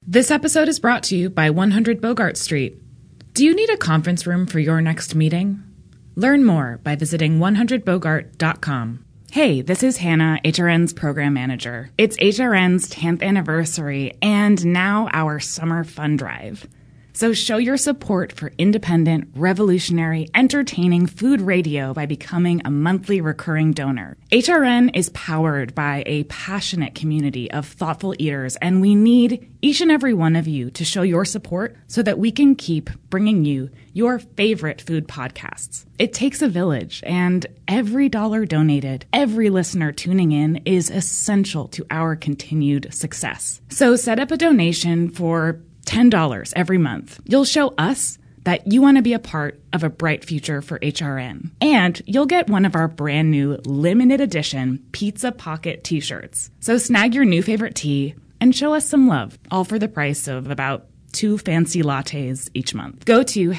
This episode is brought to you by 100 Bogart Street. Do you need a conference room for your next meeting? Learn more by visiting 100bogart.com. Hey, this is Hannah, HRN's program manager. It's HRN's 10th anniversary and now our summer fun drive. So show your support for independent, revolutionary, entertaining food radio by becoming a monthly recurring donor. HRN is powered by a passionate community of thoughtful eaters, and we need each and every one of you to show your support so that we can keep bringing you your favorite food podcasts. It takes a village, and every dollar donated, every listener tuning in is essential to our continued success. So set up a donation for $10 every month. You'll show us that you want to be a part of a bright future for HRN. And you'll get one of our brand new limited edition Pizza Pocket t-shirts. So snag your new favorite tea and show us some love, all for the price of about 2 fancy lattes each month. Go to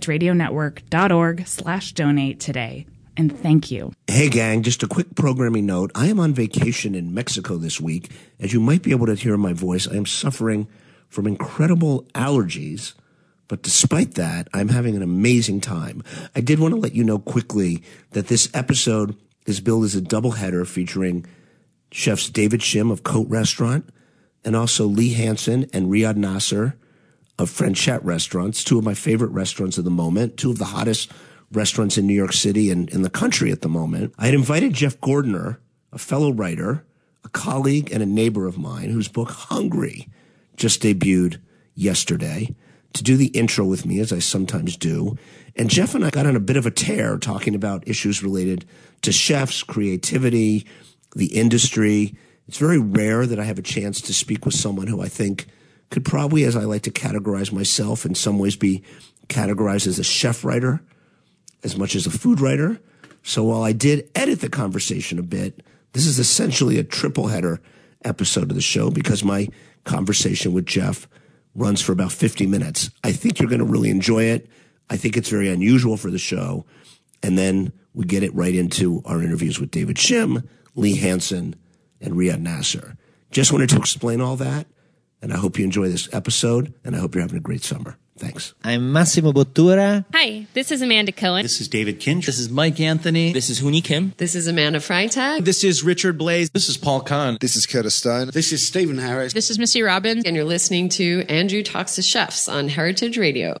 heritageradionetwork.org/donate today. And thank you. Hey, gang, just a quick programming note. I am on vacation in Mexico this week. As you might be able to hear in my voice, I am suffering from incredible allergies, but despite that, I'm having an amazing time. I did want to let you know quickly that this episode is billed as a doubleheader featuring chefs David Shim of Cote Restaurant and also Lee Hansen and Riyad Nasser of Frenchette Restaurants, 2 of my favorite restaurants of the moment, 2 of the hottest restaurants in New York City and in the country at the moment. I had invited Jeff Gordner, a fellow writer, a colleague, and a neighbor of mine whose book Hungry just debuted yesterday, to do the intro with me, as I sometimes do. And Jeff and I got on a bit of a tear talking about issues related to chefs, creativity, the industry. It's very rare that I have a chance to speak with someone who I think could probably, as I like to categorize myself, in some ways be categorized as a chef writer as much as a food writer. So while I did edit the conversation a bit, this is essentially a triple header episode of the show because my conversation with Jeff runs for about 50 minutes. I think you're going to really enjoy it. I think it's very unusual for the show. And then we get it right into our interviews with David Shim, Lee Hansen, and Riyad Nasser. Just wanted to explain all that, and I hope you enjoy this episode, and I hope you're having a great summer. Thanks. I'm Massimo Bottura. Hi, this is Amanda Cohen. This is David Kinch. This is Mike Anthony. This is Hooni Kim. This is Amanda Freitag. This is Richard Blaze. This is Paul Kahn. This is Curtis Stone. This is Stephen Harris. This is Missy Robbins. And you're listening to Andrew Talks to Chefs on Heritage Radio.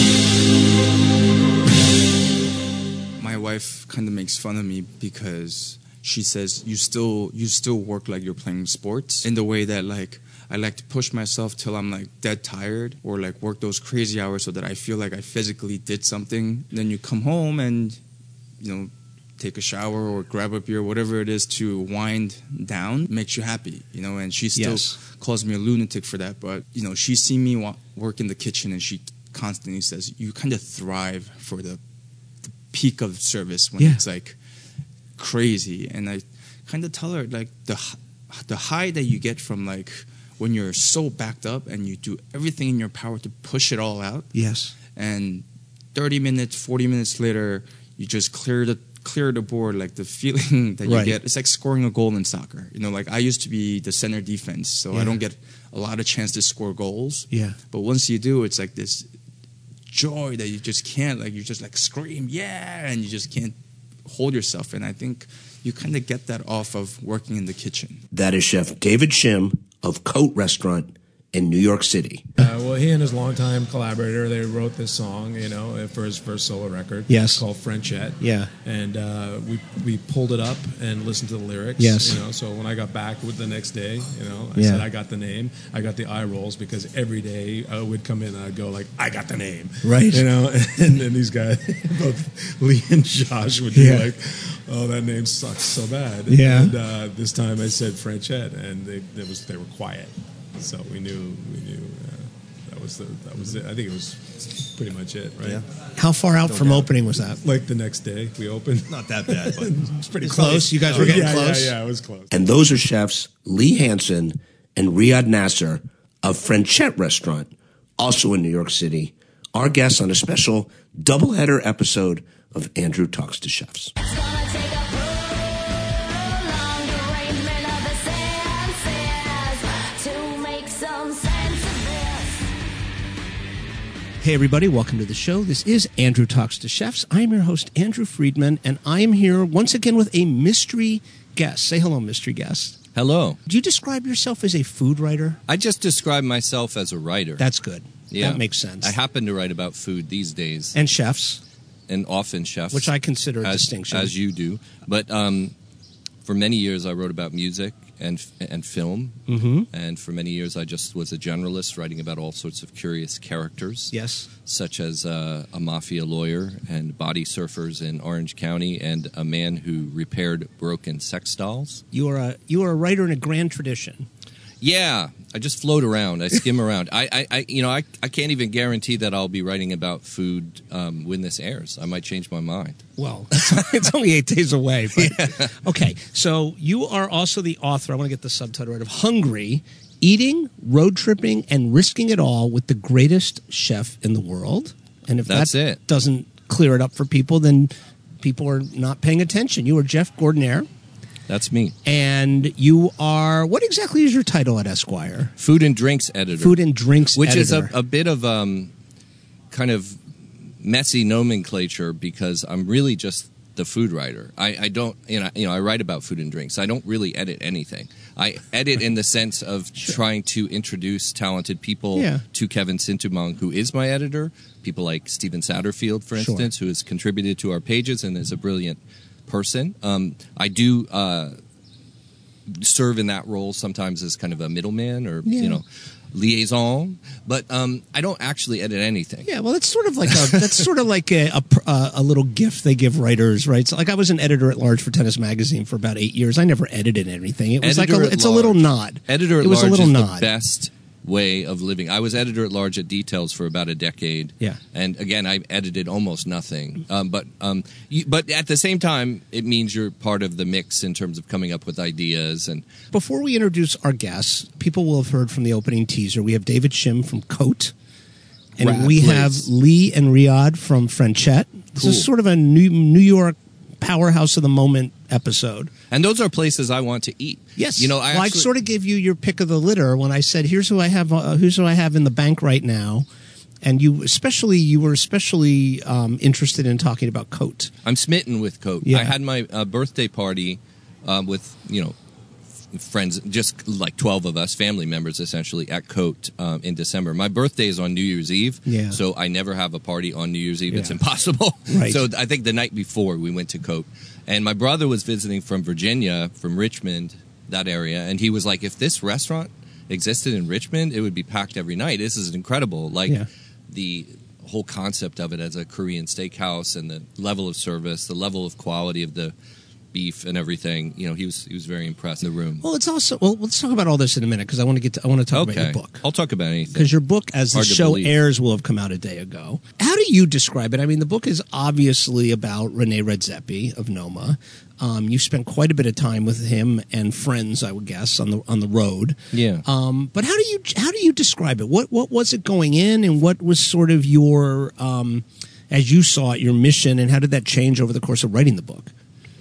My wife kind of makes fun of me because she says, you still work like you're playing sports, in the way that, like, I like to push myself till I'm like dead tired, or like work those crazy hours so that I feel like I physically did something. Then you come home and, you know, take a shower or grab a beer, whatever it is to wind down, makes you happy, you know. And she still calls me a lunatic for that. But, you know, she's seen me work in the kitchen, and she constantly says, you kind of thrive for the peak of service when it's like crazy. And I kind of tell her, like, the high that you get from, like, when you're so backed up and you do everything in your power to push it all out. Yes. And 30 minutes, 40 minutes later, you just clear the board, like the feeling that you get. It's like scoring a goal in soccer. You know, like I used to be the center defense, so I don't get a lot of chance to score goals. Yeah. But once you do, it's like this joy that you just can't, like, you just like scream, yeah, and you just can't hold yourself. And I think you kind of get that off of working in the kitchen. That is Chef David Shim of Cote Restaurant in New York City. Well, he and his longtime collaborator, they wrote this song, you know, for his first solo record. Yes. Called Frenchette. Yeah. And we pulled it up and listened to the lyrics. Yes. You know, so when I got back with the next day, you know, I said I got the name. I got the eye rolls because every day I would come in and I'd go like, I got the name. Right. You know, and then these guys, both Lee and Josh would be like, oh, that name sucks so bad. Yeah. And this time I said Frenchette, and they were quiet. So we knew that was it. I think it was pretty much it, right? Yeah. How far out from opening was that? Like the next day we opened. Not that bad, but it's pretty close. You guys were getting close? Yeah, it was close. And those are chefs Lee Hansen and Riyad Nasser of Frenchette Restaurant, also in New York City, our guests on a special doubleheader episode of Andrew Talks to Chefs. Hey, everybody, welcome to the show. This is Andrew Talks to Chefs. I am your host, Andrew Friedman, and I am here once again with a mystery guest. Say hello, mystery guest. Hello. Do you describe yourself as a food writer? I just describe myself as a writer. That's good. Yeah. That makes sense. I happen to write about food these days. And chefs. And often chefs. Which I consider a distinction. As you do. But for many years I wrote about music and film. Mm-hmm. And for many years I just was a generalist writing about all sorts of curious characters. Yes. Such as a mafia lawyer and body surfers in Orange County and a man who repaired broken sex dolls. You are a writer in a grand tradition. Yeah, I just float around. I skim around. I can't even guarantee that I'll be writing about food when this airs. I might change my mind. Well, it's only 8 days away. But, yeah. Okay, so you are also the author, I want to get the subtitle right, of Hungry, Eating, Road Tripping, and Risking It All with the Greatest Chef in the World. And if That's it. Doesn't clear it up for people, then people are not paying attention. You are Jeff Gordonier. That's me. And you are, what exactly is your title at Esquire? Food and Drinks Editor. Food and Drinks Which Editor. is a bit of kind of messy nomenclature because I'm really just the food writer. I don't, I write about food and drinks. I don't really edit anything. I edit in the sense of trying to introduce talented people to Kevin Sintumong, who is my editor. People like Stephen Satterfield, for instance, who has contributed to our pages and is a brilliant person. I do serve in that role sometimes as kind of a middleman or liaison, but I don't actually edit anything. Yeah, well, that's sort of like a little gift they give writers, right? So, like, I was an editor at large for Tennis Magazine for about 8 years. I never edited anything. It was it's a little nod. Editor at large. It was a little nod. The best way of living. I was editor at large at Details for about a decade. Yeah. And again, I edited almost nothing. But at the same time, it means you're part of the mix in terms of coming up with ideas. And before we introduce our guests, people will have heard from the opening teaser. We have David Shim from Cote. And we have Lee and Riyadh from Frenchette. This is sort of a New York powerhouse of the moment episode. And those are places I want to eat. Yes. I sort of gave you your pick of the litter when I said, here's who I have in the bank right now. And you were especially interested in talking about Cote. I'm smitten with Cote. Yeah. I had my birthday party with, friends, just like 12 of us, family members essentially, at Cote in December. My birthday is on New Year's Eve, so I never have a party on New Year's Eve. It's impossible. Right. So I think the night before we went to Cote. And my brother was visiting from Virginia, from Richmond, that area, and he was like, if this restaurant existed in Richmond, it would be packed every night. This is incredible. The whole concept of it as a Korean steakhouse and the level of service, the level of quality of the beef and everything, he was very impressed in the room. Well, let's talk about all this in a minute because I want to talk about your book. I'll talk about anything. Because your book, as the show airs, will have come out a day ago. How do you describe it? I mean, the book is obviously about Rene Redzepi of Noma. You spent quite a bit of time with him and friends, I would guess, on the road. Yeah. But how do you describe it? What was it going in, and what was sort of your, as you saw it, your mission, and how did that change over the course of writing the book?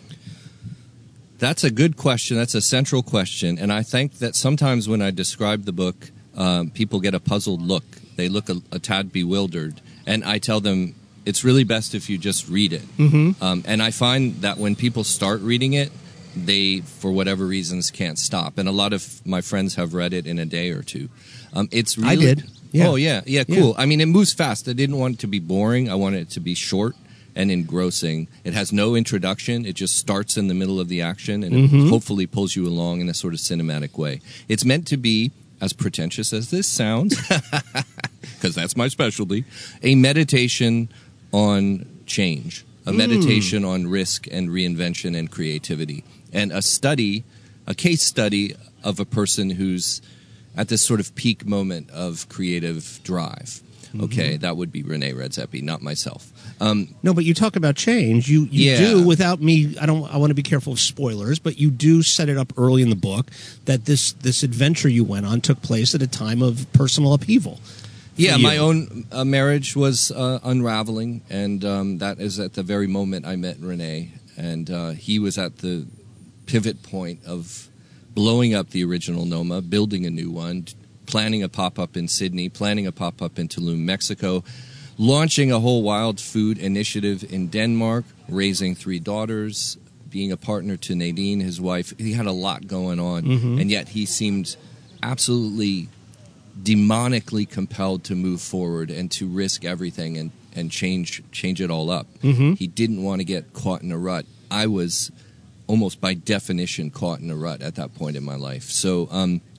That's a good question. That's a central question. And I think that sometimes when I describe the book, people get a puzzled look. They look a tad bewildered. And I tell them, it's really best if you just read it. Mm-hmm. And I find that when people start reading it, they, for whatever reasons, can't stop. And a lot of my friends have read it in a day or two. It's really, I did. Yeah. Oh, yeah, cool. Yeah. I mean, it moves fast. I didn't want it to be boring. I wanted it to be short and engrossing. It has no introduction. It just starts in the middle of the action and it hopefully pulls you along in a sort of cinematic way. It's meant to be, as pretentious as this sounds, because that's my specialty, a meditation on change, a meditation on risk and reinvention and creativity, and a case study of a person who's at this sort of peak moment of creative drive. Okay, that would be Rene Redzepi, not myself. No, but you talk about change. You do, without me, I want to be careful of spoilers, but you do set it up early in the book that this adventure you went on took place at a time of personal upheaval. Yeah, my own marriage was unraveling, and that is at the very moment I met Rene, and he was at the pivot point of blowing up the original Noma, building a new one, planning a pop-up in Sydney, planning a pop-up in Tulum, Mexico, launching a whole wild food initiative in Denmark, raising 3 daughters, being a partner to Nadine, his wife. He had a lot going on, and yet he seemed absolutely demonically compelled to move forward and to risk everything and change it all up. He didn't want to get caught in a rut. I was almost by definition caught in a rut at that point in my life. So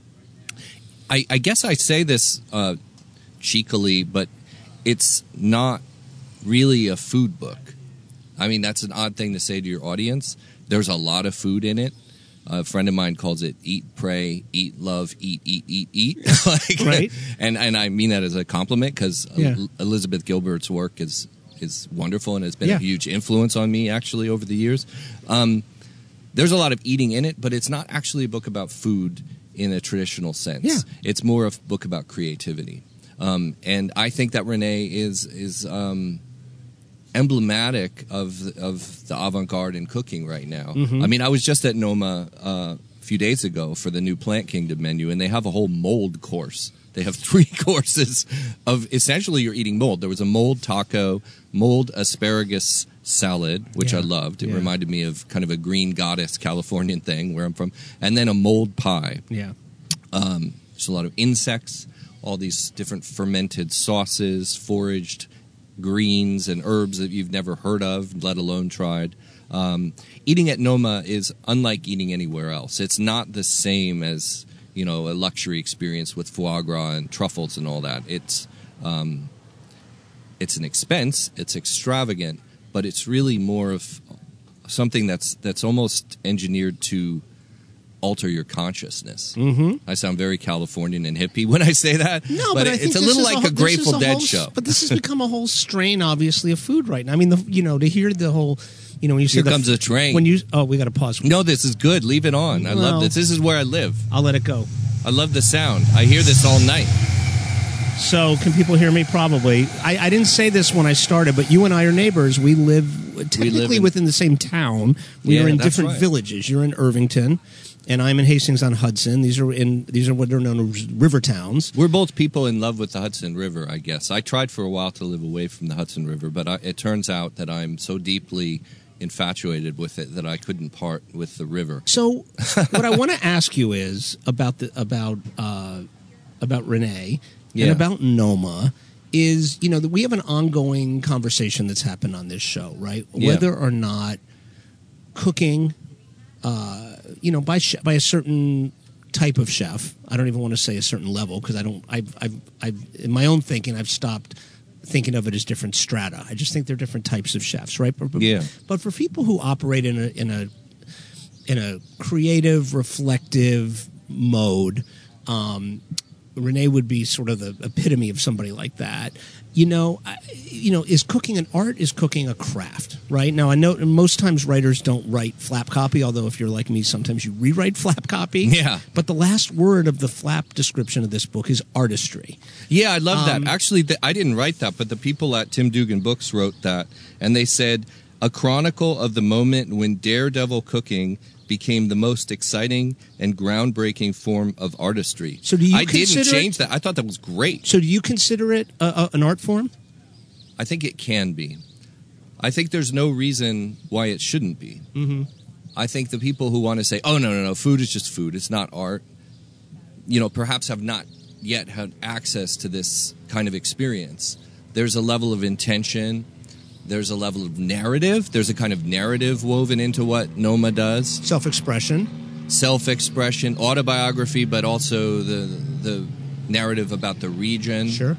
I guess I say this cheekily, but it's not really a food book. I mean, that's an odd thing to say to your audience. There's a lot of food in it. A friend of mine calls it eat, pray, eat, love, eat. Like, right. And I mean that as a compliment because Elizabeth Gilbert's work is wonderful and has been a huge influence on me actually over the years. There's a lot of eating in it, but it's not actually a book about food in a traditional sense. Yeah. It's more of a book about creativity. And I think that Renee is emblematic of the avant-garde in cooking right now. I mean, I was just at Noma a few days ago for the new Plant Kingdom menu, and they have a whole mold course. They have 3 courses of essentially you're eating mold. There was a mold taco, mold asparagus salad, which I loved. It reminded me of kind of a green goddess Californian thing where I'm from, and then a mold pie. Yeah. There's a lot of insects, all these different fermented sauces, foraged greens and herbs that you've never heard of, let alone tried. Eating at Noma is unlike eating anywhere else. It's not the same as, a luxury experience with foie gras and truffles and all that. It's an expense, it's extravagant, but it's really more of something that's almost engineered to alter your consciousness. I sound very Californian and hippie when I say that. No, but I think it's a little like a Grateful Dead show. But this has become a whole strain, obviously, of food right now. I mean, to hear the whole, when you say Here comes a train. We got to pause. No, this is good. Leave it on. I love this. This is where I live. I'll let it go. I love the sound. I hear this all night. So, can people hear me? Probably. I didn't say this when I started, but you and I are neighbors. We live technically within the same town. We are in different villages. You're in Irvington, and I'm in Hastings-on-Hudson. These are what are known as river towns. We're both people in love with the Hudson River, I guess. I tried for a while to live away from the Hudson River, but it turns out that I'm so deeply infatuated with it that I couldn't part with the river. So, what I want to ask you is about Renee and about Noma. Is we have an ongoing conversation that's happened on this show, right? Whether or not cooking, by a certain type of chef. I don't even want to say a certain level because I've in my own thinking I've stopped thinking of it as different strata. I just think they're different types of chefs, right? But for people who operate in a creative, reflective mode, Renee would be sort of the epitome of somebody like that. Is cooking an art? Is cooking a craft? Right now, I know most times writers don't write flap copy. Although if you're like me, sometimes you rewrite flap copy. Yeah. But the last word of the flap description of this book is artistry. Yeah, I love that. Actually, I didn't write that, but the people at Tim Dugan Books wrote that, and they said a chronicle of the moment when daredevil cooking became the most exciting and groundbreaking form of artistry. So do you I didn't change that. I thought that was great. So do you consider it an art form? I think it can be. I think there's no reason why it shouldn't be. Mm-hmm. I think the people who want to say, oh, no, food is just food, it's not art, perhaps have not yet had access to this kind of experience. There's a level of intention. There's a level of narrative. There's a kind of narrative woven into what Noma does. Self-expression, autobiography, but also the narrative about the region. Sure.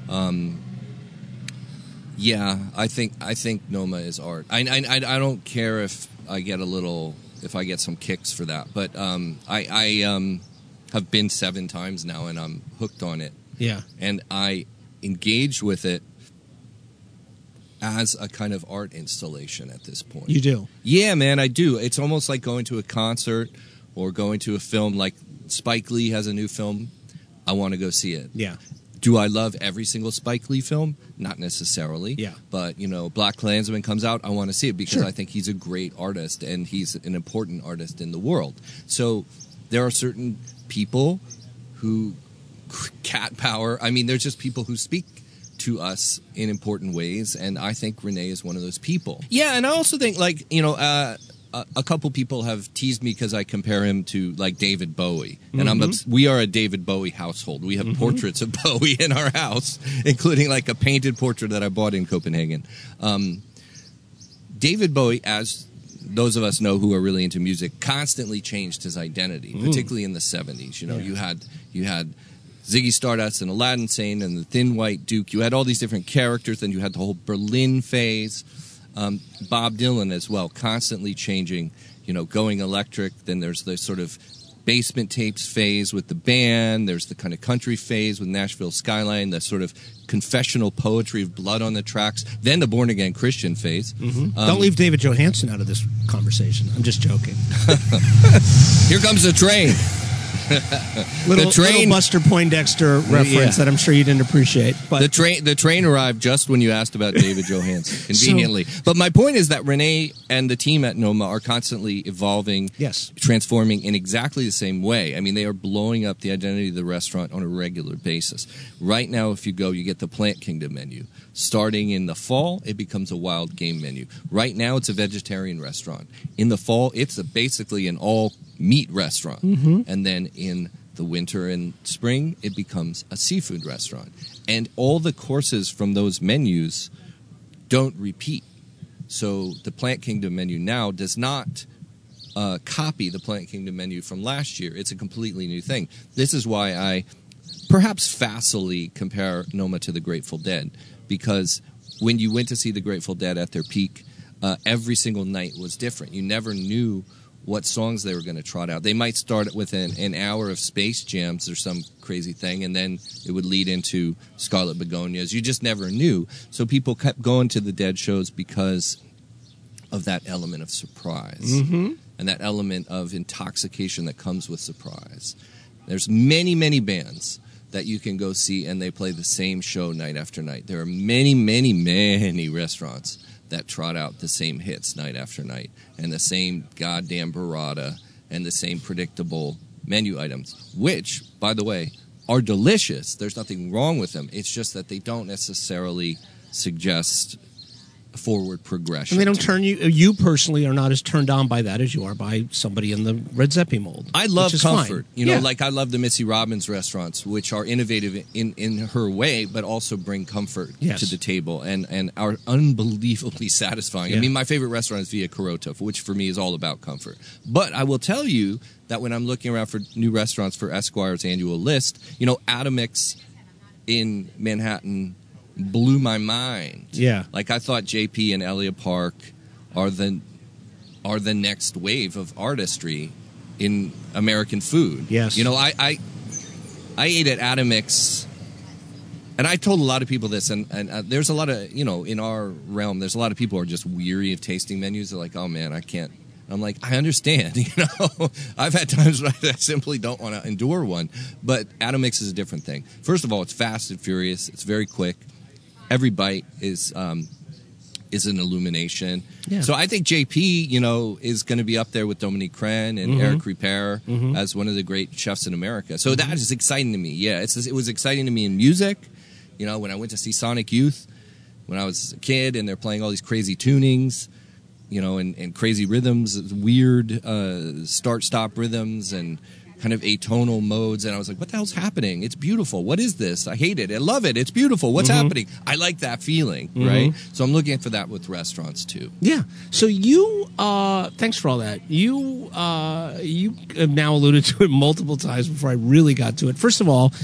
Yeah, I think Noma is art. I don't care if I get some kicks for that, but I have been 7 times now, and I'm hooked on it. Yeah. And I engage with it as a kind of art installation at this point. You do? Yeah, man, I do. It's almost like going to a concert or going to a film. Like Spike Lee has a new film. I want to go see it. Yeah. Do I love every single Spike Lee film? Not necessarily. Yeah. But, Black Klansman comes out, I want to see it because Sure. I think he's a great artist and he's an important artist in the world. So there are certain people who Cat Power. I mean, there's just people who speak to us in important ways, and I think Renee is one of those people. Yeah, and I also think, like, you know, a couple people have teased me because I compare him to, like, David Bowie, and we are a David Bowie household. We have portraits of Bowie in our house, including, like, a painted portrait that I bought in Copenhagen. David Bowie, as those of us know who are really into music, constantly changed his identity, particularly in the 70s. You know, you had Ziggy Stardust and Aladdin Sane and the Thin White Duke. You had all these different characters. Then you had the whole Berlin phase. Bob Dylan as well, constantly changing, you know, going electric. Then there's the sort of basement tapes phase with the band. There's the kind of country phase with Nashville Skyline, the sort of confessional poetry of blood on the tracks. Then the born again Christian phase. Don't leave David Johansen out of this conversation. I'm just joking. Here comes the train. Little Buster Poindexter reference that I'm sure you didn't appreciate. But the train arrived just when you asked about David Johansen, conveniently. But my point is that Renee and the team at Noma are constantly evolving, transforming in exactly the same way. I mean, they are blowing up the identity of the restaurant on a regular basis. Right now, if you go, you get the Plant Kingdom menu. Starting in the fall, it becomes a wild game menu. Right now, it's a vegetarian restaurant. In the fall, it's basically an all-meat restaurant. And then in the winter and spring, it becomes a seafood restaurant. And all the courses from those menus don't repeat. So the Plant Kingdom menu now does not copy the Plant Kingdom menu from last year. It's a completely new thing. This is why I perhaps facilely compare Noma to the Grateful Dead, because when you went to see the Grateful Dead at their peak, every single night was different. You never knew what songs they were going to trot out. They might start with an hour of Space Jams or some crazy thing, and then it would lead into Scarlet Begonias. You just never knew. So people kept going to the Dead shows because of that element of surprise and that element of intoxication that comes with surprise. There's many, many bands that you can go see, and they play the same show night after night. There are many, many, many restaurants that trot out the same hits night after night, and the same goddamn burrata, and the same predictable menu items, which, by the way, are delicious. There's nothing wrong with them. It's just that they don't necessarily suggest forward progression. And they don't turn you personally are not as turned on by that as you are by somebody in the Red Zeppi mold. I love comfort. You know, like I love the Missy Robbins restaurants, which are innovative in her way, but also bring comfort to the table and are unbelievably satisfying. I mean, my favorite restaurant is Via Carota, which for me is all about comfort. But I will tell you that when I'm looking around for new restaurants for Esquire's annual list, you know, Atomix in Manhattan blew my mind. Yeah. Like, I thought JP and Elia Park are the next wave of artistry in American food. Yes. You know, I ate at Atomix, and I told a lot of people this, and there's a lot of, you know, in our realm, there's a lot of people who are just weary of tasting menus. They're like, oh man, I can't. I'm like, I understand, you know. I've had times when I simply don't want to endure one. But Atomix is a different thing. First of all, it's fast and furious. It's very quick. Every bite is an illumination. Yeah. So I think JP, you know, is going to be up there with Dominique Crenn and Eric Ripert as one of the great chefs in America. So that is exciting to me. Yeah, it was exciting to me in music. You know, when I went to see Sonic Youth when I was a kid, and they're playing all these crazy tunings, you know, and crazy rhythms, weird start-stop rhythms, and kind of atonal modes, and I was like, what the hell's happening? It's beautiful. What is this? I hate it. I love it. It's beautiful. What's happening? I like that feeling, right? So I'm looking for that with restaurants, too. Yeah. So you, thanks for all that. You have now alluded to it multiple times before I really got to it. First of all,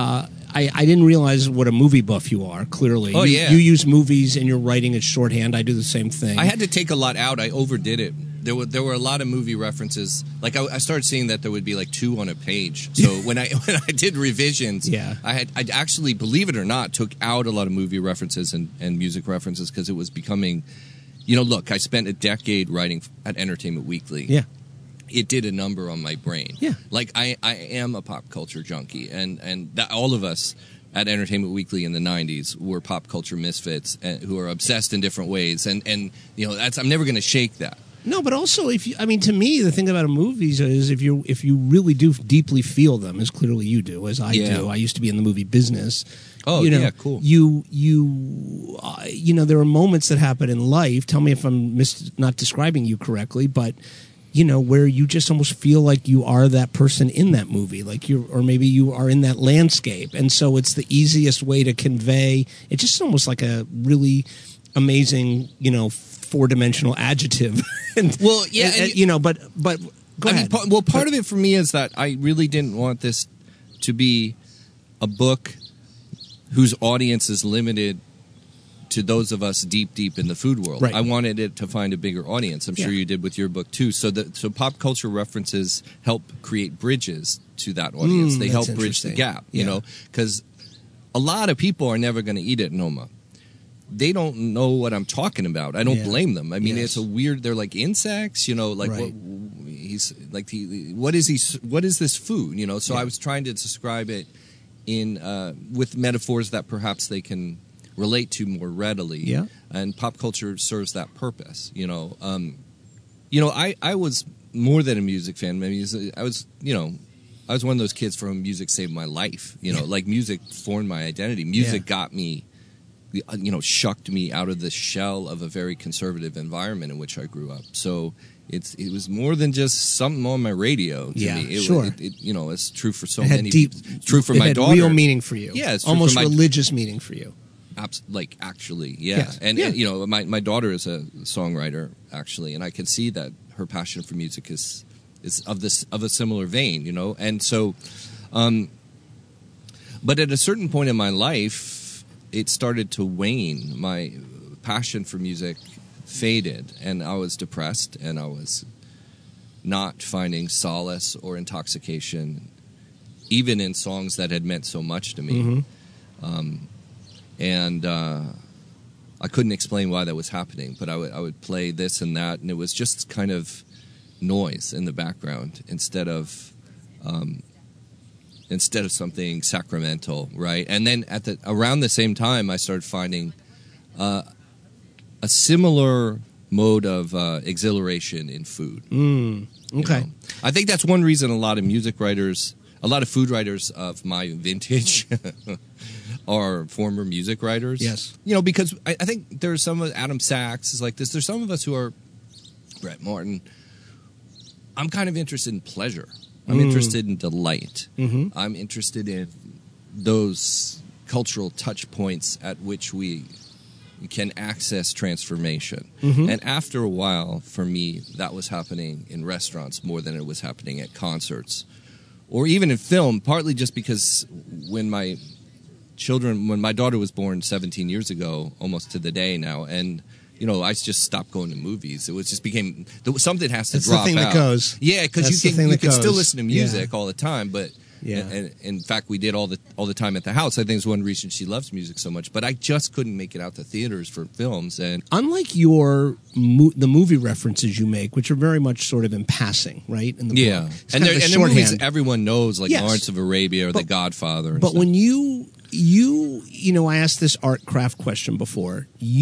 I didn't realize what a movie buff you are, clearly. Oh, yeah. You use movies in your writing as shorthand. I do the same thing. I had to take a lot out. I overdid it. There were a lot of movie references. Like, I started seeing that there would be like 2 on a page. So when I did revisions, I actually, believe it or not, took out a lot of movie references and music references, because it was becoming, you know, look, I spent a decade writing at Entertainment Weekly. Yeah. It did a number on my brain. Yeah. Like, I am a pop culture junkie, and that all of us at Entertainment Weekly in the 90s were pop culture misfits who are obsessed in different ways, and you know, I'm never going to shake that. No, but also to me, the thing about movies is if you really do deeply feel them, as clearly you do, as I do. I used to be in the movie business. Oh, yeah, cool. There are moments that happen in life. Tell me if I'm not describing you correctly, but where you just almost feel like you are that person in that movie, or maybe you are in that landscape, and so it's the easiest way to convey. It's just almost like a really amazing, 4-dimensional adjective. But go ahead. Part of it for me is that I really didn't want this to be a book whose audience is limited to those of us deep in the food world. Right. I wanted it to find a bigger audience. I'm sure you did with your book too. So pop culture references help create bridges to that audience. They help bridge the gap, because a lot of people are never going to eat at Noma. They don't know what I'm talking about. I don't blame them. I mean, it's a weird. They're like insects, like right. what is this food? So I was trying to describe it in with metaphors that perhaps they can relate to more readily. Yeah. And pop culture serves that purpose. I was more than a music fan. Maybe I was one of those kids for whom music saved my life. Like music formed my identity. Music got me. Shucked me out of the shell of a very conservative environment in which I grew up. So it was more than just something on my radio to me. Sure. It's true for so it had many deep, people. It's true for it my had daughter. Real meaning for you. Yeah, it's true almost for my, religious meaning for you. Actually, Yes. And my daughter is a songwriter actually, and I can see that her passion for music is of a similar vein, and so, but at a certain point in my life, it started to wane. My passion for music faded, and I was depressed, and I was not finding solace or intoxication, even in songs that had meant so much to me. And I couldn't explain why that was happening, but I would play this and that, and it was just kind of noise in the background instead of something sacramental, right? And then around the same time, I started finding a similar mode of exhilaration in food. Okay. I think that's one reason a lot of food writers of my vintage are former music writers. Yes. Because I think there's some of Adam Sachs is like this. There's some of us who are Brett Martin. I'm kind of interested in pleasure. I'm interested in delight. I'm interested in those cultural touch points at which we can access transformation. And after a while, for me, that was happening in restaurants more than it was happening at concerts or even in film, partly just because when my daughter was born 17 years ago, almost to the day now, and I just stopped going to movies. It was just became something has to drop out. It's the thing that goes. Yeah, because you can still listen to music all the time, but Yeah. And in fact, we did all the time at the house. I think it's one reason she loves music so much. But I just couldn't make it out to theaters for films. And unlike the movie references you make, which are very much sort of in passing, right? In the book. And they're movies everyone knows, like Yes. Lawrence of Arabia or The Godfather. And but stuff. when you I asked this art craft question before.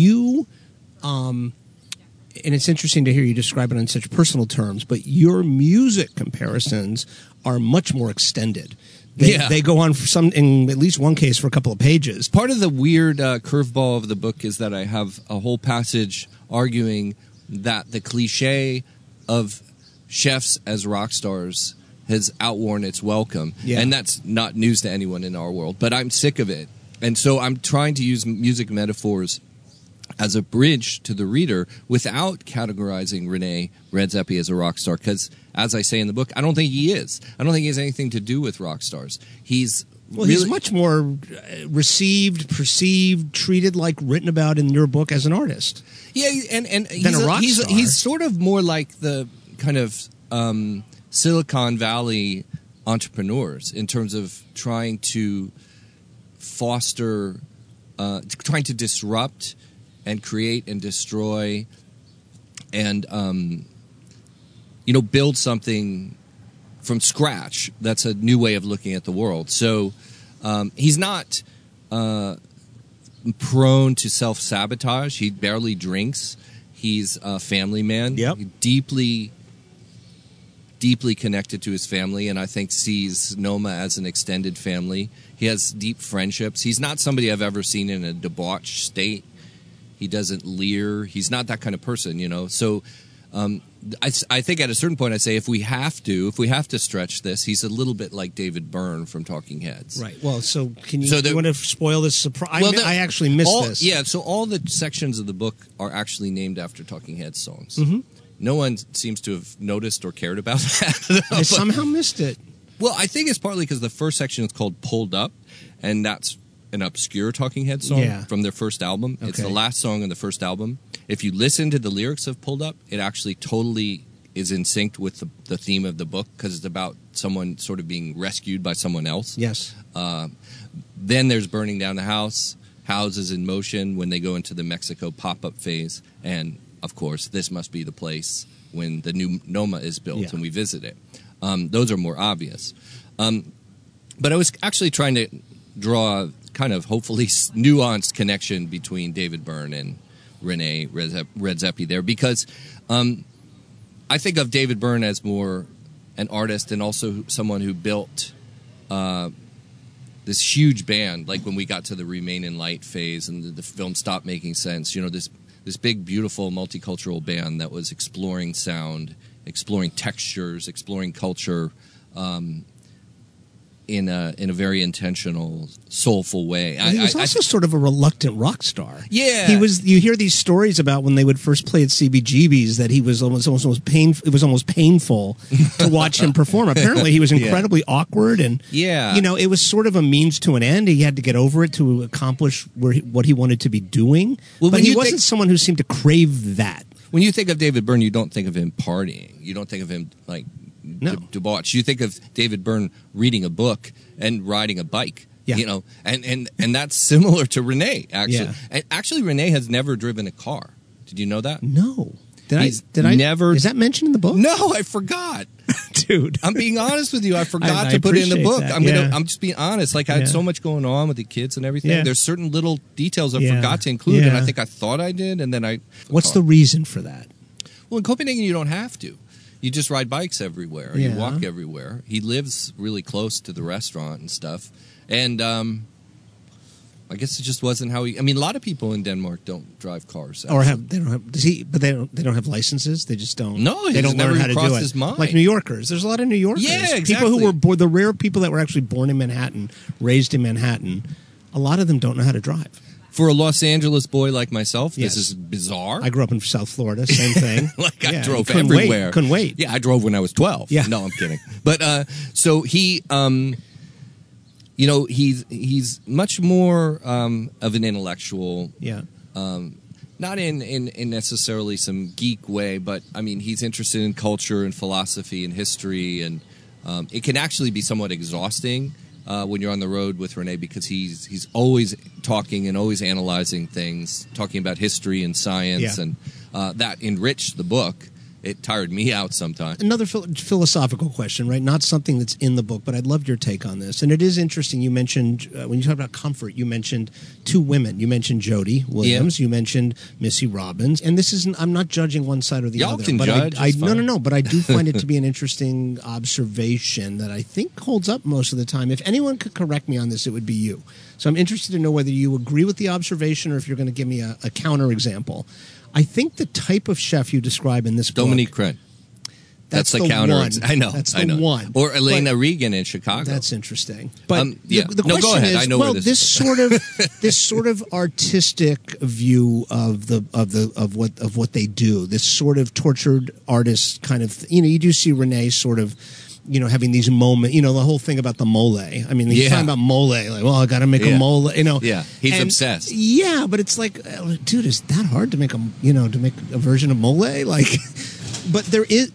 And it's interesting to hear you describe it on such personal terms, but your music comparisons are much more extended. They go on for in at least one case for a couple of pages. Part of the weird curveball of the book is that I have a whole passage arguing that the cliche of chefs as rock stars has outworn its welcome. Yeah. And that's not news to anyone in our world, but I'm sick of it. And so I'm trying to use music metaphors as a bridge to the reader without categorizing Rene Redzepi as a rock star. Because, as I say in the book, I don't think he is. I don't think he has anything to do with rock stars. He's much more received, perceived, treated like written about in your book as an artist. Yeah, and he's sort of more like the kind of Silicon Valley entrepreneurs in terms of trying to foster, trying to disrupt and create and destroy and, build something from scratch. That's a new way of looking at the world. So he's not prone to self-sabotage. He barely drinks. He's a family man. Yep. Deeply connected to his family, and I think sees Noma as an extended family. He has deep friendships. He's not somebody I've ever seen in a debauched state. He doesn't leer. He's not that kind of person, you know. So I think at a certain point I say if we have to stretch this, he's a little bit like David Byrne from Talking Heads. Right. Well, so can you, you want to spoil this surprise? I actually missed this. Yeah, so all the sections of the book are actually named after Talking Heads songs. Mm-hmm. No one seems to have noticed or cared about that. I somehow missed it. Well, I think it's partly because the first section is called Pulled Up, and that's an obscure Talking Heads song from their first album. Okay. It's the last song on the first album. If you listen to the lyrics of Pulled Up, it actually totally is in sync with the theme of the book because it's about someone sort of being rescued by someone else. Yes. Then there's Burning Down the House, Houses in Motion when they go into the Mexico pop-up phase, and of course, This Must Be the Place when the new Noma is built and we visit it. Those are more obvious. But I was actually trying to draw a kind of hopefully nuanced connection between David Byrne and Rene Redzepi there because I think of David Byrne as more an artist and also someone who built this huge band, like when we got to the Remain in Light phase and the film stopped making sense, you know, this big, beautiful, multicultural band that was exploring sound, exploring textures, exploring culture in a very intentional, soulful way. He was also sort of a reluctant rock star. Yeah, he was. You hear these stories about when they would first play at CBGB's that he was almost painful. It was almost painful to watch him perform. Apparently, he was incredibly awkward, and you know, it was sort of a means to an end. He had to get over it to accomplish what he wanted to be doing. Well, but he wasn't someone who seemed to crave that. When you think of David Byrne, you don't think of him partying. You don't think of him like debauch. You think of David Byrne reading a book and riding a bike. Yeah. You know, and that's similar to Rene, actually. Yeah. And actually, Rene has never driven a car. Did you know that? No. Did I never? Is that mentioned in the book? No, I forgot. Dude, I'm being honest with you. I forgot to put it in the book. I'm just being honest. Like I had so much going on with the kids and everything. There's certain little details I forgot to include, and I think I thought I did, and then I. What's the reason for that? Well, in Copenhagen, you don't have to. You just ride bikes everywhere. Or you walk everywhere. He lives really close to the restaurant and stuff, and I guess it just wasn't how he. I mean, a lot of people in Denmark don't drive cars, or they don't have. Does he? But they don't have licenses. They just don't. No, they don't learn how to do it. His mind. Like New Yorkers, there's a lot of New Yorkers. Yeah, exactly. People who were the rare people that were actually born in Manhattan, raised in Manhattan. A lot of them don't know how to drive. For a Los Angeles boy like myself, this is bizarre. I grew up in South Florida, same thing. I drove everywhere. Couldn't wait. Yeah, I drove when I was 12. Yeah. No, I'm kidding. But so he, you know, he's much more of an intellectual. Yeah. Not in necessarily some geek way, but I mean, he's interested in culture and philosophy and history, and it can actually be somewhat exhausting. When you're on the road with Rene, because he's always talking and always analyzing things, talking about history and science, and that enriched the book. It tired me out sometimes. Another philosophical question, right? Not something that's in the book, but I'd love your take on this. And it is interesting. You mentioned, when you talk about comfort, you mentioned two women. You mentioned Jodie Williams. You mentioned Missy Robbins. And this isn't, I'm not judging one side or the other. Y'all can judge. No. But I do find it to be an interesting observation that I think holds up most of the time. If anyone could correct me on this, it would be you. So I'm interested to know whether you agree with the observation or if you're going to give me a counter example. I think the type of chef you describe in this book... Dominique Crenn. That's the counter. One. I know. That's the one. Or Elena Regan in Chicago. That's interesting. But the question go ahead. is, I know where this sort of artistic view of what they do, this sort of tortured artist kind of, you do see Rene sort of, having these moments, the whole thing about the mole. I mean, he's talking about mole, like, well, I got to make a mole, Yeah, he's obsessed. Yeah, but it's like, dude, is that hard to make to make a version of mole? Like, but there is,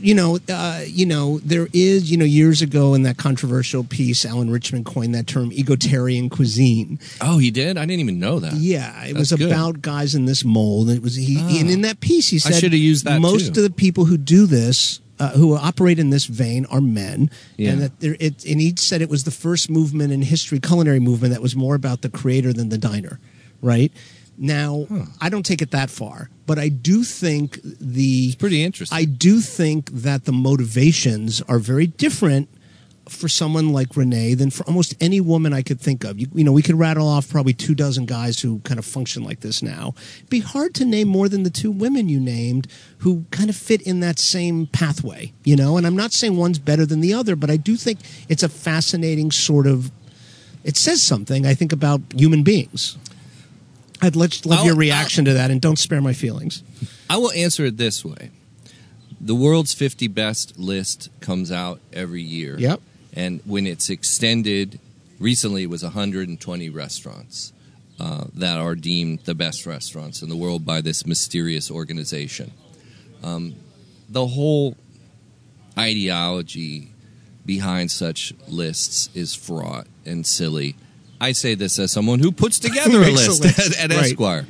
there is, years ago in that controversial piece, Alan Richman coined that term egalitarian cuisine. Oh, he did? I didn't even know that. Yeah, it was about guys in this mold. It was and in that piece he said, I should have used that most of the people who do this, who operate in this vein, are men, and that and he said it was the first movement in history, culinary movement, that was more about the creator than the diner, right? Now, I don't take it that far, but I do think It's pretty interesting. I do think that the motivations are very different for someone like Renee than for almost any woman I could think of. You know, we could rattle off probably 24 guys who kind of function like this now. It'd be hard to name more than the 2 women you named who kind of fit in that same pathway, you know? And I'm not saying one's better than the other, but I do think it's a fascinating sort of, it says something, I think, about human beings. I'd love your reaction to that, and don't spare my feelings. I will answer it this way. The world's 50 best list comes out every year. Yep. And when it's extended, recently it was 120 restaurants that are deemed the best restaurants in the world by this mysterious organization. The whole ideology behind such lists is fraught and silly. I say this as someone who puts together a list at Right. Esquire.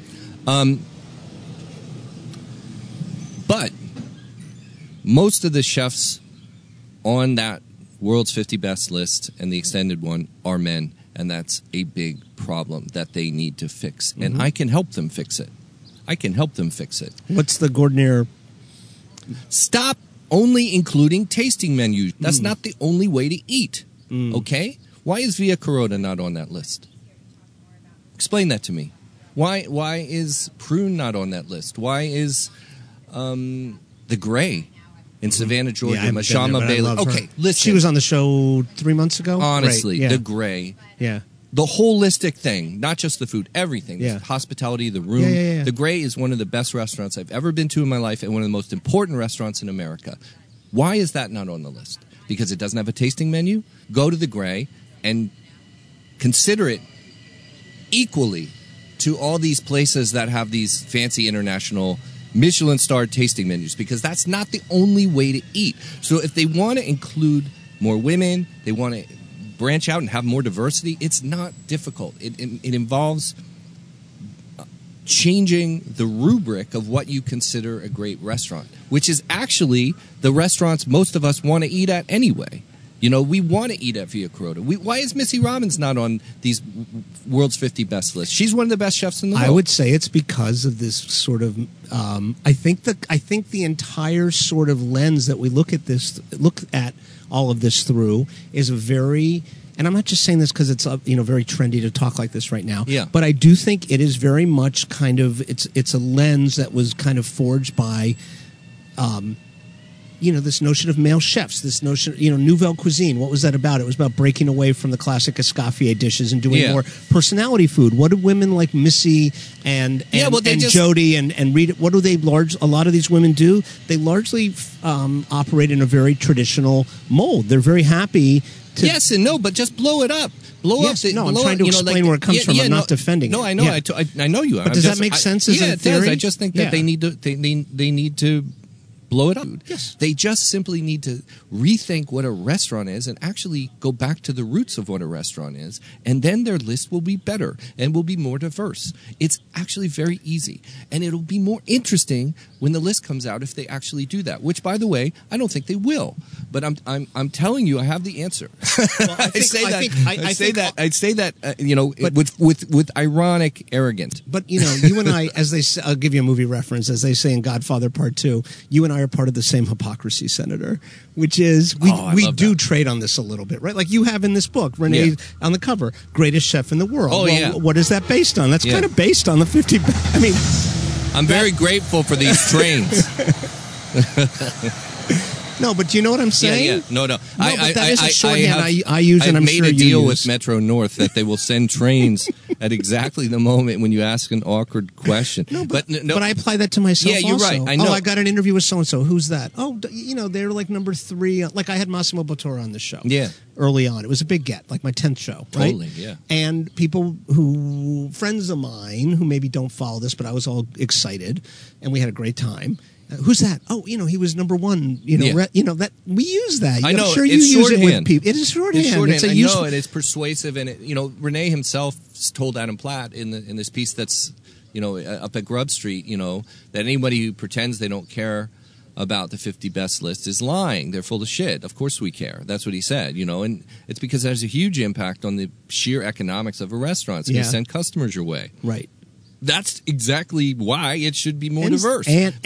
But most of the chefs on that world's 50 best list and the extended one are men, and that's a big problem that they need to fix. And I can help them fix it. What's the Gordonier? Stop only including tasting menus. That's not the only way to eat. Okay? Why is Via Carota not on that list? Explain that to me. Why is Prune not on that list? Why is the Gray in Savannah, Georgia, I haven't been Mashama there, but I Bailey? love her. Okay, listen. She was on the show 3 months ago. Honestly, Great. Yeah. the Gray. Yeah. The holistic thing, not just the food, everything. Yeah. The hospitality, the room. Yeah. The Gray is one of the best restaurants I've ever been to in my life and one of the most important restaurants in America. Why is that not on the list? Because it doesn't have a tasting menu? Go to the Gray and consider it equally to all these places that have these fancy international Michelin-starred tasting menus, because that's not the only way to eat. So if they want to include more women, they want to branch out and have more diversity, it's not difficult. It involves changing the rubric of what you consider a great restaurant, which is actually the restaurants most of us want to eat at anyway. You know, we want to eat at Via Carota. Why is Missy Robbins not on these world's 50 best lists? She's one of the best chefs in the world. I would say it's because of this sort of. I think the entire sort of lens that we look at all of this through is a very. And I'm not just saying this because it's very trendy to talk like this right now. Yeah. But I do think it is very much kind of it's a lens that was kind of forged by. This notion of male chefs, this notion, nouvelle cuisine. What was that about? It was about breaking away from the classic Escoffier dishes and doing more personality food. What do women like Missy and Jody and Rita, what do a lot of these women do? They largely operate in a very traditional mold. They're very happy to... Yes and no, but just blow it up. I'm trying to explain where it comes from. I'm not defending it. No, I know. Yeah. I know you are. But does that make sense as a theory? It does. I just think that they need to blow it up. Yes. They just simply need to rethink what a restaurant is and actually go back to the roots of what a restaurant is, and then their list will be better and will be more diverse. It's actually very easy, and it'll be more interesting when the list comes out if they actually do that, which, by the way, I don't think they will. But I'm telling you, I have the answer. Well, I say that with ironic arrogance. But you and I, I'll give you a movie reference, as they say in Godfather Part 2. You and I are part of the same hypocrisy, Senator, which is we do trade on this a little bit, right? Like you have in this book, Renee on the cover, greatest chef in the world. Oh, yeah. What is that based on? That's kind of based on the 50. I mean, I'm very grateful for these trains. No, but do you know what I'm saying? Yeah. No. But that is a shorthand I use, and I'm sure you use. I've made a deal with Metro North that they will send trains at exactly the moment when you ask an awkward question. But I apply that to myself. Yeah, you're also. right. I know. Oh, I got an interview with so and so. Who's that? Oh, they're like number 3. Like I had Massimo Bottura on the show. Yeah. Early on, it was a big get, like my 10th show. Right? Totally. Yeah. And friends of mine who maybe don't follow this, but I was all excited, and we had a great time. Who's that? Oh, he was number 1. That we use that. I know. I'm sure you use shorthand. It with people. It is shorthand. It's I know, and it's persuasive. And Renee himself told Adam Platt in this piece that's up at Grub Street, that anybody who pretends they don't care about the 50 best list is lying. They're full of shit. Of course we care. That's what he said. And it's because it has a huge impact on the sheer economics of a restaurant. It's going to send customers your way. Right. that's exactly why it should be more diverse.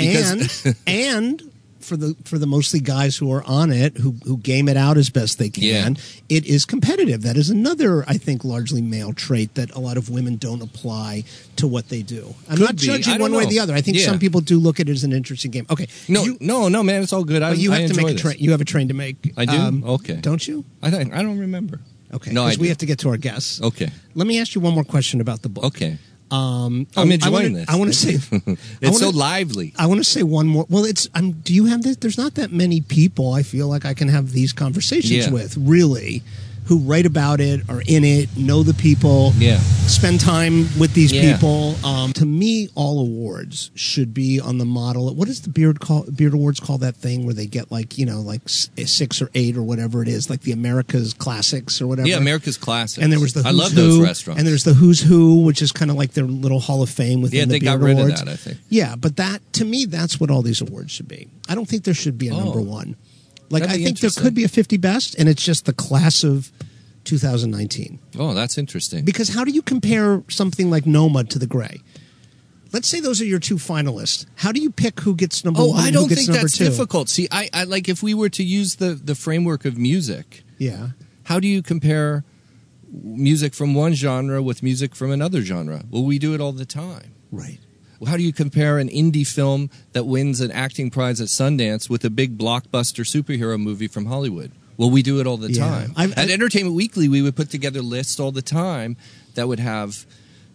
And for the mostly guys who are on it, who game it out as best they can, it is competitive. That is another, I think, largely male trait that a lot of women don't apply to what they do. I'm not judging one way or the other. I think some people do look at it as an interesting game. Okay, no, man, it's all good. But you have to make a train. You have a train to make. I do. Okay, don't you? I don't remember. Okay, because we have to get to our guests. Okay, let me ask you one more question about the book. Okay. I'm enjoying this. I want to say it's so lively. I want to say one more. Well, do you have this? There's not that many people I feel like I can have these conversations with, really, who write about it, are in it, know the people, spend time with these people. To me, all awards should be on the model. What does the Beard Awards call that thing where they get like 6 or 8 or whatever it is, like the America's Classics or whatever? Yeah, America's Classics. And there was the Who's I love Who, those restaurants. And there's the Who's Who, which is kind of like their little Hall of Fame within the Beard Awards. Yeah, they got rid of that, I think. Yeah, but to me, that's what all these awards should be. I don't think there should be a number one. Like, I think there could be a 50 best, and it's just the class of 2019. Oh, that's interesting. Because how do you compare something like Noma to The Grey? Let's say those are your 2 finalists. How do you pick who gets number 1 and who gets number 2? I don't think that's difficult. See, I like if we were to use the framework of music. Yeah. How do you compare music from one genre with music from another genre? Well, we do it all the time. Right. Well, how do you compare an indie film that wins an acting prize at Sundance with a big blockbuster superhero movie from Hollywood? Well, we do it all the time. At Entertainment Weekly, we would put together lists all the time that would have,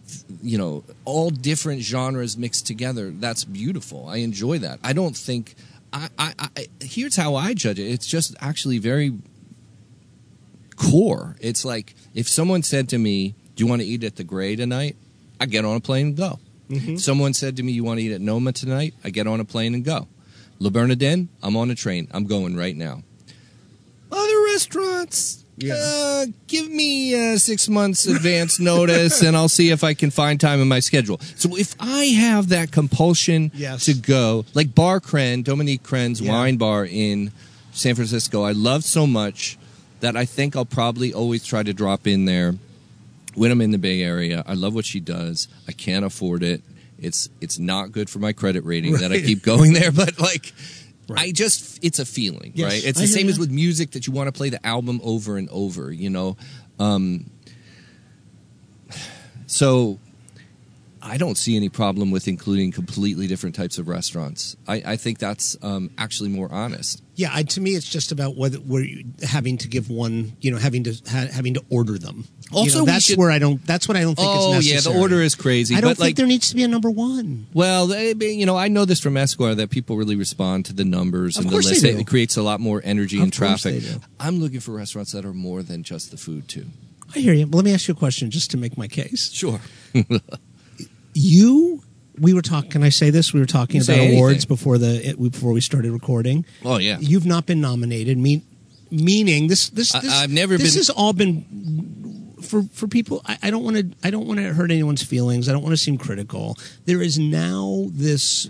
all different genres mixed together. That's beautiful. I enjoy that. I don't think here's how I judge it. It's just actually very core. It's like if someone said to me, "Do you want to eat at the Grey tonight?" I get on a plane and go. Mm-hmm. Someone said to me, "You want to eat at Noma tonight?" I get on a plane and go. Le Bernardin, I'm on a train. I'm going right now. Other restaurants, give me 6 months advance notice, and I'll see if I can find time in my schedule. So if I have that compulsion to go, like Bar Kren, Dominique Kren's wine bar in San Francisco, I love so much that I think I'll probably always try to drop in there when I'm in the Bay Area. I love what she does. I can't afford it. It's not good for my credit rating that I keep going there, but like... Right. It's a feeling, right? It's the same as with music that you want to play the album over and over, So I don't see any problem with including completely different types of restaurants. I think that's actually more honest. Yeah, to me, it's just about whether we're having to give one, having to order them. Also, that's what I don't think is necessary. Oh, yeah, the order is crazy. I don't think there needs to be a number 1. Well, I know this from Esquire that people really respond to the numbers and the list. It creates a lot more energy and traffic. I'm looking for restaurants that are more than just the food, too. I hear you. But let me ask you a question just to make my case. Sure. We were talking. Can I say this? We were talking about awards before we started recording. Oh yeah. You've not been nominated. Meaning this. I've never been. This has all been for people. I don't want to hurt anyone's feelings. I don't want to seem critical. There is now this.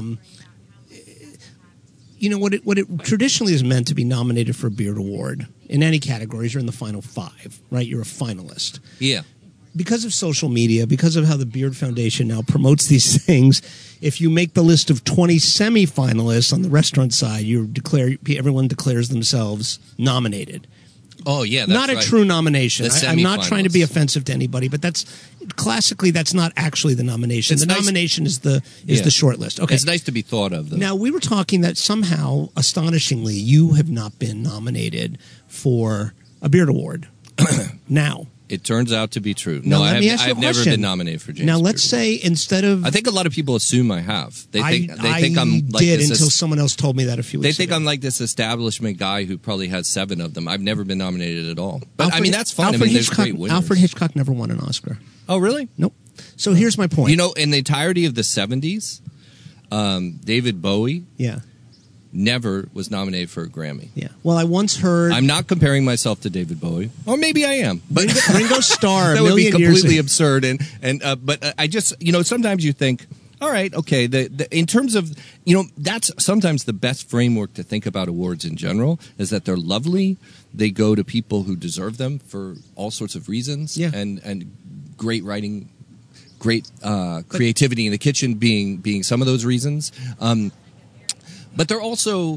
What it traditionally is meant to be nominated for a Beard Award in any categories. You're in the final 5, right? You're a finalist. Yeah. Because of social media, because of how the Beard Foundation now promotes these things, if you make the list of 20 semifinalists on the restaurant side, everyone declares themselves nominated. Oh, yeah, that's not a true nomination. I'm not trying to be offensive to anybody, but that's not actually the nomination. The nomination is the short list. Okay, it's nice to be thought of, though. Now, we were talking that somehow, astonishingly, you have not been nominated for a Beard Award. Now. It turns out to be true. No, I've never been nominated for James. Now, let's say instead of... I think a lot of people assume I have. They think I'm like this until someone else told me that a few weeks ago. They think I'm like this establishment guy who probably has 7 of them. I've never been nominated at all. But that's fine. There's great winners. Alfred Hitchcock never won an Oscar. Oh, really? Nope. So here's my point. In the entirety of the 70s, David Bowie... Yeah. Never was nominated for a Grammy. Yeah. Well, I once heard... I'm not comparing myself to David Bowie. Or maybe I am. But Ringo Starr. That would be completely absurd. But I just, sometimes you think, all right, okay, in terms of, that's sometimes the best framework to think about awards in general, is that they're lovely. They go to people who deserve them for all sorts of reasons. Yeah. And great writing, great creativity in the kitchen being some of those reasons. But they're also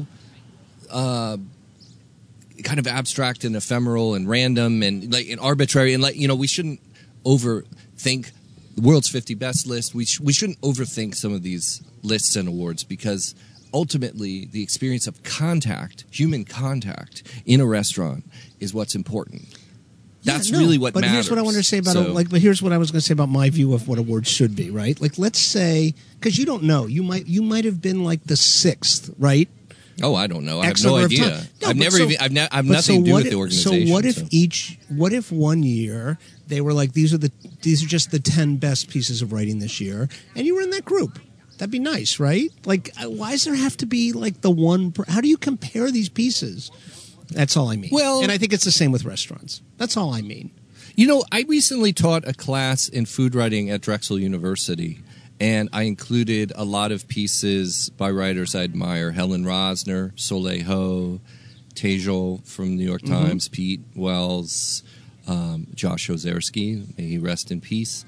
kind of abstract and ephemeral and random and arbitrary, and we shouldn't overthink the world's 50 best list. We shouldn't overthink some of these lists and awards, because ultimately the experience of human contact in a restaurant is what's important. That's really what matters. But here's what I want to say about but here's what I was going to say about my view of what awards should be, right? Like, let's say, because you don't know, you might have been like the 6th, right? Oh, I don't know. I have no idea. I've nothing to do with the organization. So what if 1 year they were like, these are just the 10 best pieces of writing this year, and you were in that group? That'd be nice, right? Like, why does there have to be like the one? How do you compare these pieces? That's all I mean. Well, and I think it's the same with restaurants. That's all I mean. I recently taught a class in food writing at Drexel University, and I included a lot of pieces by writers I admire: Helen Rosner, Soleil Ho, Tejol from New York Times, Pete Wells, Josh Ozersky, may he rest in peace.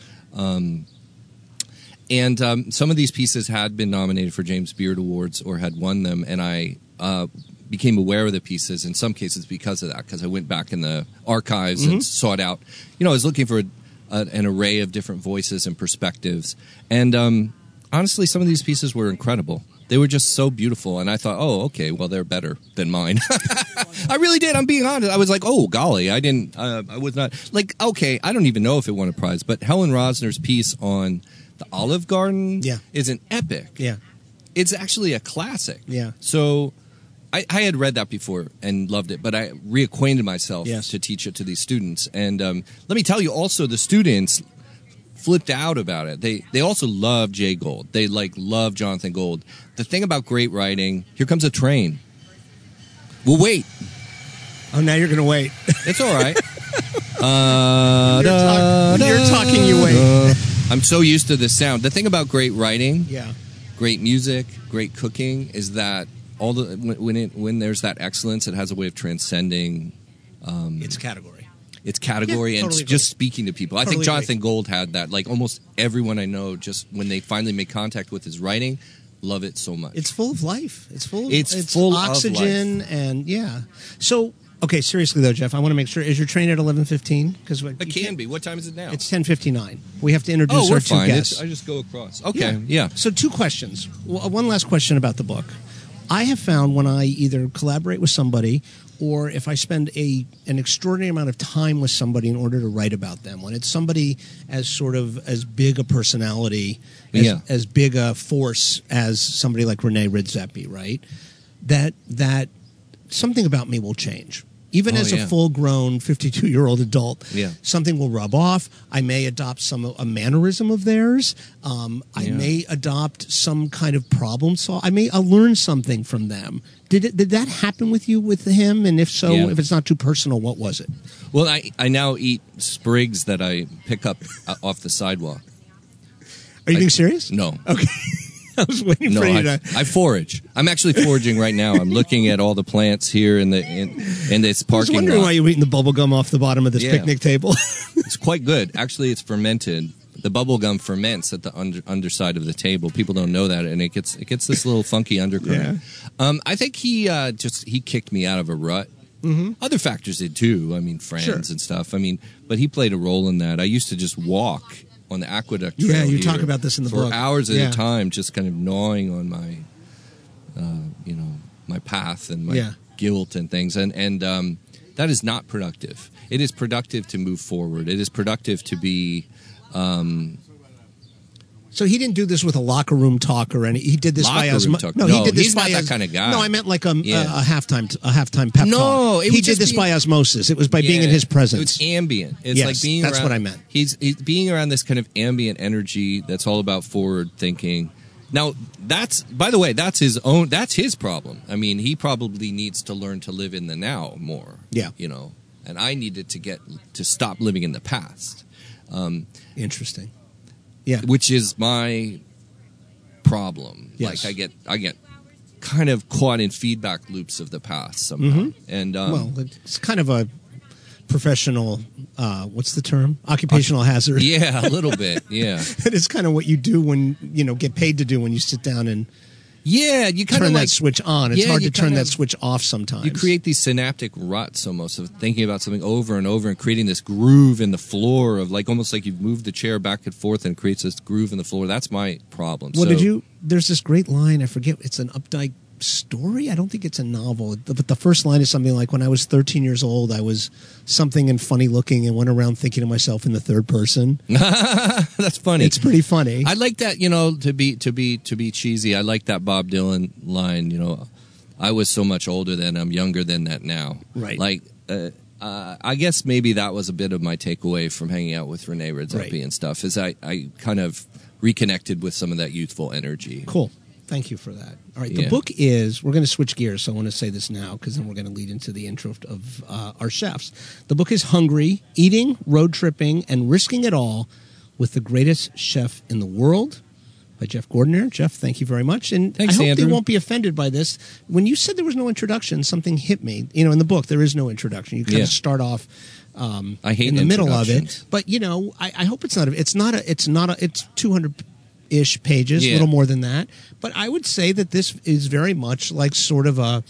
And some of these pieces had been nominated for James Beard Awards or had won them, and I became aware of the pieces in some cases because of that, because I went back in the archives and sought out. I was looking for an array of different voices and perspectives, and honestly, some of these pieces were incredible. They were just so beautiful, and I thought, oh, okay, well, they're better than mine. I really did. I'm being honest. I was like, oh, golly, I was not like, okay, I don't even know if it won a prize, but Helen Rosner's piece on the Olive Garden is an epic. Yeah. It's actually a classic. Yeah. So I had read that before and loved it, but I reacquainted myself to teach it to these students. And let me tell you, also, the students flipped out about it. They also love Jay Gould. They love Jonathan Gould. The thing about great writing, here comes a train. We'll wait. Oh, now you're going to wait. It's all right. You're talking, you wait. I'm so used to this sound. The thing about great writing, great music, great cooking is that when there's that excellence, it has a way of transcending its category. And totally just speaking to people. Totally I think Jonathan Gould had that. Like, almost everyone I know, just when they finally make contact with his writing, love it so much. It's full of life. It's full of of oxygen life. And So, okay, seriously though, Jeff, I want to make sure, is your train at 11:15? Because it can be. What time is it now? It's 10:59. We have to introduce our two guests. I just go across. Okay, yeah. So 2 questions. One last question about the book. I have found when I either collaborate with somebody or if I spend an extraordinary amount of time with somebody in order to write about them, when it's somebody as big a personality, as big a force as somebody like Rene Redzepi, right? That something about me will change. Even as a full-grown 52-year-old adult, something will rub off. I may adopt a mannerism of theirs. I may adopt some kind of problem solve. I'll learn something from them. Did that happen with you with him? And if so, if it's not too personal, what was it? Well, I now eat sprigs that I pick up off the sidewalk. Are you being serious? No. Okay. I was waiting for you to... I forage. I'm actually foraging right now. I'm looking at all the plants here in this parking lot. I was wondering why you were eating the bubble gum off the bottom of this picnic table. It's quite good. Actually, it's fermented. The bubble gum ferments at the underside of the table. People don't know that, and it gets this little funky undercurrent. I think he kicked me out of a rut. Mm-hmm. Other factors did too. I mean, friends and stuff. I mean, but he played a role in that. I used to just walk on the aqueduct trail you talk about this in the book. For hours at a time, just kind of gnawing on my, my path and my guilt and things. And that is not productive. It is productive to move forward. It is productive to be... So he didn't do this with a locker room talk or any. He did this by osmosis. No, he did this by that kind of guy. No, I meant like a halftime pep talk. He did this by osmosis. It was by being in his presence. It's ambient. It's like being that's around, what I meant. He's being around this kind of ambient energy that's all about forward thinking. Now, by the way, that's his problem. I mean, he probably needs to learn to live in the now more. Yeah. And I needed to stop living in the past. Interesting. Yeah. Which is my problem. Yes. Like I get kind of caught in feedback loops of the past somehow. Mm-hmm. And well, it's kind of a professional, what's the term? Occupational hazard. Yeah, a little bit. Yeah. It is kind of what you do when, get paid to do when you sit down and Yeah, you kind turn of that switch on. It's hard to turn kind that of- switch off sometimes. You create these synaptic ruts almost of thinking about something over and over and creating this groove in the floor of almost like you've moved the chair back and forth and it creates this groove in the floor. That's my problem. Well, So- there's this great line, I forget, it's an Updike story. I don't think it's a novel, but the first line is something like, when I was 13 years old, I was something and funny looking and went around thinking of myself in the third person. That's funny. It's pretty funny. I like that, to be cheesy. I like that Bob Dylan line, I was so much older then, I'm younger than that now. Right. I guess maybe that was a bit of my takeaway from hanging out with Renee Redzepi Right. and stuff, is I kind of reconnected with some of that youthful energy. Cool. Thank you for that. All right. The Yeah. book is, we're going to switch gears, so I want to say this now because then we're going to lead into the intro of our chefs. The book is Hungry, Eating, Road Tripping, and Risking It All with the Greatest Chef in the World by Jeff Gordner. Jeff, thank you very much. And Thanks, I hope Andrew. they won't be offended by this. When you said there was no introduction, something hit me. In the book, there is no introduction. You kind Yeah. of start off I hate in the middle of it. introductions. But, I hope it's it's 200-ish pages, a Yeah. little more than that. But I would say that this is very much like sort of a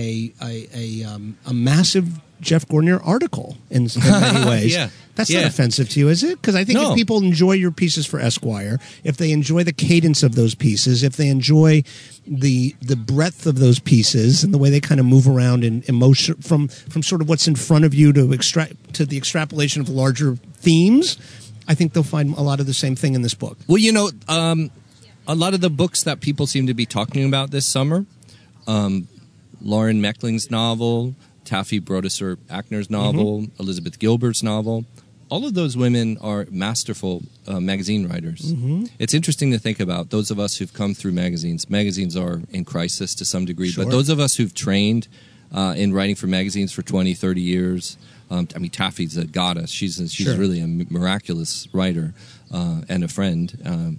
massive Jeff Gordner article in many ways. Yeah. That's Yeah. not offensive to you, is it? Because I think No. if people enjoy your pieces for Esquire, if they enjoy the cadence of those pieces, if they enjoy the breadth of those pieces and the way they kind of move around in emotion from sort of what's in front of you to the extrapolation of larger themes, I think they'll find a lot of the same thing in this book. Well, a lot of the books that people seem to be talking about this summer, Lauren Meckling's novel, Taffy Brodesser Akner's novel, Elizabeth Gilbert's novel, all of those women are masterful magazine writers. It's interesting to think about those of us who've come through magazines. Magazines are in crisis to some degree, Sure. but those of us who've trained in writing for magazines for 20, 30 years, Taffy's a goddess. She's Sure. really a miraculous writer and a friend.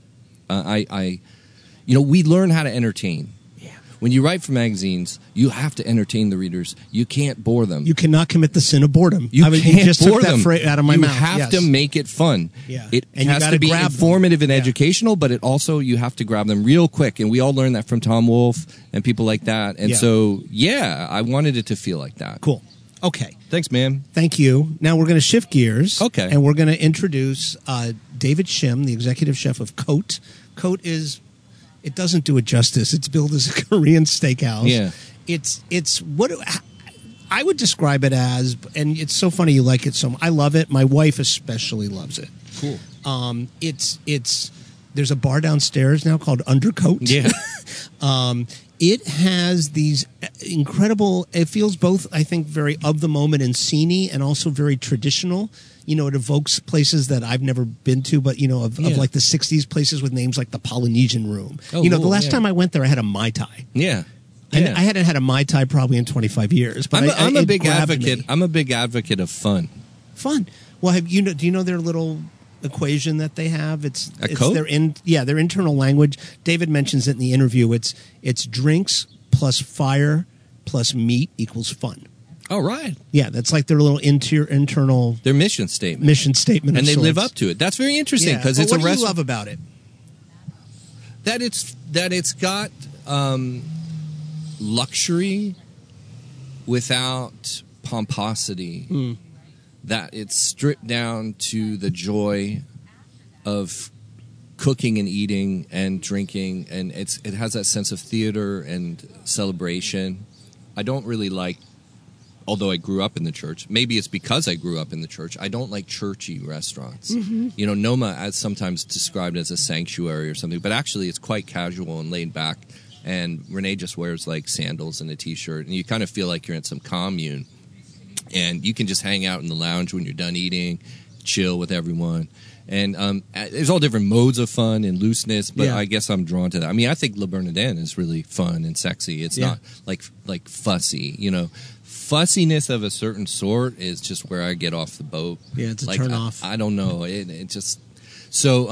We learn how to entertain. When you write for magazines, you have to entertain the readers. You can't bore them. You cannot commit the sin of boredom. You you can't just bore took that them. phrase out of my you mouth. have Yes. to make it fun. Yeah. It And you has gotta to be grab them. informative and Yeah. educational, but it also you have to grab them real quick. And we all learned that from Tom Wolfe and people like that. And Yeah. so, I wanted it to feel like that. Cool. Okay. Thanks, man. Thank you. Now we're going to shift gears. Okay. And we're going to introduce David Shim, the executive chef of Cote. Cote it doesn't do it justice. It's billed as a Korean steakhouse. Yeah. It's what I would describe it as, and it's so funny you like it so much. I love it. My wife especially loves it. Cool. There's a bar downstairs now called Undercoat. Yeah. It has these incredible, it feels both, I think, very of the moment and sceney and also very traditional. It evokes places that I've never been to, but, of like the 60s places with names like the Polynesian Room. Oh, the cool, last yeah. time I went there, I had a Mai Tai. Yeah. And Yeah. I hadn't had a Mai Tai probably in 25 years. But I'm a it big grabbed advocate. me. I'm a big advocate of fun. Fun. Well, do you know their little equation that they have? It's Cote? their internal language. David mentions it in the interview. It's drinks plus fire plus meat equals fun. All right. Yeah, that's like their little internal Their mission statement. mission statement, And of they live sorts. up to it. That's very interesting Yeah. because But it's what a do you restaurant. love about it? That it's got luxury without pomposity. That it's stripped down to the joy of cooking and eating and drinking, and it has that sense of theater and celebration. I don't really like, although I grew up in the church, maybe it's because I grew up in the church, I don't like churchy restaurants. Noma as sometimes described as a sanctuary or something, but actually it's quite casual and laid back, and Renee just wears like sandals and a t-shirt, and you kind of feel like you're in some commune, and you can just hang out in the lounge when you're done eating, chill with everyone. And there's all different modes of fun and looseness, but Yeah. I guess I'm drawn to that. I mean, I think Le Bernardin is really fun and sexy. It's Yeah. not like fussy, Fussiness of a certain sort is just where I get off the boat. Yeah, it's a like, turn off. I don't know. It just so.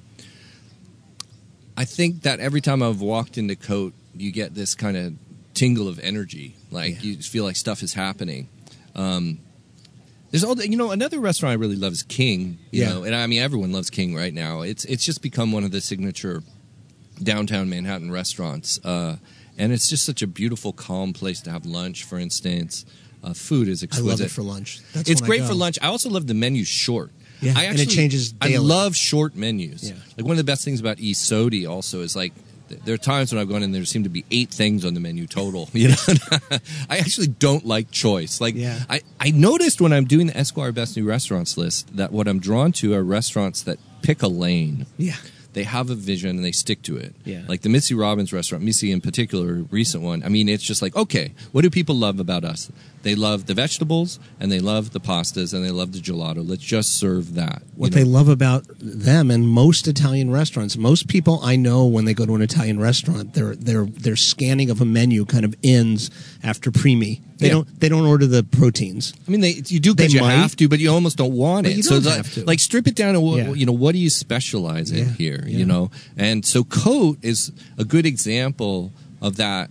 I think that every time I've walked into Cote, you get this kind of tingle of energy. Like you feel like stuff is happening. There's all another restaurant I really love is King. You Yeah. know, and I mean everyone loves King right now. It's just become one of the signature downtown Manhattan restaurants, and it's just such a beautiful, calm place to have lunch. For instance, food is I exquisite. love it for lunch. That's It's when I great go. for lunch. I also love the menu short. Yeah, I and it changes I daily. love short menus. Yeah. Like one of the best things about East Sodi also is like there are times when I've gone in there seem to be 8 things on the menu total. You know, I actually don't like choice. Like Yeah. I noticed when I'm doing the Esquire Best New Restaurants list that what I'm drawn to are restaurants that pick a lane. Yeah. They have a vision and they stick to it. Yeah. Like the Missy Robbins restaurant, Missy in particular, a recent one. I mean, it's just like, okay, what do people love about us? They love the vegetables and they love the pastas and they love the gelato. Let's just serve that. What they love about them and most Italian restaurants, most people I know when they go to an Italian restaurant, their scanning of a menu kind of ends after primi. They don't order the proteins. I mean, you do because They you might. have to, but you almost don't want But it. you So don't like, have to. like strip it down to what, Yeah. what do you specialize in Yeah. here? Yeah. You know, and so Cote is a good example of that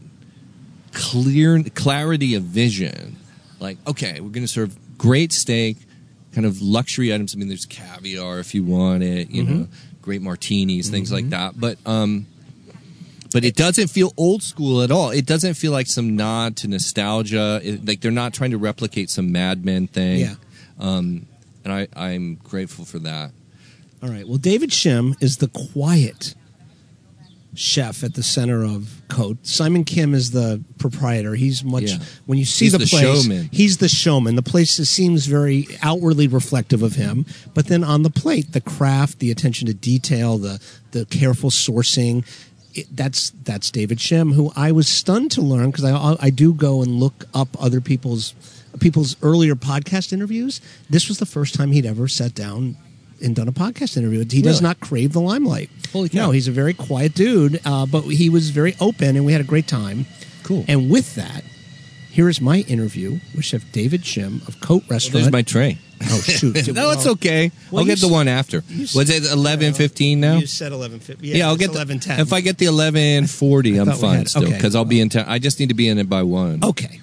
clarity of vision. Like, okay, we're going to serve great steak, kind of luxury items. I mean, there's caviar if you want it, you know, great martinis, things like that. But it doesn't feel old school at all. It doesn't feel like some nod to nostalgia. Like they're not trying to replicate some Mad Men thing. Yeah. And I'm grateful for that. All right. Well, David Shim is the quiet chef at the center of Cote. Simon Kim is the proprietor. He's much Yeah. when you see He's the the place. showman. He's the showman. The place seems very outwardly reflective of him, but then on the plate, the craft, the attention to detail, the careful sourcing. That's David Shim, who I was stunned to learn because I do go and look up other people's earlier podcast interviews. This was the first time he'd ever sat down and done a podcast interview. He does Really? not crave the limelight. Holy cow. No, he's a very quiet dude, but he was very open, and we had a great time. Cool. And with that, here is my interview with Chef David Shim of Cote Restaurant. There's my tray. Oh, shoot. No, it's okay. Well, I'll you get the s- one after. you s- Was it 11:15 now? You said 11:50. Yeah, I'll it's get 11:10. If I get the 11:40, I'm thought we fine had- still okay. because I'll be in town. I just need to be in it by 1 Okay.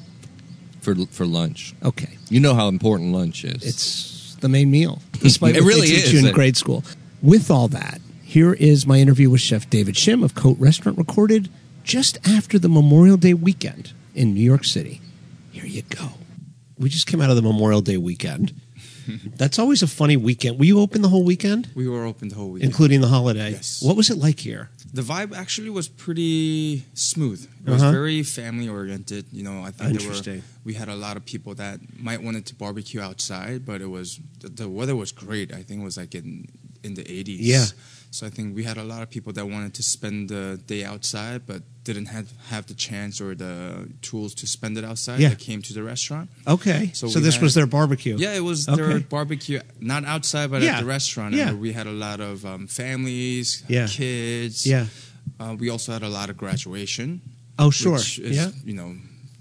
for lunch. Okay. You know how important lunch is. It's the main meal, despite It what really they teach is. you in grade school. With all that, here is my interview with Chef David Shim of Cote Restaurant, recorded just after the Memorial Day weekend in New York City. Here you go. We just came out of the Memorial Day weekend. That's always a funny weekend. Were you open the whole weekend, We were open the whole weekend. including the holiday? Yes. What was it like here? The vibe actually was pretty smooth. It was very family oriented. You know, I think Interesting. we had a lot of people that might wanted to barbecue outside, but it was the weather was great. I think it was like in the 80s. Yeah. So I think we had a lot of people that wanted to spend the day outside, but didn't have the chance or the tools to spend it outside. Yeah. That came to the restaurant. Okay, So so we this had- was their barbecue. Yeah, it was Okay. their barbecue, not outside, but Yeah. at the restaurant. Yeah. And we had a lot of families, Yeah. kids. Yeah. We also had a lot of graduation. Oh, sure. Which is, Yeah. you know,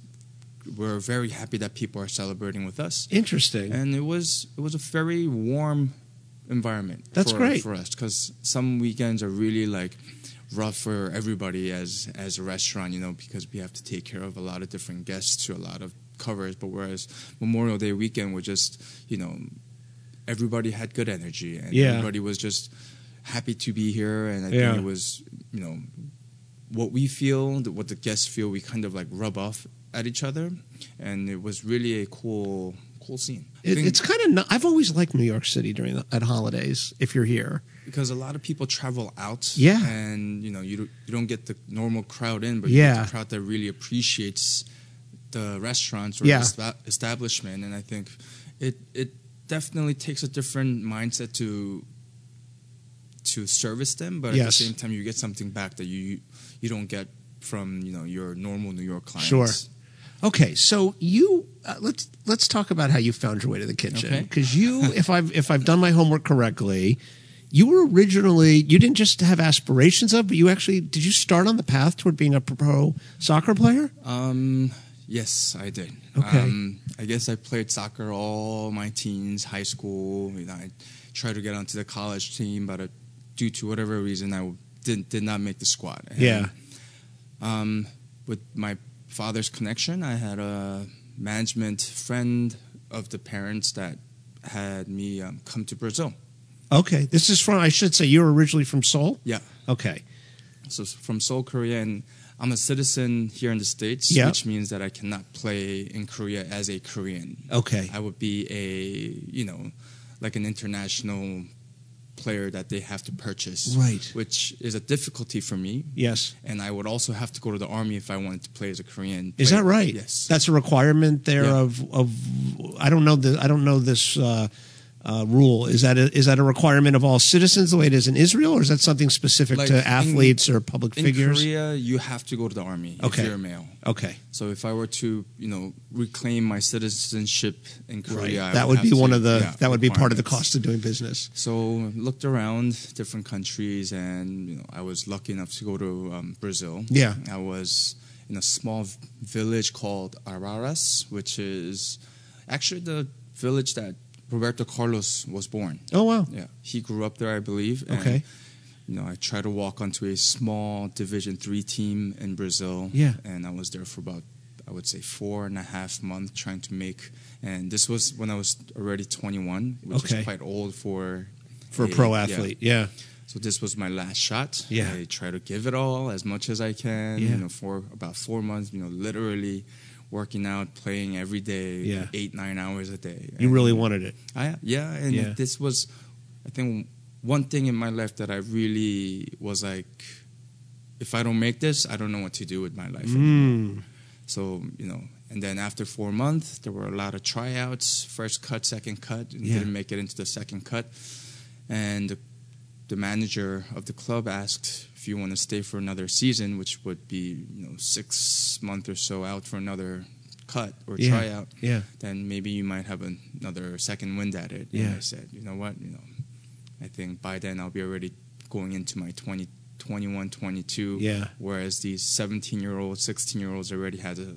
we're very happy that people are celebrating with us. Interesting. And it was a very warm environment. That's great. for us, because some weekends are really like rough for everybody as a restaurant, you know, because we have to take care of a lot of different guests to a lot of covers. But whereas Memorial Day weekend, we're just, you know, everybody had good energy and Yeah. everybody was just happy to be here. And I Yeah. think it was, you know, what we feel, what the guests feel, we kind of like rub off at each other, and it was really a cool scene. I think It's kind of. I've always liked New York City at holidays. If you're here, because a lot of people travel out, Yeah. and you know you don't get the normal crowd in, but Yeah. you get the crowd that really appreciates the restaurants or Yeah. the establishment, and I think it definitely takes a different mindset to service them, but at the Yes. same time you get something back that you don't get from, you know, your normal New York clients. Sure. Okay, so you let's talk about how you found your way to the kitchen, Okay. because you, if I've done my homework correctly, you were originally, you didn't just have aspirations of, but you actually, did you start on the path toward being a pro soccer player? Yes, I did. Okay. I guess I played soccer all my teens, high school. You know, I tried to get onto the college team, but due to whatever reason, I did not make the squad. And, Yeah. With my father's connection, I had a management friend of the parents that had me come to Brazil. Okay. This is from, I should say, you're originally from Seoul? Yeah. Okay. So from Seoul, Korea, and I'm a citizen here in the States, Yeah. which means that I cannot play in Korea as a Korean. Okay. I would be like an international player that they have to purchase. Right. Which is a difficulty for me. Yes. And I would also have to go to the army if I wanted to play as a Korean Is player. that right? Yes. That's a requirement there Yeah. of I don't know this rule. Is that a requirement of all citizens the way it is in Israel, or is that something specific Like to athletes or public in figures? Korea, you have to go to the army Okay. if you're a male. Okay. So if I were to, reclaim my citizenship in Korea, I That would be have one to- of the yeah, that would be part of the requirements. cost of doing business. So looked around different countries, and I was lucky enough to go to Brazil. Yeah. I was in a small village called Araras, which is actually the village that Roberto Carlos was born. Oh wow. Yeah, he grew up there, I believe. And, Okay. I tried to walk onto a small Division III team in Brazil. Yeah. And I was there for about, I would say, 4.5 months trying to make. And this was when I was already 21, which Okay. is quite old for For a pro athlete. Yeah. So this was my last shot. Yeah. I try to give it all as much as I can. Yeah. For about 4 months. Literally working out, playing every day. Yeah. 8-9 hours a day. You And really wanted it. and Yeah. this was, I think, one thing in my life that I really was like, if I don't make this, I don't know what to do with my life anymore. So, and then after 4 months, there were a lot of tryouts, first cut, second cut, and Yeah. didn't make it into the second cut. And the manager of the club asked if you want to stay for another season, which would be 6 months or so out for another cut or Yeah. tryout. Yeah. Then maybe you might have another second wind at it. Yeah. And I said, you know what, I think by then I'll be already going into my 21, 22. Yeah. Whereas these 17-year-olds, 16-year-olds already had a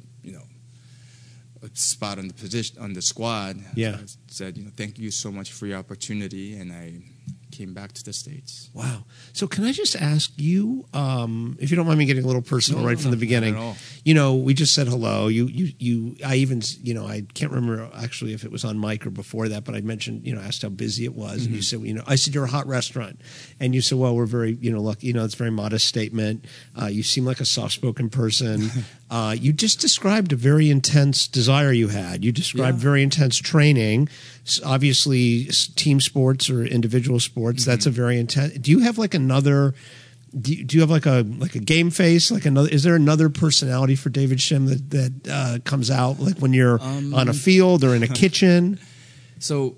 spot on the position on the squad. Yeah. I said, thank you so much for your opportunity, and I came back to the States. Wow. So can I just ask you, if you don't mind me getting a little personal right from the beginning? Not at all. We just said hello. I even, I can't remember actually if it was on mic or before that, but I mentioned, asked how busy it was. And you said, I said, you're a hot restaurant. And you said, well, we're very, lucky. It's a very modest statement. You seem like a soft-spoken person. You just described a very intense desire you had. You described very intense training. Obviously, team sports or individual sports, that's a very intense. Do you have like another? Do you have like a game face? Like another? Is there another personality for David Shim that comes out like when you're on a field or in a kitchen? So,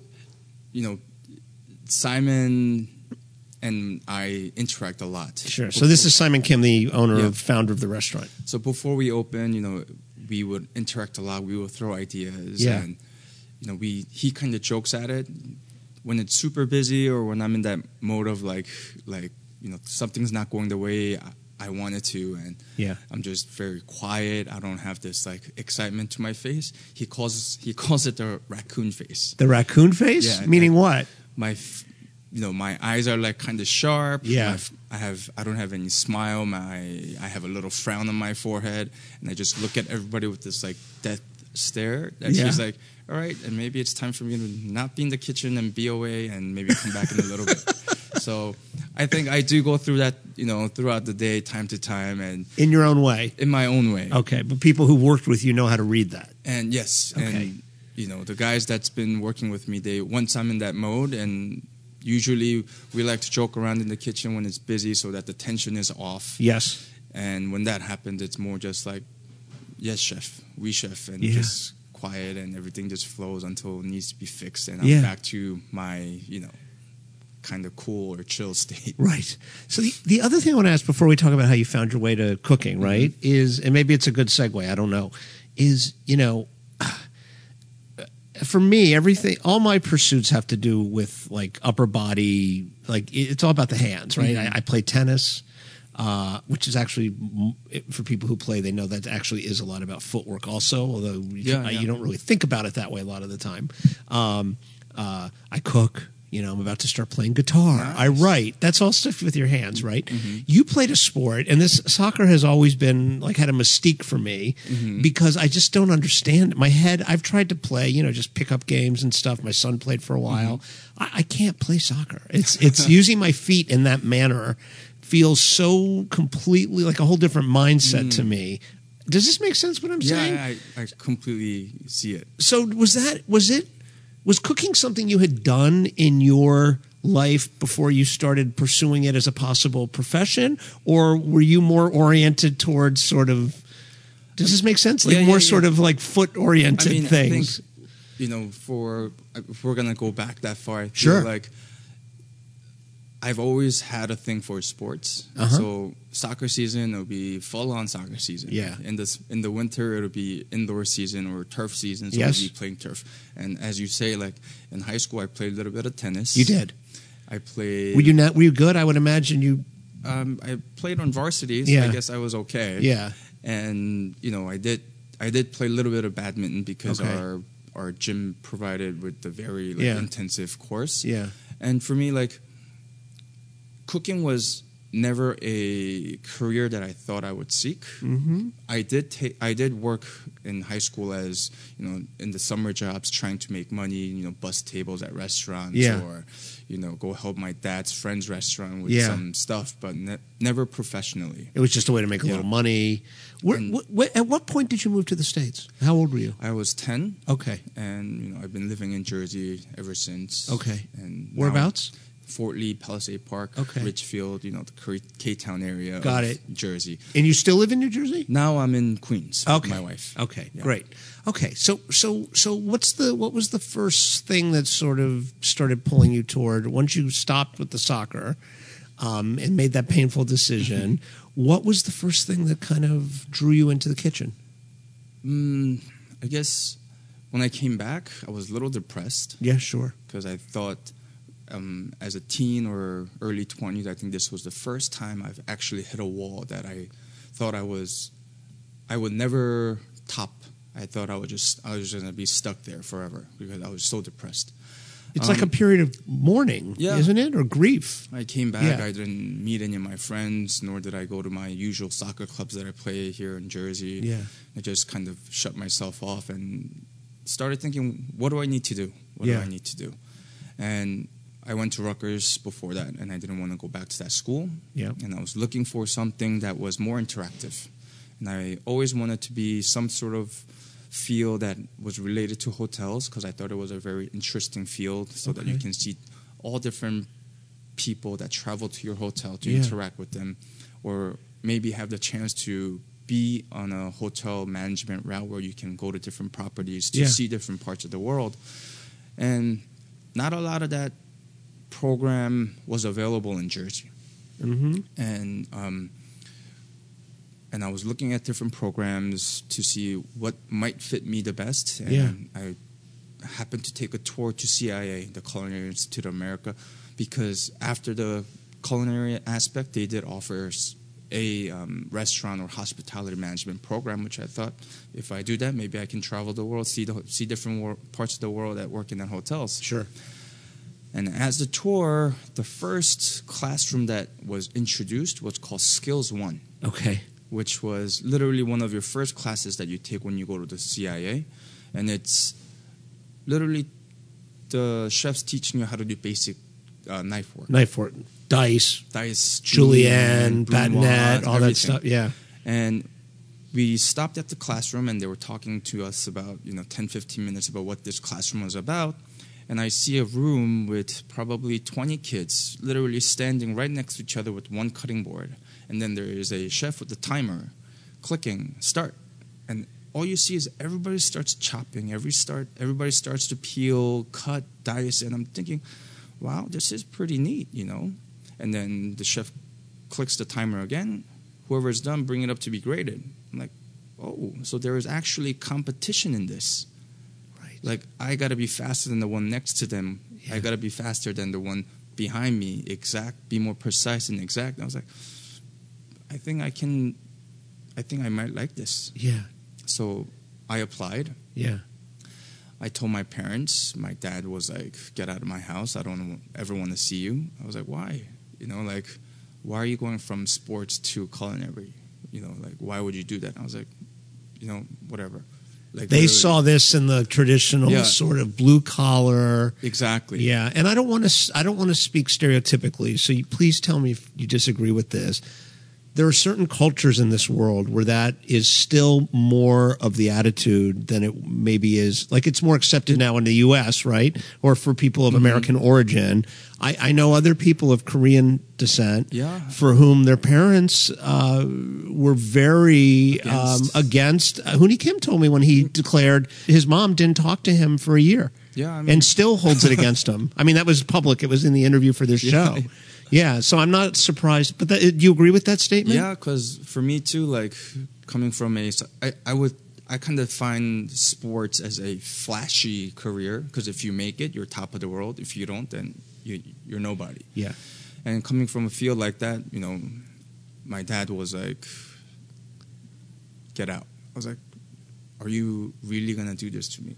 Simon and I interact a lot. Sure. So this is Simon Kim, the owner Yeah. founder of the restaurant. So before we open, we would interact a lot. We would throw ideas, Yeah. and he kind of jokes at it when it's super busy or when I'm in that mode of like something's not going the way I want it to, and Yeah. I'm just very quiet. I don't have this like excitement to my face. He calls it the raccoon face. The raccoon face, Yeah, meaning what? My eyes are like kind of sharp. Yeah. I don't have any smile. I have a little frown on my forehead, and I just look at everybody with this like death stare. That Yeah. she's like, all right, and maybe it's time for me to not be in the kitchen and be away, and maybe come back in a little bit. So I think I do go through that, throughout the day, time to time, and In your own way. in my own way. Okay, but people who worked with you know how to read that. And yes, Okay. and the guys that's been working with me, once I'm in that mode, and usually we like to joke around in the kitchen when it's busy so that the tension is off. Yes. And when that happens, it's more just like, yes, chef, we chef, and Yeah. just quiet, and everything just flows until it needs to be fixed, and I'm Yeah. back to my, kind of cool or chill state. Right. So the other thing I want to ask before we talk about how you found your way to cooking, right, is, and maybe it's a good segue, I don't know, is, for me, all my pursuits have to do with like upper body, like it's all about the hands, right? I play tennis, which is actually, for people who play, they know that actually is a lot about footwork also, although you don't really think about it that way a lot of the time. I cook. You know, I'm about to start playing guitar. Nice. I write. That's all stuff with your hands, right? Mm-hmm. You played a sport, and this soccer has always been like had a mystique for me Mm-hmm. because I just don't understand it. My head. I've tried to play, you know, just pick up games and stuff. My son played for a while. I can't play soccer. It's using my feet in that manner feels so completely like a whole different mindset to me. Does this make sense? What I'm saying? Yeah, I completely see it. So was cooking something you had done in your life before you started pursuing it as a possible profession, or were you more oriented towards sort of? Does this make sense? Like more sort of like foot oriented things. I think, you know, if we're gonna go back that far, I feel Sure. like I've always had a thing for sports. Uh-huh. So soccer season, it'll be full-on soccer season. Yeah. In the winter, it'll be indoor season or turf season. So Yes. we'll be playing turf. And as you say, like in high school, I played a little bit of tennis. You did. I played. Were you good? I would imagine you. I played on varsity, so Yeah. I guess I was okay. Yeah. And you know, I did play a little bit of badminton because Okay. our gym provided with the very Yeah. intensive course. Yeah. And for me, like, cooking was never a career that I thought I would seek. Mm-hmm. I did work in high school as, you know, in the summer jobs trying to make money, you know, bus tables at restaurants Yeah. or, you know, go help my dad's friend's restaurant with Yeah. some stuff, but never professionally. It was just a way to make a Yeah. little money. At what point did you move to the States? How old were you? I was 10. Okay. And, you know, I've been living in Jersey ever since. Okay. And now Whereabouts? Fort Lee, Palisade Park, Okay. Richfield, you know, the K-Town area Got of it. Jersey. And you still live in New Jersey? Now I'm in Queens with my wife. Okay, Yeah. great. Okay, so what was the first thing that sort of started pulling you toward once you stopped with the soccer and made that painful decision? What was the first thing that kind of drew you into the kitchen? I guess when I came back, I was a little depressed Yeah, sure. because I thought as a teen or early 20s, I think this was the first time I've actually hit a wall that I thought I would never top. I thought I was just going to be stuck there forever because I was so depressed. It's like a period of mourning, Yeah. isn't it? Or grief. I came back. Yeah. I didn't meet any of my friends, nor did I go to my usual soccer clubs that I play here in Jersey. Yeah. I just kind of shut myself off and started thinking, what do I need to do? What Yeah. do I need to do? And I went to Rutgers before that, and I didn't want to go back to that school. Yeah. And I was looking for something that was more interactive. And I always wanted to be some sort of field that was related to hotels because I thought it was a very interesting field so that you Okay. can see all different people that travel to your hotel to Yeah. interact with them, or maybe have the chance to be on a hotel management route where you can go to different properties to Yeah. see different parts of the world. And not a lot of that program was available in Jersey. Mm-hmm. And I was looking at different programs to see what might fit me the best. And Yeah. I happened to take a tour to CIA, the Culinary Institute of America, because after the culinary aspect, they did offer a restaurant or hospitality management program, which I thought, if I do that, maybe I can travel the world, see different parts of the world that work in at hotels. Sure. And as the tour, the first classroom that was introduced was called Skills 1, Okay. which was literally one of your first classes that you take when you go to the CIA. And it's literally the chefs teaching you how to do basic knife work. Knife work, dice, Dice, julienne, Brunoise, batonette, all that everything. stuff. Yeah. And we stopped at the classroom and they were talking to us about, 10, 15 minutes about what this classroom was about. And I see a room with probably 20 kids literally standing right next to each other with one cutting board. And then there is a chef with the timer clicking, start. And all you see is everybody starts chopping. Everybody starts to peel, cut, dice. And I'm thinking, wow, this is pretty neat, And then the chef clicks the timer again. Whoever's done, bring it up to be graded. I'm like, oh, so there is actually competition in this. Right. Like, I got to be faster than the one next to them. Yeah. I got to be faster than the one behind me. Be more precise and exact. And I was like, I think I might like this. Yeah. So I applied. Yeah. I told my parents. My dad was like, "Get out of my house. I don't ever want to see you." I was like, "Why? Like, why are you going from sports to culinary? Like, why would you do that?" And I was like, whatever. Like, they saw this in the traditional sort of blue collar. Exactly. Yeah, and I don't want to speak stereotypically. So please tell me if you disagree with this. There are certain cultures in this world where that is still more of the attitude than it maybe is. Like, it's more accepted now in the U.S., right? Or for people of American origin. I know other people of Korean descent for whom their parents were very against. Hooni Kim told me when he declared his mom didn't talk to him for a year. Yeah, and still holds it against him. I mean, that was public. It was in the interview for this show. Yeah, so I'm not surprised. But do you agree with that statement? Yeah, because for me too, like coming from I kind of find sports as a flashy career, because if you make it, you're top of the world. If you don't, then you're nobody. Yeah. And coming from a field like that, my dad was like, "Get out." I was like, "Are you really gonna do this to me?"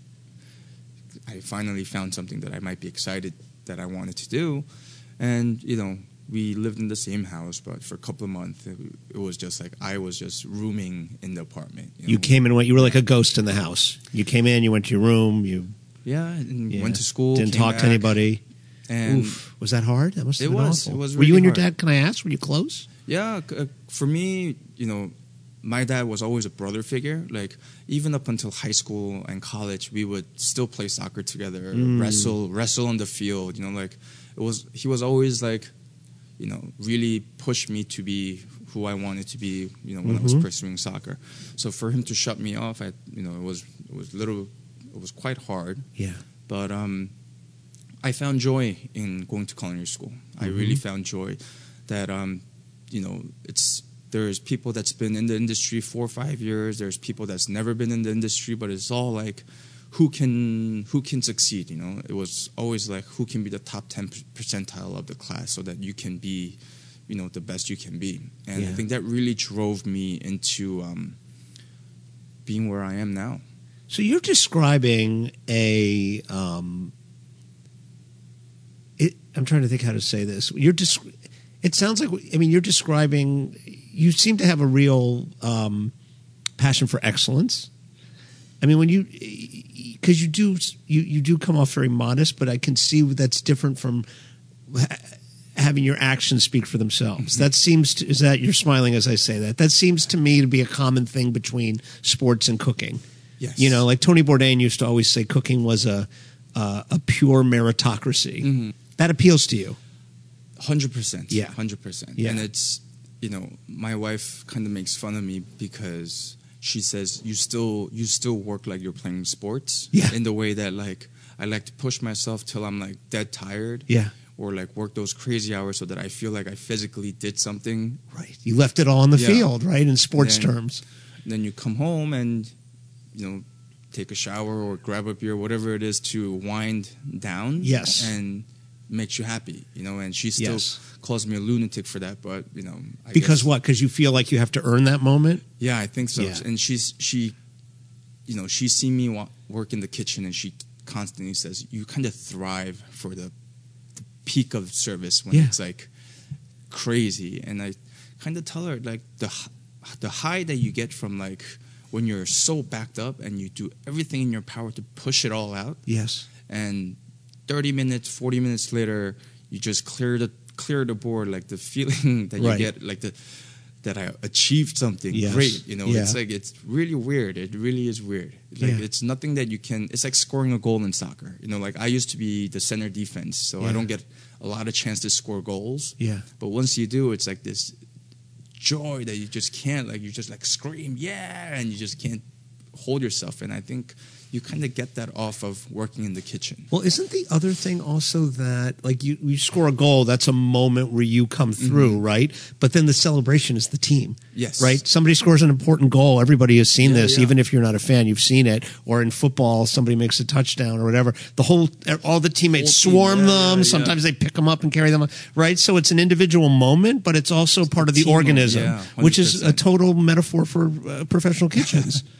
I finally found something that I might be excited that I wanted to do. And, we lived in the same house, but for a couple of months, it was just like I was just rooming in the apartment. You came and went. You were like a ghost in the house. You came in, you went to your room. Went to school. Didn't talk to anybody. And was that hard? That must have been awful. It was really Were you and your hard. dad, can I ask, were you close? Yeah. For me, my dad was always a brother figure. Like, even up until high school and college, we would still play soccer together, wrestle on the field. He was always like, really pushed me to be who I wanted to be, when I was pursuing soccer. So for him to shut me off, it was quite hard. Yeah. But I found joy in going to culinary school. I really found joy that there's people that's been in the industry 4 or 5 years. There's people that's never been in the industry, but it's all like, who can succeed? It was always like, who can be the top 10 percentile of the class so that you can be, the best you can be. And I think that really drove me into being where I am now. So you're describing I'm trying to think how to say this. It sounds like, you're describing, you seem to have a real passion for excellence. Because you do come off very modest, but I can see that's different from having your actions speak for themselves. That seems is that you're smiling as I say that. That seems to me to be a common thing between sports and cooking. Yes. Like Tony Bourdain used to always say, cooking was a pure meritocracy. That appeals to you. 100%. Yeah. 100%. Yeah. And it's, my wife kind of makes fun of me because she says, you still work like you're playing sports. Yeah. In the way that, like, I like to push myself till I'm like dead tired. Yeah. Or like work those crazy hours so that I feel like I physically did something. Right. You left it all on the field, right? In sports terms. Then you come home and, take a shower or grab a beer, whatever it is, to wind down. Yes. And makes you happy, and she still calls me a lunatic for that, but I because guess, what? Because you feel like you have to earn that moment. Yeah, I think so. Yeah. And she's seen me work in the kitchen, and she constantly says, you kind of thrive for the peak of service when it's like crazy. And I kind of tell her, like, the high that you get from, like, when you're so backed up and you do everything in your power to push it all out. Yes. And 30 minutes, 40 minutes later, you just clear the board, like the feeling that you get, like that I achieved something great. It's like, it's really weird. It really is weird. Like, it's nothing that you can. It's like scoring a goal in soccer. Like, I used to be the center defense, so I don't get a lot of chance to score goals. Yeah. But once you do, it's like this joy that you just can't, like, you just like scream, and you just can't hold yourself. And I think you kind of get that off of working in the kitchen. Well, isn't the other thing also that, like, you score a goal, that's a moment where you come through, right? But then the celebration is the team. Yes. Right? Somebody scores an important goal. Everybody has seen this. Even if you're not a fan, you've seen it. Or in football, somebody makes a touchdown or whatever. All the teammates swarm them. Sometimes they pick them up and carry them up. Right? So it's an individual moment, but it's also part of the organism, which is a total metaphor for professional kitchens.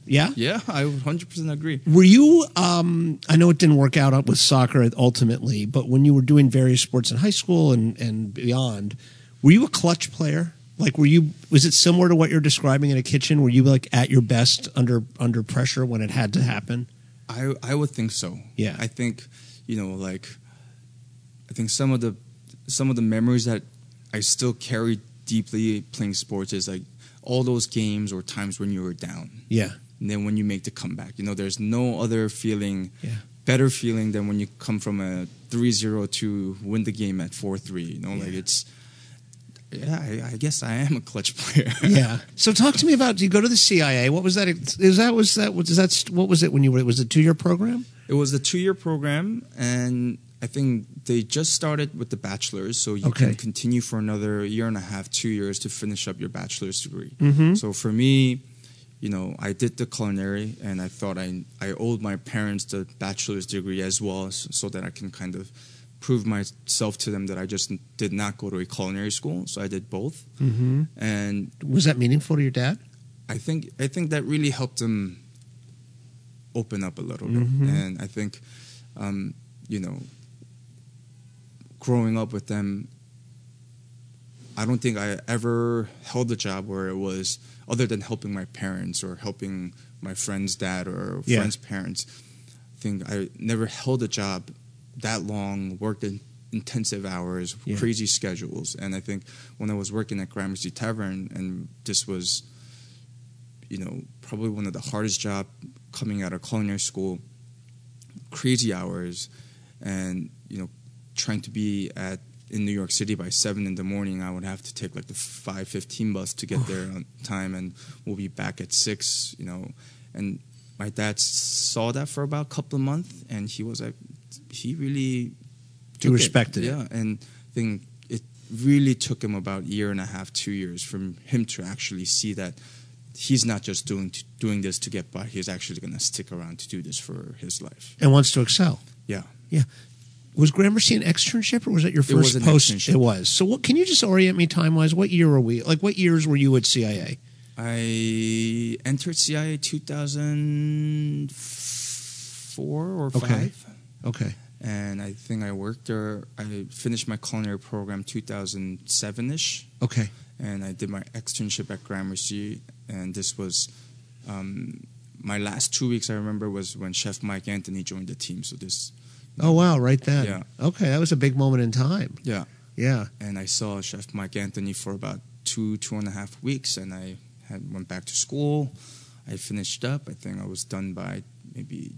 Yeah? Yeah, I would 100% agree. Were you, I know it didn't work out with soccer ultimately, but when you were doing various sports in high school and beyond, were you a clutch player? Like, was it similar to what you're describing in a kitchen? Were you like at your best under pressure when it had to happen? I would think so. Yeah. I think, I think some of the memories that I still carry deeply playing sports is like all those games or times when you were down. Yeah. And then when you make the comeback, there's no other feeling, better feeling than when you come from a 3-0 to win the game at 4-3. Like it's, I guess I am a clutch player. Yeah. So talk to me about, do you go to the CIA? What was that? What was it when you were, was it a 2-year program? It was a 2-year program, and I think they just started with the bachelor's, so you can continue for another 1.5 years, 2 years to finish up your bachelor's degree. Mm-hmm. So for me, I did the culinary, and I thought I owed my parents the bachelor's degree as well, so that I can kind of prove myself to them that I just did not go to a culinary school. So I did both. Mm-hmm. And was that meaningful to your dad? I think that really helped him open up a little bit. Mm-hmm. And I think, growing up with them, I don't think I ever held a job where it was, other than helping my parents or helping my friend's dad or friend's parents, I think I never held a job that long, worked in intensive hours, crazy schedules. And I think when I was working at Gramercy Tavern, and this was, probably one of the hardest jobs coming out of culinary school, crazy hours, and, trying to be in New York City by 7 a.m, I would have to take like the 5:15 bus to get there on time, and we'll be back at 6, and my dad saw that for about a couple of months, and he was like, he really respected it. Yeah, and I think it really took him about 1.5 years, 2 years for him to actually see that he's not just doing this to get by. He's actually going to stick around to do this for his life. And wants to excel. Yeah. Yeah. Was Gramercy an externship, or was it your first post? Externship. It was. So can you just orient me time-wise? What year were we? Like, what years were you at CIA? I entered CIA 2004 or 5. Okay. And I think I worked there. I finished my culinary program 2007-ish. Okay. And I did my externship at Gramercy. And this was my last 2 weeks, I remember, was when Chef Mike Anthony joined the team. So this... Oh, wow, right then. Yeah. Okay, that was a big moment in time. Yeah. Yeah. And I saw Chef Mike Anthony for about 2.5 weeks, and I went back to school. I finished up. I think I was done by maybe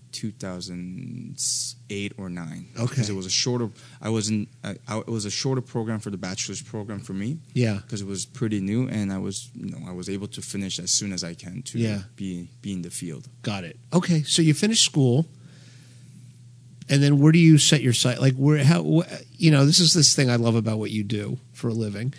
2008 or 9. Okay. Because it was a shorter. It was a shorter program for the bachelor's program for me. Yeah. Because it was pretty new, and I was able to finish as soon as I can to be in the field. Got it. Okay, so you finished school. And then where do you set your sight? Like, this is this thing I love about what you do for a living.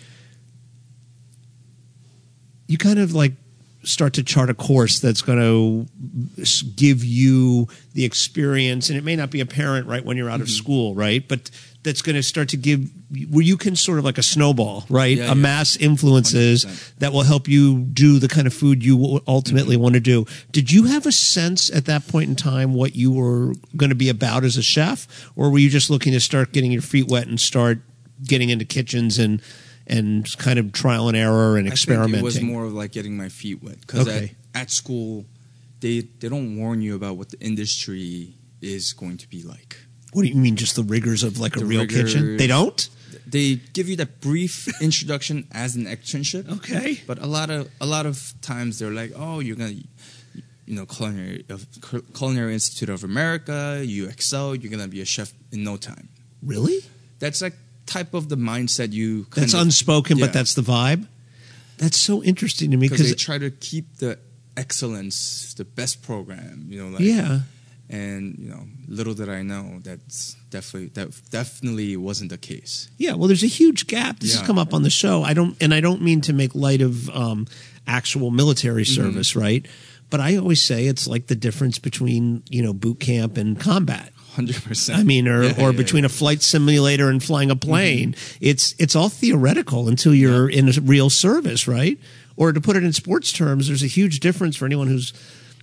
You kind of like start to chart a course that's going to give you the experience, and it may not be apparent right when you're out of school, right? But that's going to start to give, where you can sort of like a snowball, right? Amass influences 100%. That will help you do the kind of food you ultimately want to do. Did you have a sense at that point in time what you were going to be about as a chef, or were you just looking to start getting your feet wet and start getting into kitchens and kind of trial and error and experimenting? I think it was more of like getting my feet wet, because at school they don't warn you about what the industry is going to be like. What do you mean, just the rigors of like a real kitchen? They don't? They give you that brief introduction as an externship. Okay. But a lot of times they're like, oh, you're going to, Culinary Institute of America, you excel, you're going to be a chef in no time. Really? That's like type of the mindset you... That's unspoken, but that's the vibe? That's so interesting to me. Because they try to keep the excellence, the best program, And little did I know that definitely wasn't the case. Yeah, well, there's a huge gap. This has come up on the show. I don't mean to make light of actual military service, right? But I always say it's like the difference between boot camp and combat. 100%. I mean, or between a flight simulator and flying a plane. It's all theoretical until you're in a real service, right? Or to put it in sports terms, there's a huge difference for anyone who's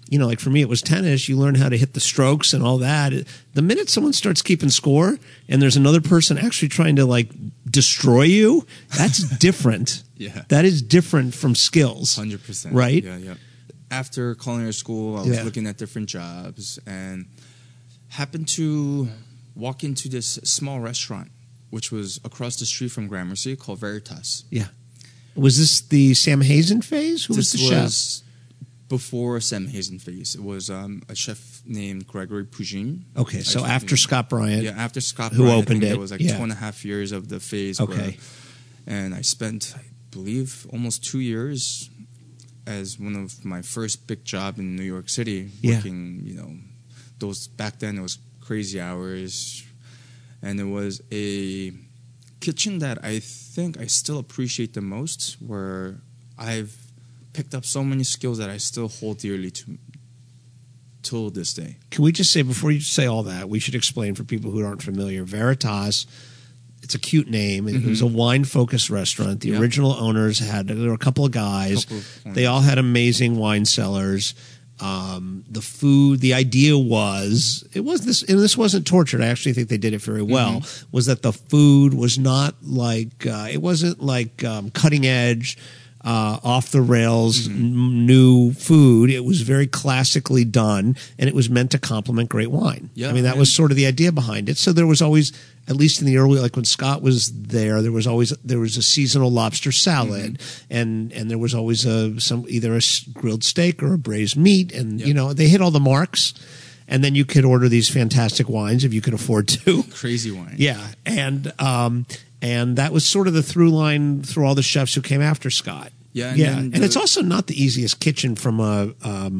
like for me, it was tennis. You learn how to hit the strokes and all that. The minute someone starts keeping score and there's another person actually trying to like destroy you, that's different. Yeah. That is different from skills. 100%. Right? Yeah. After culinary school, I was looking at different jobs and happened to walk into this small restaurant, which was across the street from Gramercy, called Veritas. Yeah. Was this the Sam Hazen phase? Who was the chef? Was before Sam Hazen phase. It was a chef named Gregory Pougine. Okay, so after Scott Bryant. Yeah, after Scott who Bryant. opened it. It was like 2.5 years of the phase. Okay. And I spent, I believe, almost 2 years as one of my first big job in New York City. Working, those back then it was crazy hours. And it was a kitchen that I think I still appreciate the most, where I've picked up so many skills that I still hold dearly till this day. Can we just say, before you say all that, we should explain for people who aren't familiar, Veritas, it's a cute name. It was a wine-focused restaurant. The original owners there were a couple of guys. They all had amazing wine cellars. The food, the idea was, this wasn't tortured. I actually think they did it very well, was that the food was not like, it wasn't like cutting edge, off the rails, new food. It was very classically done, and it was meant to complement great wine. Yeah, I mean, that was sort of the idea behind it. So there was always, at least in the early, like when Scott was there was a seasonal lobster salad, and there was always either a grilled steak or a braised meat, and they hit all the marks. And then you could order these fantastic wines if you could afford to. Crazy wine. Yeah, and that was sort of the through line through all the chefs who came after Scott. Yeah, and it's also not the easiest kitchen from a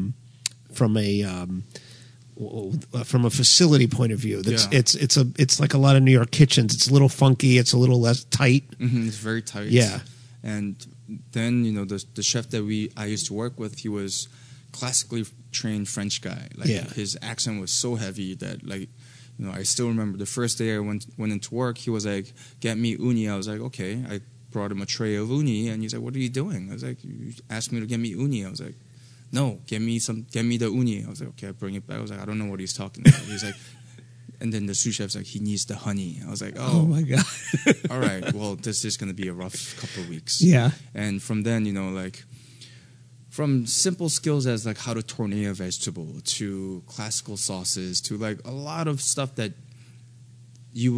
facility point of view. It's like a lot of New York kitchens. It's a little funky. It's a little less tight. It's very tight. Yeah, and then the chef that I used to work with, he was classically trained French guy. His accent was so heavy that I still remember the first day I went into work. He was like, "Get me uni." I was like, "Okay." I brought him a tray of uni, and he's like, "What are you doing?" I was like, "You asked me to get me uni." I was like, "No, get me the uni." I was like, "Okay." I bring it back. I was like, "I don't know what he's talking about." He's like, and then the sous chef's like, "He needs the honey." I was like, "Oh my god." All right. Well, this is going to be a rough couple of weeks. Yeah. And from then, from simple skills as like how to tornado a vegetable to classical sauces to like a lot of stuff that you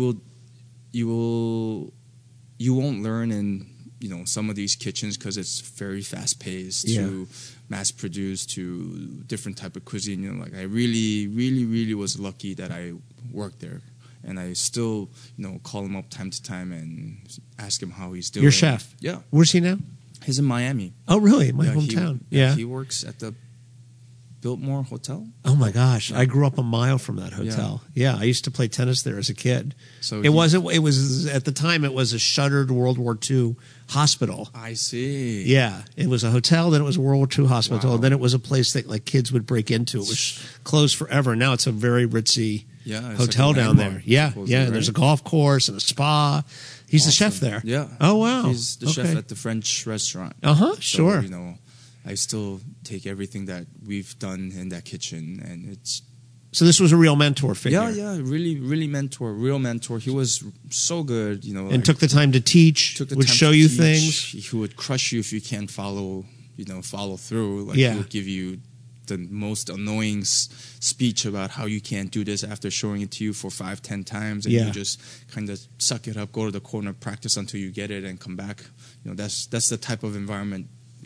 won't learn in some of these kitchens because it's very fast paced to mass produced to different type of cuisine. I really, really, really was lucky that I worked there, and I still call him up time to time and ask him how he's doing. Your chef? Yeah. Where's he now? He's in Miami. Oh, really? My hometown. He works at the Biltmore Hotel. Oh my gosh! I grew up a mile from that hotel. Yeah, I used to play tennis there as a kid. So it was at the time it was a shuttered World War II hospital. I see. Yeah, it was a hotel, then it was a World War II hospital, and then it was a place that like kids would break into. It was closed forever. Now it's a very ritzy hotel like down there. Yeah, right? There's a golf course and a spa. He's the chef there. Yeah. Oh wow. He's the chef at the French restaurant. Sure. I still take everything that we've done in that kitchen, and it's. So this was a real mentor figure. Yeah, really, really real mentor. He was so good, and took the time to teach. Would show you things. He would crush you if you can't follow through. He would give you the most annoying speech about how you can't do this after showing it to you for 5-10 times, and you just kind of suck it up, go to the corner, practice until you get it, and come back. That's the type of environment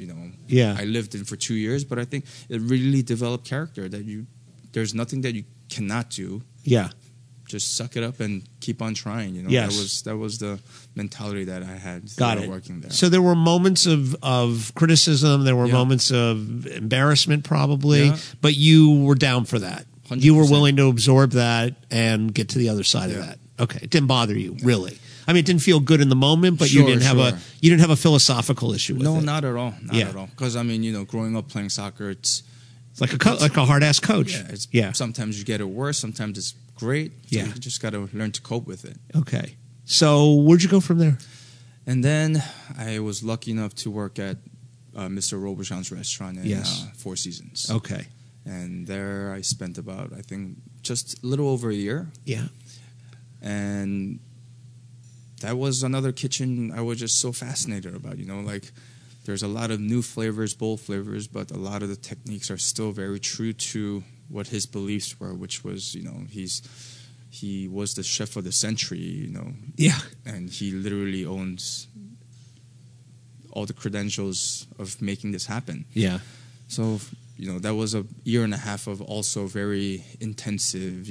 I lived in for 2 years, but I think it really developed character. There's nothing that you cannot do. Yeah, just suck it up and keep on trying. Yes. That was the mentality that I had. Working there. So there were moments of criticism. There were moments of embarrassment, probably, but you were down for that. 100%. You were willing to absorb that and get to the other side of that. Okay, it didn't bother you really. I mean, it didn't feel good in the moment, but you didn't have a philosophical issue with it. No, not at all. Not at all. Because growing up playing soccer, it's like a hard ass coach. Sometimes you get it worse. Sometimes it's great. So you just got to learn to cope with it. Okay. So where'd you go from there? And then I was lucky enough to work at Mr. Robuchon's restaurant in Four Seasons. Okay. And there I spent about, I think, just a little over a year. Yeah. And that was another kitchen I was just so fascinated about, like there's a lot of new flavors, bold flavors, but a lot of the techniques are still very true to what his beliefs were, which was, he was the chef of the century, Yeah. and he literally owns all the credentials of making this happen. Yeah. So, that was a year and a half of also very intensive,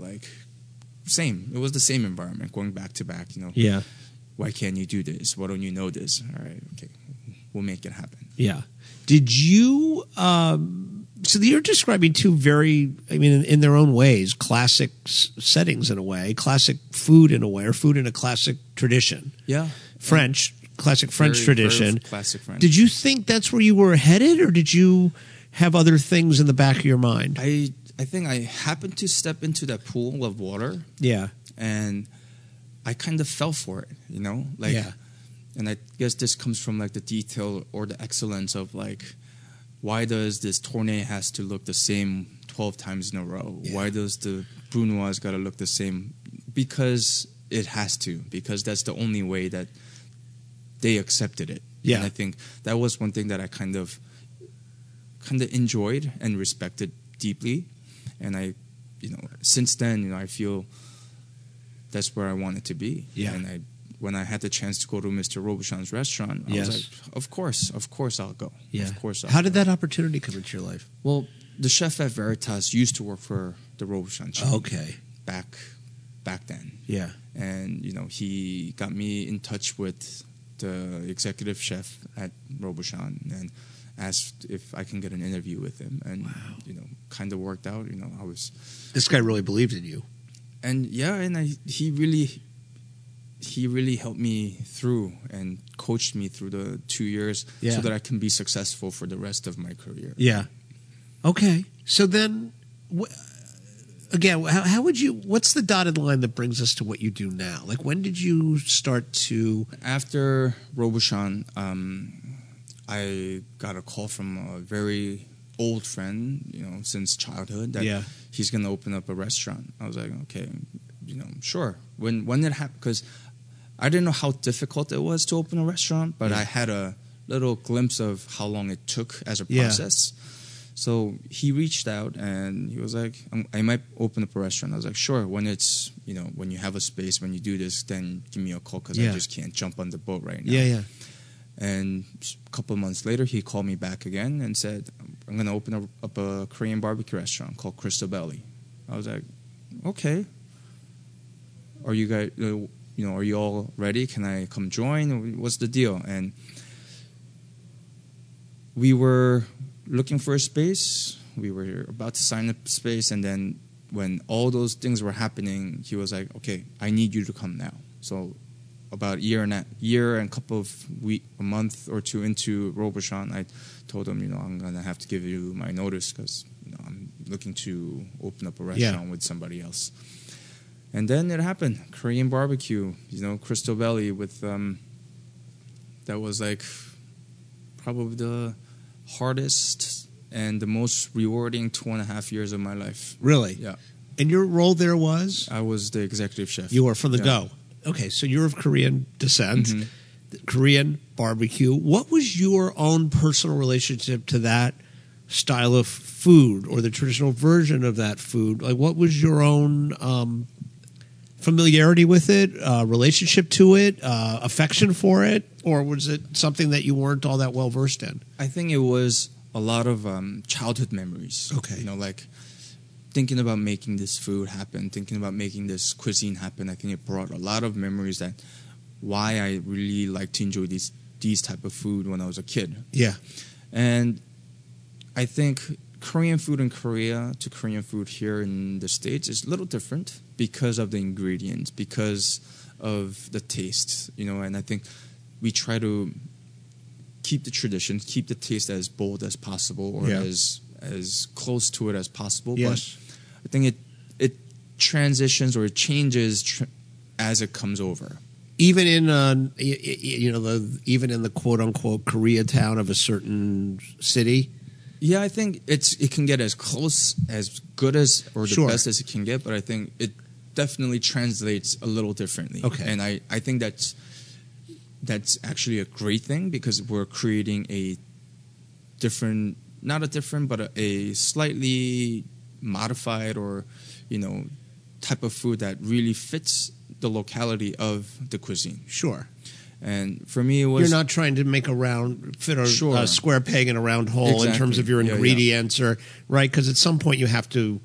same. It was the same environment going back to back, Yeah. Why can't you do this? Why don't you know this? All right, okay, we'll make it happen. Yeah. Did you, so you're describing two very, in their own ways, classic settings in a way, classic food in a way, or food in a classic tradition. Yeah. Classic French tradition. Very classic French. Did you think that's where you were headed, or did you have other things in the back of your mind? I think I happened to step into that pool of water. Yeah. And I kind of fell for it, Yeah. And I guess this comes from like the detail or the excellence of like, why does this tournée has to look the same 12 times in a row? Yeah. Why does the brunoise got to look the same? Because it has to, because that's the only way that they accepted it. Yeah. And I think that was one thing that I kind of enjoyed and respected deeply. And I, since then, I feel that's where I wanted to be. Yeah. And when I had the chance to go to Mr. Robuchon's restaurant, I was like, of course I'll go. Yeah. Of course I'll How did go. that opportunity come into your life? Well, the chef at Veritas used to work for the Robuchon chain Okay. back then. Yeah. And, he got me in touch with the executive chef at Robuchon and asked if I can get an interview with him. And, kind of worked out. I was... This guy really believed in you. And, he really helped me through and coached me through the 2 years so that I can be successful for the rest of my career. Yeah. Okay. So then, again, how would you? What's the dotted line that brings us to what you do now? Like, when did you start to? After Robuchon, I got a call from a very old friend, since childhood, that he's going to open up a restaurant. I was like, okay, sure. When it happened, because I didn't know how difficult it was to open a restaurant, but I had a little glimpse of how long it took as a process. So he reached out and he was like, I might open up a restaurant. I was like, sure. When it's, when you have a space, when you do this, then give me a call because I just can't jump on the boat right now. Yeah. And a couple of months later, he called me back again and said, I'm going to open up a Korean barbecue restaurant called Crystal Belly. I was like, okay. Are you guys, are you all ready? Can I come join? What's the deal? And we were looking for a space. We were about to sign up space. And then when all those things were happening, he was like, okay, I need you to come now. So about a year and a couple of a month or two into Robuchon, I told him, I'm going to have to give you my notice because I'm looking to open up a restaurant with somebody else. And then it happened. Korean barbecue, Crystal Belly with that was like probably the hardest and the most rewarding 2.5 years of my life. Really? Yeah. And your role there was? I was the executive chef. You were from the go. Okay, so you're of Korean descent, Korean barbecue. What was your own personal relationship to that style of food or the traditional version of that food? Like, what was your own familiarity with it, relationship to it, affection for it, or was it something that you weren't all that well versed in? I think it was a lot of childhood memories. Okay. Like thinking about making this food happen, thinking about making this cuisine happen. I think it brought a lot of memories that why I really like to enjoy these type of food when I was a kid. Yeah. And I think Korean food in Korea to Korean food here in the States is a little different because of the ingredients, because of the taste, and I think we try to keep the tradition, keep the taste as bold as possible or as close to it as possible. Yes. But I think it transitions or it changes as it comes over. Even in even in the quote unquote Koreatown of a certain city, Yeah, I think it can get as good as or the Sure. best as it can get, but I think it definitely translates a little differently. Okay. And I think that's actually a great thing because we're creating a different, not a different, but a slightly modified or, type of food that really fits the locality of the cuisine. Sure. And for me, it was... You're not trying to make fit Sure. a square peg in a round hole in terms Exactly. of your Yeah, yeah. ingredients, or right? Because at some point you have to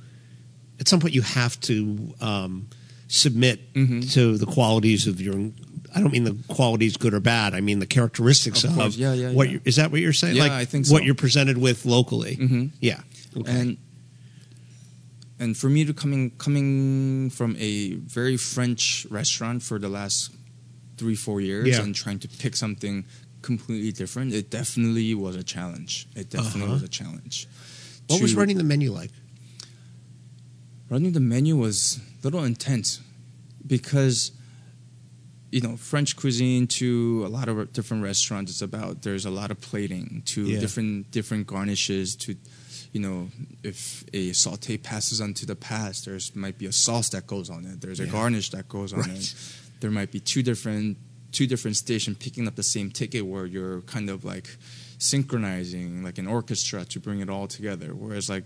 submit Mm-hmm. to the qualities of your. I don't mean the qualities good or bad. I mean the characteristics Of of, course. Yeah, what. yeah. Is that what you're saying? Yeah, like I think what so. you're presented with locally. Mhm. Yeah. Okay. And for me to coming from a very French restaurant for the last 3-4 years Yeah. and trying to pick something completely different, it definitely was a challenge. It definitely was a challenge. What was running the menu like? Running the menu was a little intense because, French cuisine to a lot of different restaurants, there's a lot of plating to Yeah. different garnishes to, if a saute passes onto the pass, might be a sauce that goes on it. There's a garnish that goes on Right. it. There might be two different stations picking up the same ticket where you're kind of like synchronizing like an orchestra to bring it all together. Whereas like,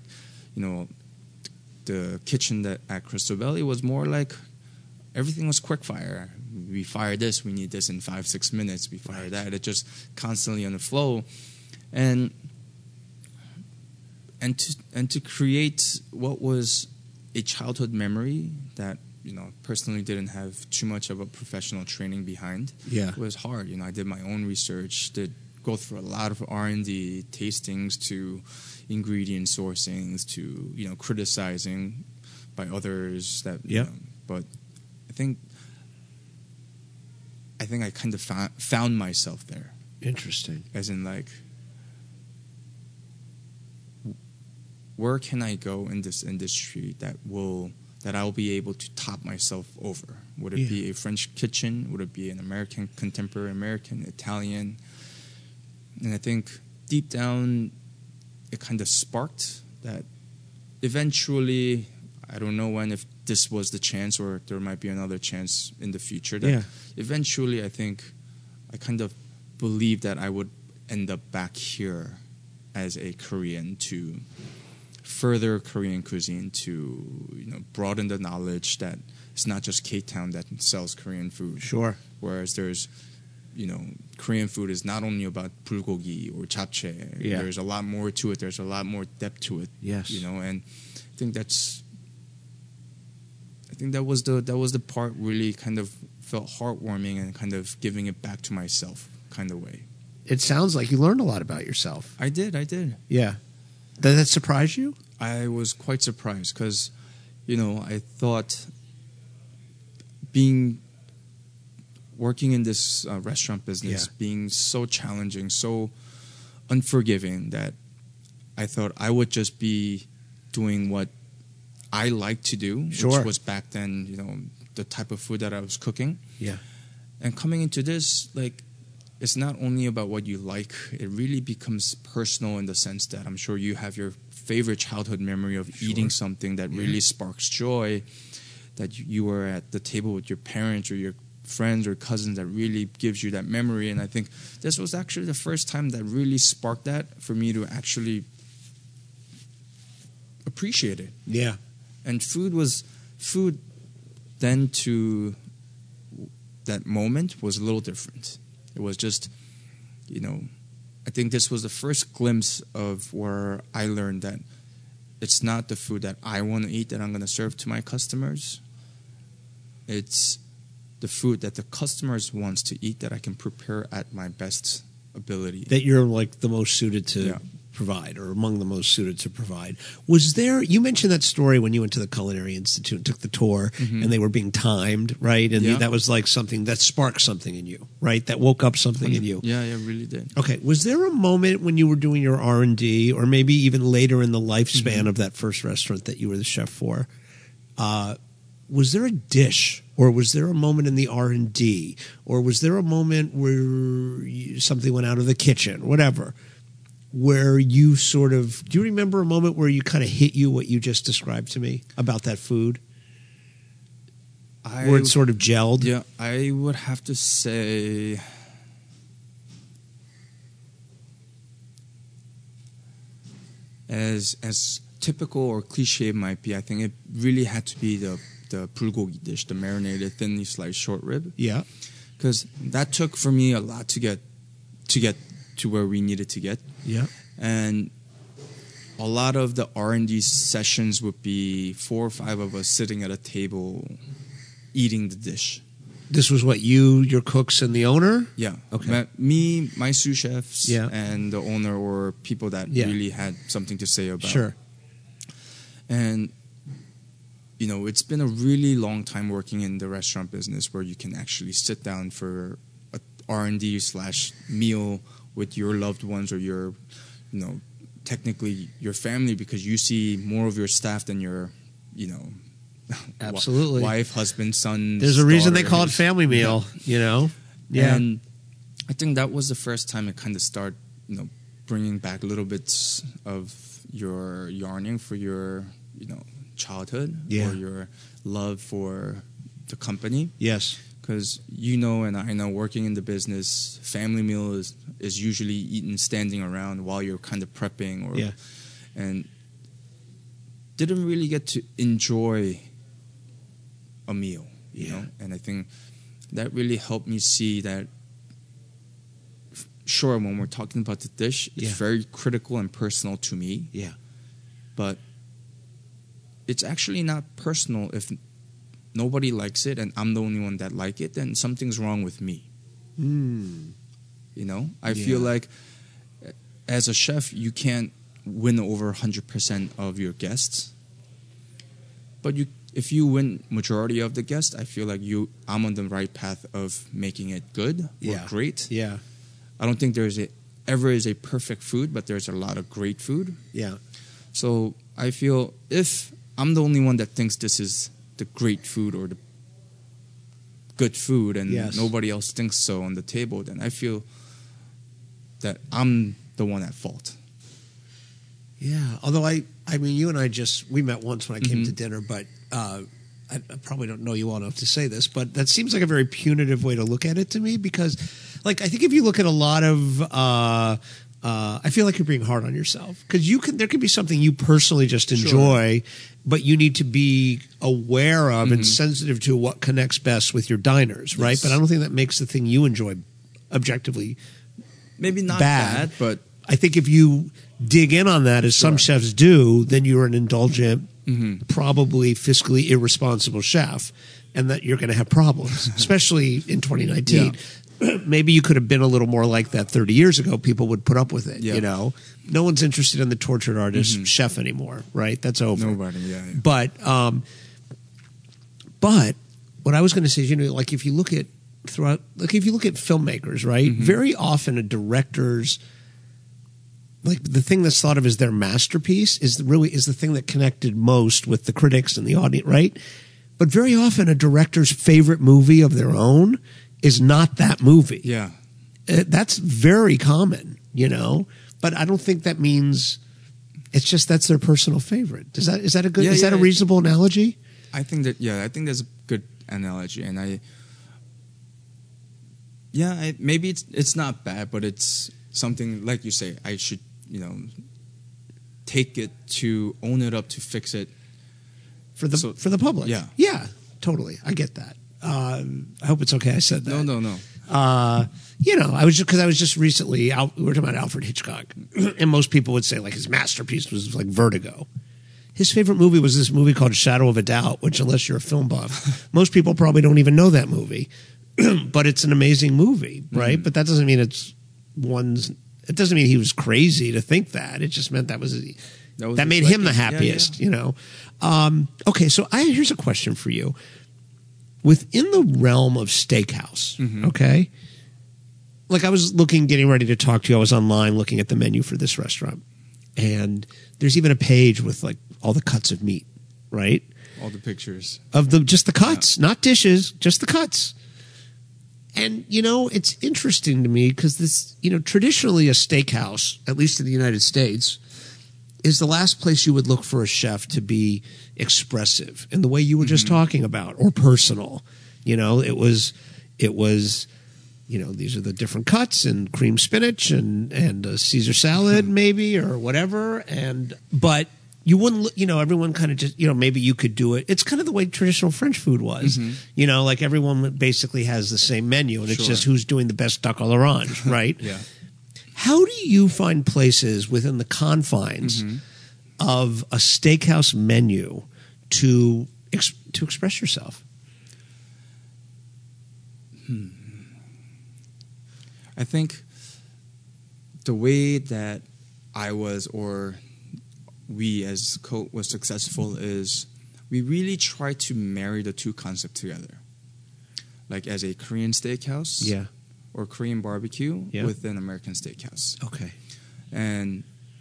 the kitchen at Crystal Valley was more like everything was quick fire. We fire this, we need this in 5-6 minutes. We fire that. It just constantly on the flow, and to create what was a childhood memory that personally didn't have too much of a professional training behind. Yeah. It was hard. I did my own research, did go through a lot of R&D, tastings to ingredient sourcings to criticizing by others that but I think I kind of found myself there, Interesting. as in like, where can I go in this industry that I'll be able to top myself over? Would it be a French kitchen? Would it be an American, contemporary American, Italian? And I think deep down, it kind of sparked that eventually, I don't know when, if this was the chance or there might be another chance in the future, that eventually I think I kind of believed that I would end up back here as a Korean to further Korean cuisine, to broaden the knowledge that it's not just K-Town that sells Korean food. Sure. Whereas there's Korean food is not only about bulgogi or japchae. Yeah. There's a lot more to it. There's a lot more depth to it. Yes. And I think that was the part really kind of felt heartwarming and kind of giving it back to myself kind of way. It sounds like you learned a lot about yourself. I did. Yeah. Did that surprise you? I was quite surprised because, I thought working in this restaurant business, being so challenging, so unforgiving, that I thought I would just be doing what I like to do, which was back then, the type of food that I was cooking. Yeah. And coming into this, like, it's not only about what you like. It really becomes personal in the sense that I'm sure you have your favorite childhood memory of eating something that really sparks joy, that you were at the table with your parents or your friends or cousins, that really gives you that memory. And I think this was actually the first time that really sparked that for me to actually appreciate it. Yeah. And food then to that moment was a little different. It was just, I think this was the first glimpse of where I learned that it's not the food that I want to eat that I'm going to serve to my customers. It's the food that the customers wants to eat that I can prepare at my best ability. That you're like the most suited to provide, or among the most suited to provide. Was there, you mentioned that story when you went to the Culinary Institute and took the tour, and they were being timed, right? And that was like something that sparked something in you, right? That woke up something in you. Yeah, it really did. Okay. Was there a moment when you were doing your R&D, or maybe even later in the lifespan of that first restaurant that you were the chef for, was there a dish, or was there a moment in the R&D, or was there a moment where something went out of the kitchen, whatever, where you sort of, do you remember a moment where you kind of hit you what you just described to me about that food? Where it sort of gelled? Yeah, I would have to say as typical or cliche it might be, I think it really had to be the bulgogi dish, the marinated thinly sliced short rib. Yeah. Because that took for me a lot to get to where we needed to get. Yeah. And a lot of the R&D sessions would be 4 or 5 of us sitting at a table eating the dish. This was what, you, your cooks, and the owner? Yeah. Okay. My sous chefs, Yeah. and the owner, or people that Yeah. really had something to say about. Sure. And, you know, it's been a really long time working in the restaurant business where you can actually sit down for a R&D/meal with your loved ones or your, you know, technically your family, because you see more of your staff than your, you know, Absolutely. wife, husband, son. There's a reason they daughter. call it family meal, you know? Yeah. And I think that was the first time it kind of started, you know, bringing back little bits of your yearning for your, you know, childhood, Yeah. or your love for the company. Yes. Because you know, and I know, working in the business, family meal is usually eaten standing around while you're kind of prepping, or Yeah. and didn't really get to enjoy a meal, you know. And I think that really helped me see that. Sure, when we're talking about the dish, it's very critical and personal to me. Yeah. But it's actually not personal if nobody likes it and I'm the only one that like it, then something's wrong with me. Mm. You know? I feel like as a chef, you can't win over 100% of your guests. But if you win majority of the guests, I feel like I'm on the right path of making it good or great. Yeah. I don't think ever is a perfect food, but there's a lot of great food. Yeah. So I feel if I'm the only one that thinks this is the great food or the good food, and nobody else thinks so on the table, then I feel that I'm the one at fault. Yeah. Although I mean, you and I we met once when I came to dinner, but I probably don't know you well enough to say this, but that seems like a very punitive way to look at it to me, because, like, I think if you look at a lot of, I feel like you're being hard on yourself, because there could be something you personally just enjoy, but you need to be aware of and sensitive to what connects best with your diners, right? But I don't think that makes the thing you enjoy objectively maybe not bad, but I think if you dig in on that, as some chefs do, then you're an indulgent, probably fiscally irresponsible chef, and that you're going to have problems, especially in 2019. Maybe you could have been a little more like that 30 years ago. People would put up with it, you know. No one's interested in the tortured artist chef anymore, right? That's over. Nobody, But what I was going to say is, you know, like if you look at filmmakers, right? Very often a director's, like, the thing that's thought of as their masterpiece is the thing that connected most with the critics and the audience, right? But very often a director's favorite movie of their own is not that movie. Yeah. That's very common, you know? But I don't think that means it's just that's their personal favorite. Is that a good, is that a reasonable analogy? I think that's a good analogy. And maybe it's not bad, but it's something, like you say, I should, you know, take it to own it up, to fix it for the public. Yeah, totally. I get that. I hope it's okay I said that. No. You know, I was just recently we were talking about Alfred Hitchcock, and most people would say like his masterpiece was like Vertigo. His favorite movie was this movie called Shadow of a Doubt, which, unless you're a film buff, most people probably don't even know that movie. But it's an amazing movie, right? But that doesn't mean it doesn't mean he was crazy to think that. It just meant that made him the happiest, you know. Okay, so here's a question for you. Within the realm of steakhouse, okay? Like, I was getting ready to talk to you. I was online looking at the menu for this restaurant. And there's even a page with, like, all the cuts of meat, right? All the pictures. Of just the cuts, not dishes, just the cuts. And, it's interesting to me because this, traditionally a steakhouse, at least in the United States, is the last place you would look for a chef to be expressive in the way you were just talking about, or personal. It was, these are the different cuts and cream spinach and a Caesar salad maybe, or whatever. But you wouldn't, everyone kind of just, maybe you could do it. It's kind of the way traditional French food was, like everyone basically has the same menu, and it's just who's doing the best duck à l'orange, right? Yeah. How do you find places within the confines of a steakhouse menu to express yourself? I think the way that I was, or we as Cote was successful, is we really try to marry the two concepts together. Like as a Korean steakhouse, or Korean barbecue with an American steakhouse. Okay. And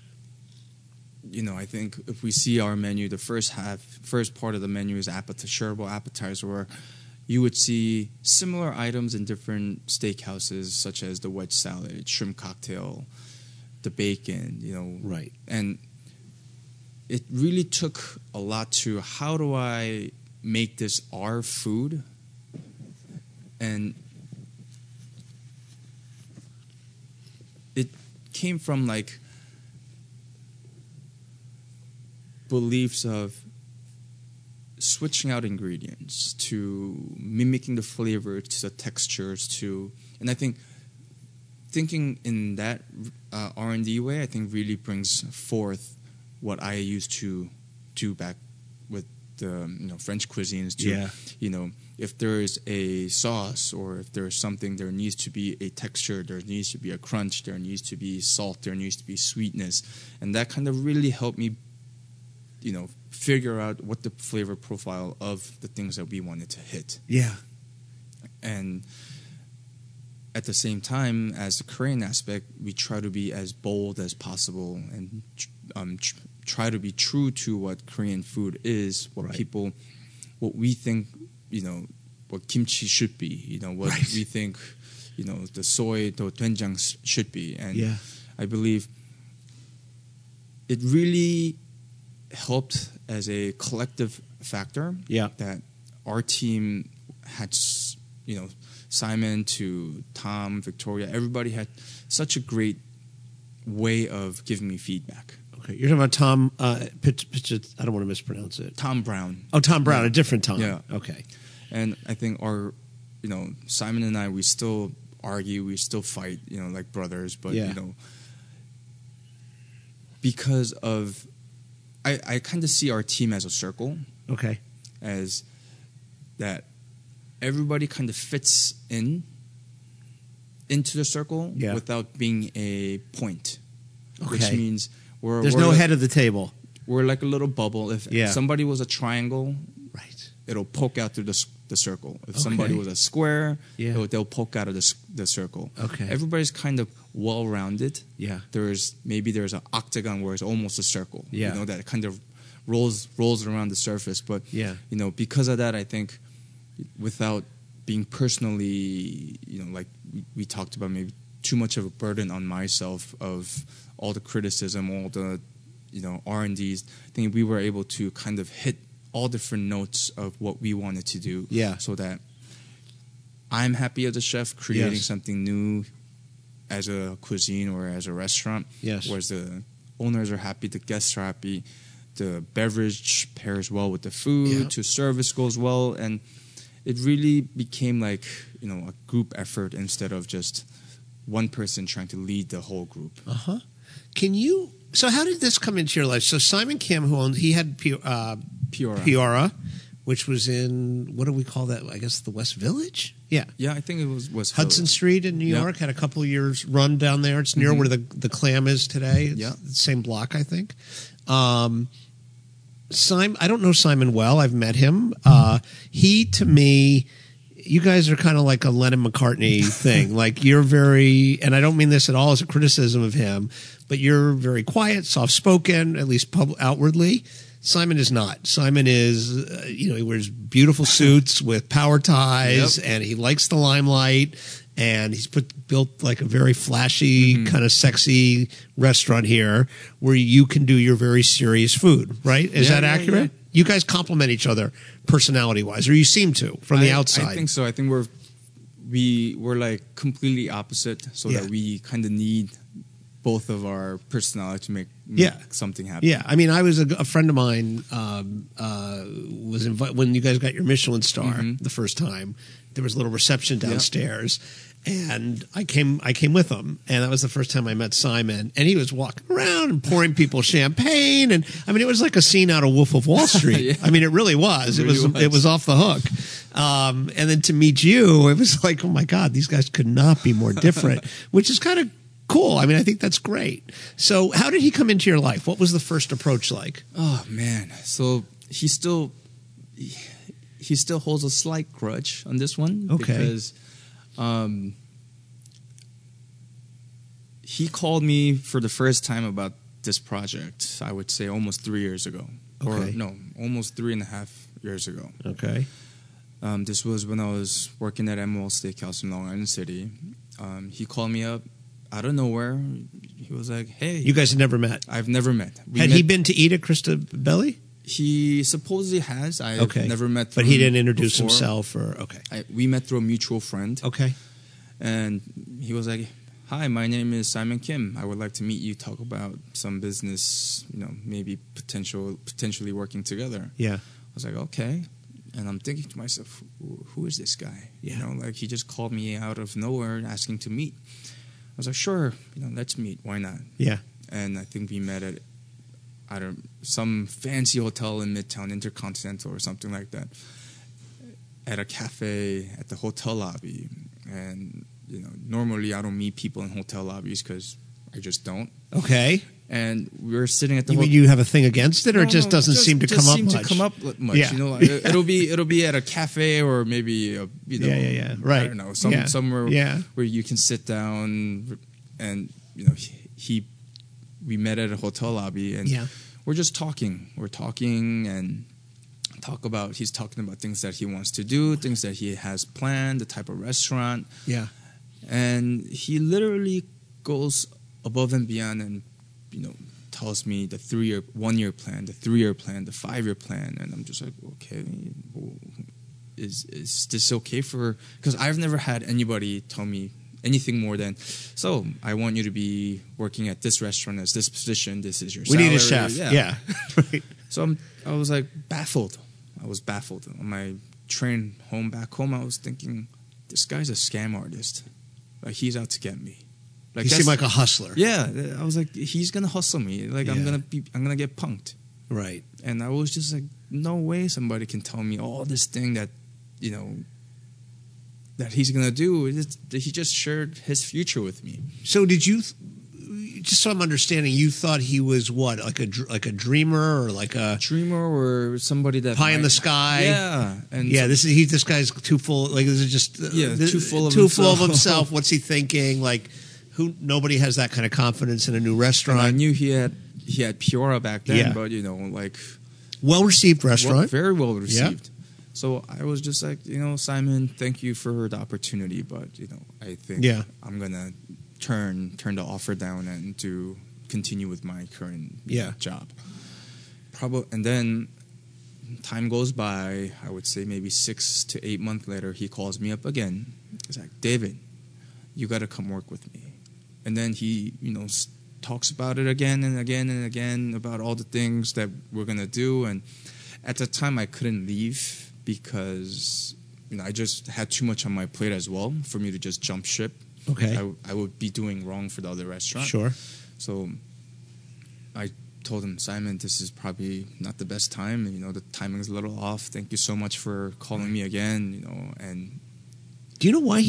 I think if we see our menu, the first part of the menu is shareable appetizer, where you would see similar items in different steakhouses, such as the wedge salad, shrimp cocktail, the bacon, Right. And it really took a lot to, how do I make this our food? And it came from like beliefs of switching out ingredients, to mimicking the flavor, to the textures, and I think thinking in that R&D way, I think really brings forth what I used to do back with the French cuisines. If there is a sauce, or if there is something, there needs to be a texture, there needs to be a crunch, there needs to be salt, there needs to be sweetness, and that kind of really helped me figure out what the flavor profile of the things that we wanted to hit. Yeah. And at the same time, as the Korean aspect, we try to be as bold as possible and try to be true to what Korean food is, what we think, what kimchi should be, what we think, the soy, the doenjang should be. And I believe it really helped as a collective factor that our team had, Simon to Tom, Victoria, everybody had such a great way of giving me feedback. Okay, you're talking about Tom, I don't want to mispronounce it. Tom Brown. Oh, Tom Brown, a different Tom. Yeah. Okay. And I think our, Simon and I, we still argue, we still fight, like brothers, but, because of, I kind of see our team as a circle. Okay. As that everybody kind of fits into the circle without being a point. Okay. Which means there's no head of the table. We're like a little bubble. If somebody was a triangle, it'll poke out through the circle. If somebody was a square, they'll poke out of the circle. Okay. Everybody's kind of well-rounded. Yeah. There's an octagon where it's almost a circle. Yeah. That kind of rolls around the surface. But because of that, I think without being personally, like we talked about, maybe too much of a burden on myself of all the criticism, all the R&Ds, I think we were able to kind of hit all different notes of what we wanted to do, so that I'm happy as a chef creating something new as a cuisine or as a restaurant, whereas the owners are happy, the guests are happy, the beverage pairs well with the food, to service goes well, and it really became like a group effort instead of just one person trying to lead the whole group. So how did this come into your life? So Simon Kim, he had Peoria, which was in, what do we call that? I guess the West Village? Yeah. Yeah, I think it was West Hudson Village. Street in New York. Had a couple of years run down there. It's near where the Clam is today. It's the same block, I think. Simon, I don't know Simon well. I've met him. He, to me, you guys are kind of like a Lennon-McCartney thing. Like, you're very, and I don't mean this at all as a criticism of him, but you're very quiet, soft-spoken, at least outwardly. Simon is not. Simon is, he wears beautiful suits with power ties, and he likes the limelight, and he's built like a very flashy, kind of sexy restaurant here where you can do your very serious food, right? Is that accurate? Yeah. You guys complement each other personality-wise, or you seem to from the outside. I think so. I think we're like completely opposite, so that we kind of need both of our personality to make something happen. Yeah, I mean, I was a friend of mine was invited when you guys got your Michelin star the first time. There was a little reception downstairs, and I came with him, and that was the first time I met Simon. And he was walking around and pouring people champagne, and I mean, it was like a scene out of Wolf of Wall Street. I mean, it really was. It was off the hook. And then to meet you, it was like, oh my God, these guys could not be more different, which is kind of cool. I mean, I think that's great. So how did he come into your life? What was the first approach like? Oh, man. So he still holds a slight grudge on this one. Okay. Because he called me for the first time about this project, I would say almost 3 years ago. Okay. Or no, almost 3.5 years ago. Okay. This was when I was working at Emerald Steakhouse in Long Island City. He called me up out of nowhere. He was like, hey. You guys had never met? I've never met. Had he been to eat at Christa Belli? He supposedly has. I've never met but he didn't introduce before. himself? We met through a mutual friend. Okay. And he was like, hi, my name is Simon Kim. I would like to meet you, talk about some business, maybe potentially working together. Yeah. I was like, okay. And I'm thinking to myself, who is this guy? Yeah. Like he just called me out of nowhere asking to meet. I was like, sure, let's meet. Why not? Yeah. And I think we met at some fancy hotel in Midtown, Intercontinental or something like that, at a cafe at the hotel lobby. And normally I don't meet people in hotel lobbies because I just don't. Okay. And we were sitting at the. You mean you have a thing against it, or it just doesn't seem to come up much? To come up much. Yeah. It'll be at a cafe or maybe right. I don't know, somewhere where you can sit down, and we met at a hotel lobby, and we're just talking. We're talking and he's talking about things that he wants to do, things that he has planned, the type of restaurant. Yeah. And he literally goes above and beyond and tells me the 1-year plan, the 3-year plan, the 5-year plan, and I'm just like, okay, is this okay because I've never had anybody tell me anything more than, so I want you to be working at this restaurant as this position, this is your salary. We need a chef. Yeah. Right. So I was like baffled. I was baffled. On my train back home, I was thinking, this guy's a scam artist. Like he's out to get me. Like, you seem like a hustler. Yeah, I was like, he's gonna hustle me. Like I'm gonna get punked. Right. And I was just like, no way somebody can tell me all this thing that, that he's gonna do. He just shared his future with me. So did you? Just so I'm understanding, you thought he was what, like a dreamer or like a dreamer or somebody that pie in the sky? Yeah, and this guy's too full. Like this is just too full of himself. What's he thinking? Like. Nobody has that kind of confidence in a new restaurant. And I knew he had Piora back then, but well received restaurant, very well received. Yeah. So I was just like, Simon, thank you for the opportunity, but I think I'm gonna turn the offer down and to continue with my current job. And then time goes by. I would say maybe 6 to 8 months later, he calls me up again. He's like, David, you got to come work with me. And then he, talks about it again and again and again about all the things that we're going to do. And at the time, I couldn't leave because, I just had too much on my plate as well for me to just jump ship. Okay. I would be doing wrong for the other restaurant. Sure. So I told him, Simon, this is probably not the best time. The timing's a little off. Thank you so much for calling me again, and... Do you know why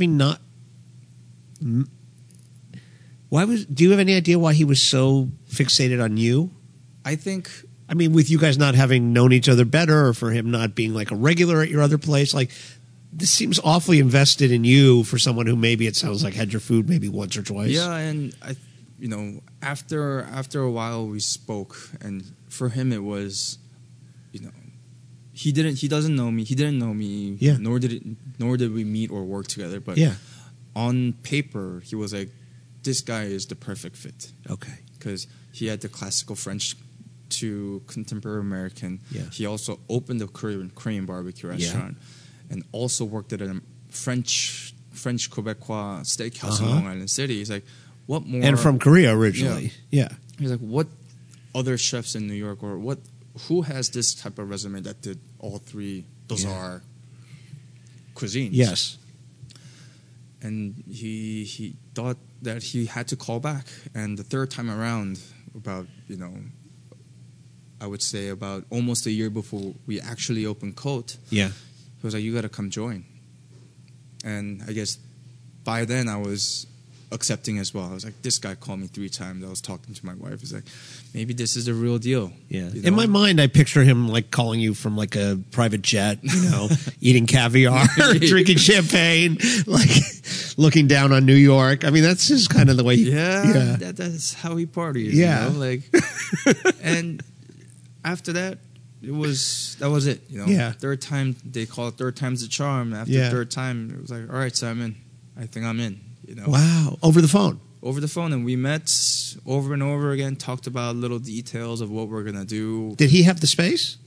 do you have any idea why he was so fixated on you? I think... I mean, with you guys not having known each other better or for him not being like a regular at your other place, like this seems awfully invested in you for someone who maybe it sounds like had your food maybe once or twice. Yeah, and you know, after a while we spoke, and for him it was, you know, he doesn't know me. He didn't know me. Yeah. Nor did we meet or work together. But Yeah. on paper, he was like, this guy is the perfect fit. Okay. Because he had the classical French to contemporary American. Yeah. He also opened a Korean barbecue restaurant, and also worked at a French Quebecois steakhouse in Long Island City. He's like, what more? And from Korea originally. Yeah. He's like, what other chefs in New York, or who has this type of resume that did all three bizarre cuisines? Yes. And he thought that he had to call back. And the third time around, about, you know, I would say about almost a year before we actually opened Cote, Yeah. he was like, you got to come join. And I guess by then I was accepting as well. I was like, this guy called me 3 times. I was talking to my wife. He's like, maybe this is the real deal. Yeah. You In know? my mind, I picture him like calling you from like a private jet, you know, eating caviar, drinking champagne, like looking down on New York. I mean, that's just kind of the way. Yeah. That's how he parties. Yeah. You know? Like, and after that, that was it. You know, Yeah. Third time, they call it third time's the charm. After Yeah. third time, it was like, all right, Simon, I think I'm in. You know, Wow. Over the phone. over the phone, and we met over and over again, talked about little details of what we're gonna do. Did he have the space?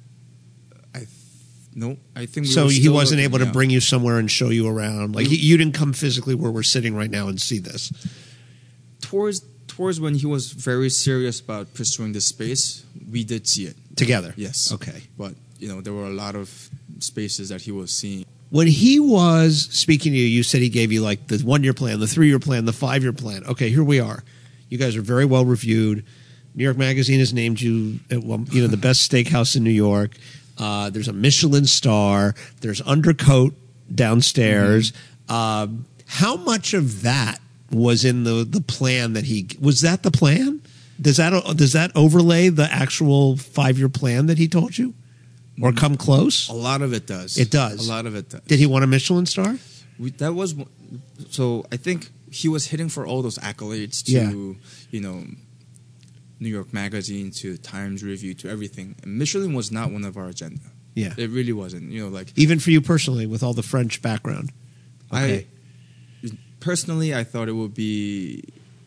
No, I think we So were he still wasn't looking, able to yeah. bring you somewhere and show you around. Like you didn't come physically where we're sitting right now and see this. Towards when he was very serious about pursuing this space, we did see it. Together. Yes. Okay. But, you know, there were a lot of spaces that he was seeing. When he was speaking to you, you said he gave you like the 1-year plan, the 3-year plan, the 5-year plan. Okay, here we are. You guys are very well reviewed. New York Magazine has named you, the best steakhouse in New York. There's a Michelin star. There's Undercoat downstairs. How much of that was in the plan that was that the plan? Does that overlay the actual 5-year plan that he told you, or come close? A lot of it does. It does. A lot of it does. Did he want a Michelin star? So I think he was hitting for all those accolades to, you know, New York Magazine, to Times Review, to everything. And Michelin was not one of our agenda. Yeah. It really wasn't. You know, like, Even for you personally, with all the French background. Okay. Personally, I thought it would be,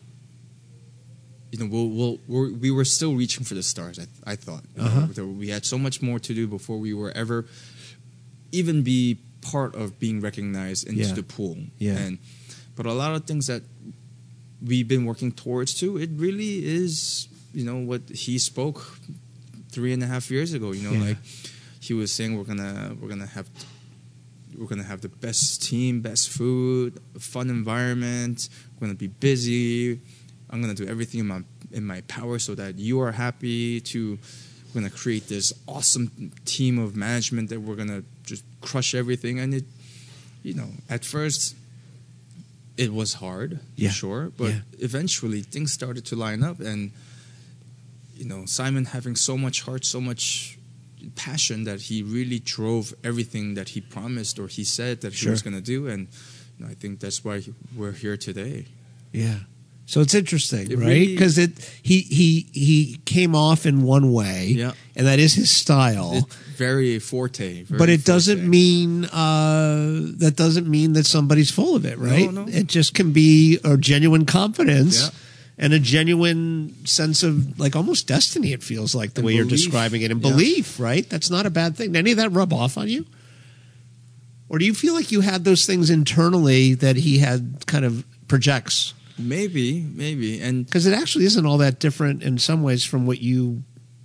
you know, we were still reaching for the stars. I thought we had so much more to do before we were ever even be part of being recognized into the pool. Yeah. But a lot of things that we've been working towards too, it really is, you know, what he spoke 3.5 years ago. You know, like he was saying, we're gonna have the best team, best food, fun environment. We're gonna be busy. I'm gonna do everything in my power so that you are happy. We're gonna create this awesome team of management that we're gonna just crush everything. And it, you know, at first it was hard, for sure, but eventually things started to line up. And, you know, Simon having so much heart, so much passion, that he really drove everything that he promised or he said that he was going to do. And, you know, I think that's why we're here today. Yeah. So it's interesting, right? Because he came off in one way, and that is his style. It's very forte. But it doesn't mean that somebody's full of it, right? No. It just can be a genuine confidence and a genuine sense of like almost destiny. It feels like the way you're describing it, and belief, right? That's not a bad thing. Did any of that rub off on you, or do you feel like you had those things internally that he had kind of projects? Maybe, and because it actually isn't all that different in some ways from what you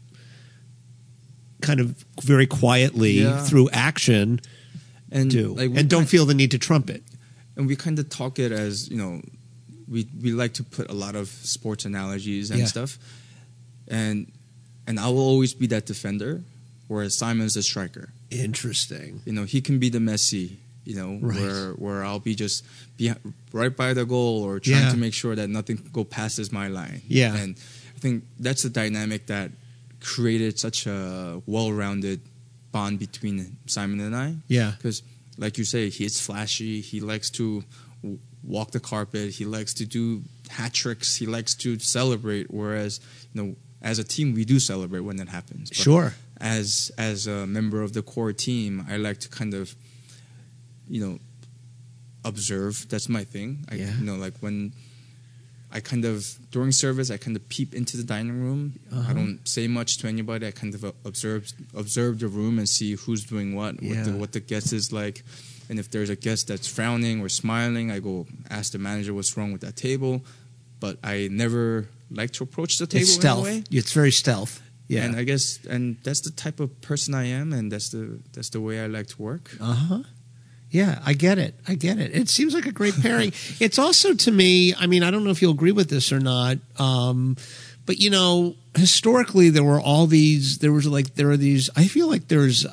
kind of very quietly through action and do, like, and don't feel the need to trump it. And we kind of talk it as, you know, we like to put a lot of sports analogies and stuff, and I will always be that defender, whereas Simon's the striker. Interesting. You know, he can be the Messi. You know, where I'll be right by the goal or trying to make sure that nothing go passes my line. Yeah. And I think that's the dynamic that created such a well-rounded bond between Simon and I. Yeah. Because, like you say, he's flashy. He likes to walk the carpet. He likes to do hat tricks. He likes to celebrate, whereas as a team we do celebrate when it happens. But Sure. As a member of the core team, I like to kind of observe. That's my thing. Like when I kind of during service, I kind of peep into the dining room. I don't say much to anybody. I kind of observe the room and see who's doing what the guest is like. And if there's a guest that's frowning or smiling, I go ask the manager what's wrong with that table. But I never like to approach the table It's stealth. in a way. It's very stealth. Yeah. And I guess that's the type of person I am, and that's the way I like to work. Yeah, I get it. It seems like a great pairing. It's also, to me, I mean, I don't know if you'll agree with this or not, but historically there are these, I feel like there's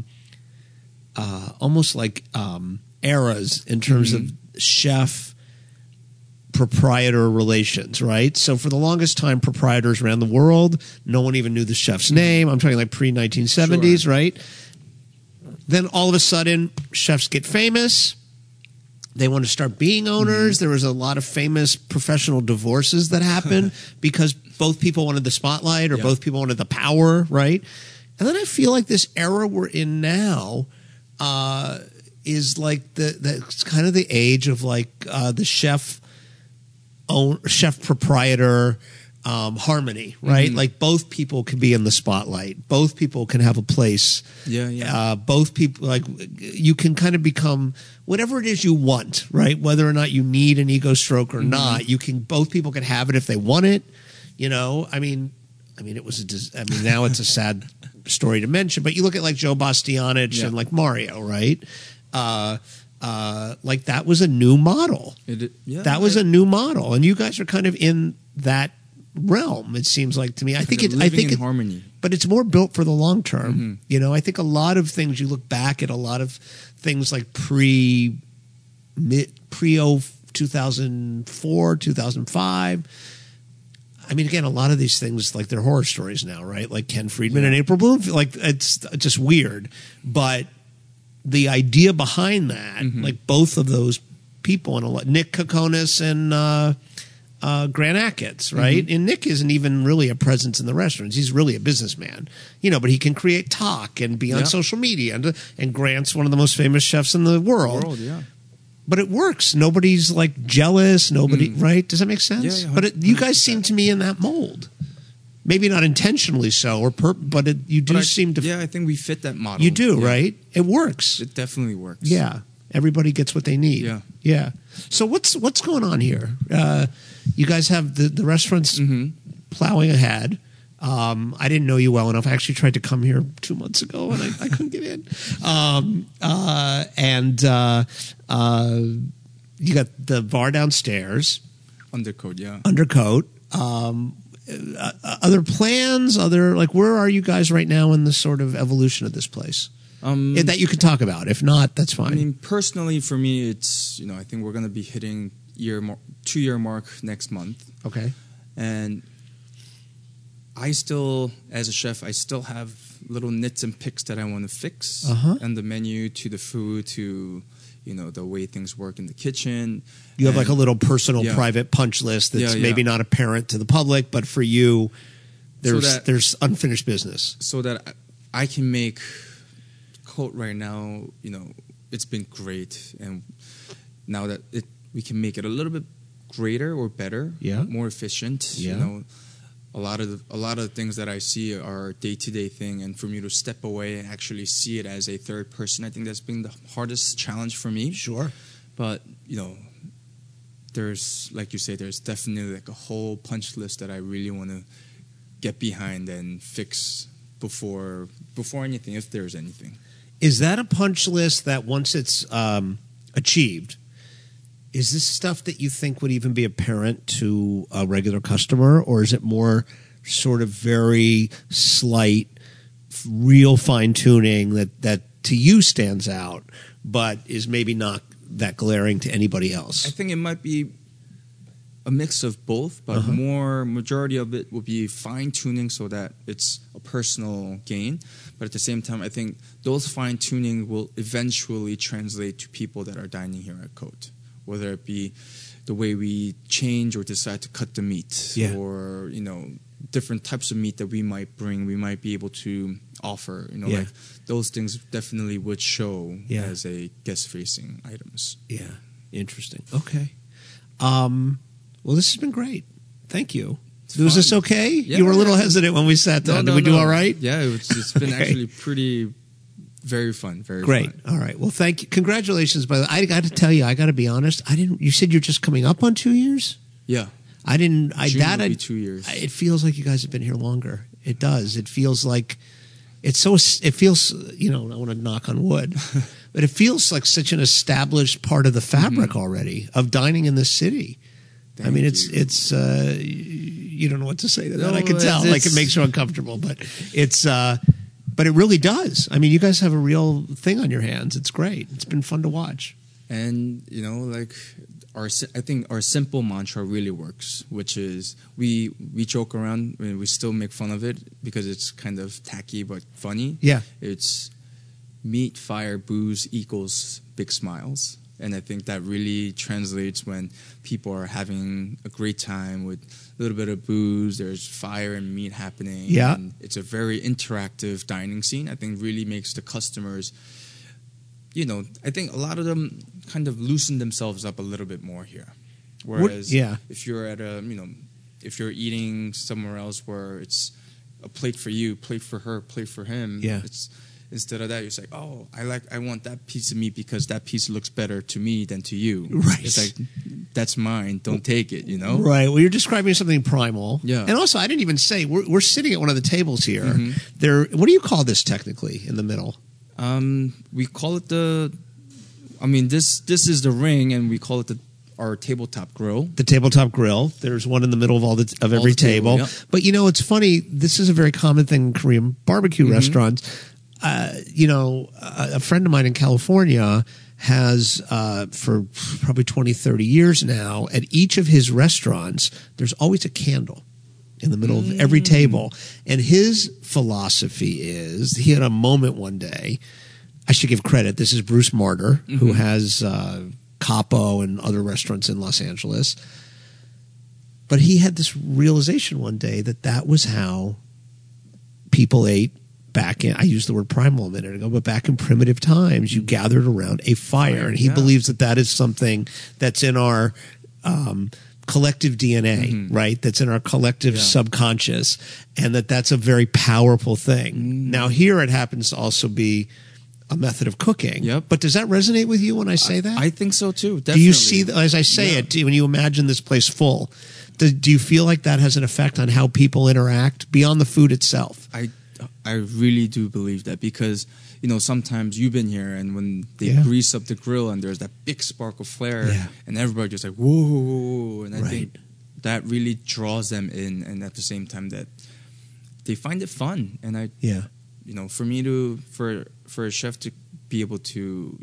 almost like eras in terms of chef proprietor relations, right? So for the longest time, proprietors around the world, no one even knew the chef's name. I'm talking like pre-1970s, Sure. right? Then all of a sudden, chefs get famous. They want to start being owners. There was a lot of famous professional divorces that happened because both people wanted the spotlight or both people wanted the power, right? And then I feel like this era we're in now is like it's kind of the age of like the chef proprietor harmony, right? Like both people can be in the spotlight. Both people can have a place. Both people, like you can kind of become whatever it is you want, right? Whether or not you need an ego stroke or not, both people can have it if they want it. I mean, now it's a sad story to mention, but you look at like Joe Bastianich and like Mario, right? Like that was a new model. That was a new model, and you guys are kind of in that realm. It seems like to me. I think in harmony, but it's more built for the long term. I think a lot of things. You look back at a lot of things like pre 2004, 2005. I mean, again, a lot of these things, like they're horror stories now, right? Like Ken Friedman and April Bloomfield. Like it's just weird, but the idea behind that, like both of those people, and Nick Kokonis and Grant Achatz, right? And Nick isn't even really a presence in the restaurants. He's really a businessman, but he can create talk and be on social media. And Grant's one of the most famous chefs in the world. But it works. Nobody's like jealous. Nobody, right? Does that make sense? Yeah, but you guys seem to me in that mold. Maybe not intentionally so, but you do seem to. Yeah, I think we fit that model. You do, right? It works. It definitely works. Yeah, everybody gets what they need. Yeah. So what's going on here? You guys have the restaurants plowing ahead. I didn't know you well enough. I actually tried to come here 2 months ago, and I couldn't get in. You got the bar downstairs. Undercoat. Other plans? Where are you guys right now in the sort of evolution of this place? That you can talk about. If not, that's fine. I mean, personally, for me, it's I think we're going to be hitting 2-year mark next month. Okay. And I still, as a chef, I still have little nits and picks that I want to fix, and the menu to the food to the way things work in the kitchen. You have like a little personal private punch list that's maybe not apparent to the public, but for you, there's unfinished business. So that I can make Cote right now, it's been great, and now that we can make it a little bit greater or better, more efficient. A lot of the things that I see are day-to-day thing, and for me to step away and actually see it as a third person, I think that's been the hardest challenge for me. Sure. But, there's, like you say, there's definitely like a whole punch list that I really want to get behind and fix before anything, if there's anything. Is that a punch list that once it's achieved, is this stuff that you think would even be apparent to a regular customer, or is it more sort of very slight, real fine-tuning that to you stands out, but is maybe not that glaring to anybody else? I think it might be a mix of both, but majority of it will be fine-tuning so that it's a personal gain. But at the same time, I think those fine-tuning will eventually translate to people that are dining here at Cote. Whether it be, the way we change or decide to cut the meat, Yeah. or different types of meat that we might be able to offer. Yeah. Like those things definitely would show Yeah. as a guest-facing items. Yeah. Interesting. Okay. Well, this has been great. Thank you. Was this okay? Yeah. You were a little hesitant when we sat down. Did we do all right? Yeah, it's been Okay. actually very fun. Very Great. fun. All right. Well, thank you. Congratulations. By the way, I got to tell you, I got to be honest. You said you're just coming up on 2 years? Yeah. June will be 2 years. It feels like you guys have been here longer. It does. It feels like it feels, I want to knock on wood, but it feels like such an established part of the fabric already of dining in this city. I mean, it's you don't know what to say to that. No, I can tell. Like, it makes you uncomfortable, but but it really does. I mean, you guys have a real thing on your hands. It's great. It's been fun to watch. And I think our simple mantra really works, which is we joke around and we still make fun of it because it's kind of tacky but funny. Yeah. It's meat, fire, booze equals big smiles. And I think that really translates when people are having a great time with a little bit of booze, there's fire and meat happening. Yeah. And it's a very interactive dining scene. I think really makes the customers, I think a lot of them kind of loosen themselves up a little bit more here. Whereas if you're at if you're eating somewhere else where it's a plate for you, plate for her, plate for him, it's instead of that, you're like, oh, I want that piece of meat because that piece looks better to me than to you. Right. It's like, that's mine. Don't take it, Right. Well, you're describing something primal. Yeah. And also, I didn't even say, we're sitting at one of the tables here. Mm-hmm. What do you call this technically in the middle? We call it this is the ring, and we call it our tabletop grill. The tabletop grill. There's one in the middle of every table. Yep. But it's funny. This is a very common thing in Korean barbecue restaurants. A friend of mine in California has, for probably 20, 30 years now, at each of his restaurants, there's always a candle in the middle of every table. And his philosophy is, he had a moment one day, I should give credit, this is Bruce Martyr, who has Capo and other restaurants in Los Angeles. But he had this realization one day that was how people ate back in, I used the word primal a minute ago, but back in primitive times, you gathered around a fire. And he believes that is something that's in our collective DNA, right? That's in our collective subconscious, and that's a very powerful thing. Now, here it happens to also be a method of cooking. Yep. But does that resonate with you when I say that? I think so too. Definitely. Do you see, as I say it, when you imagine this place full, do you feel like that has an effect on how people interact beyond the food itself? I really do believe that because, sometimes you've been here and when they grease up the grill and there's that big spark of flare and everybody just like, whoa. And I think that really draws them in, and at the same time that they find it fun. And for me for a chef to be able to,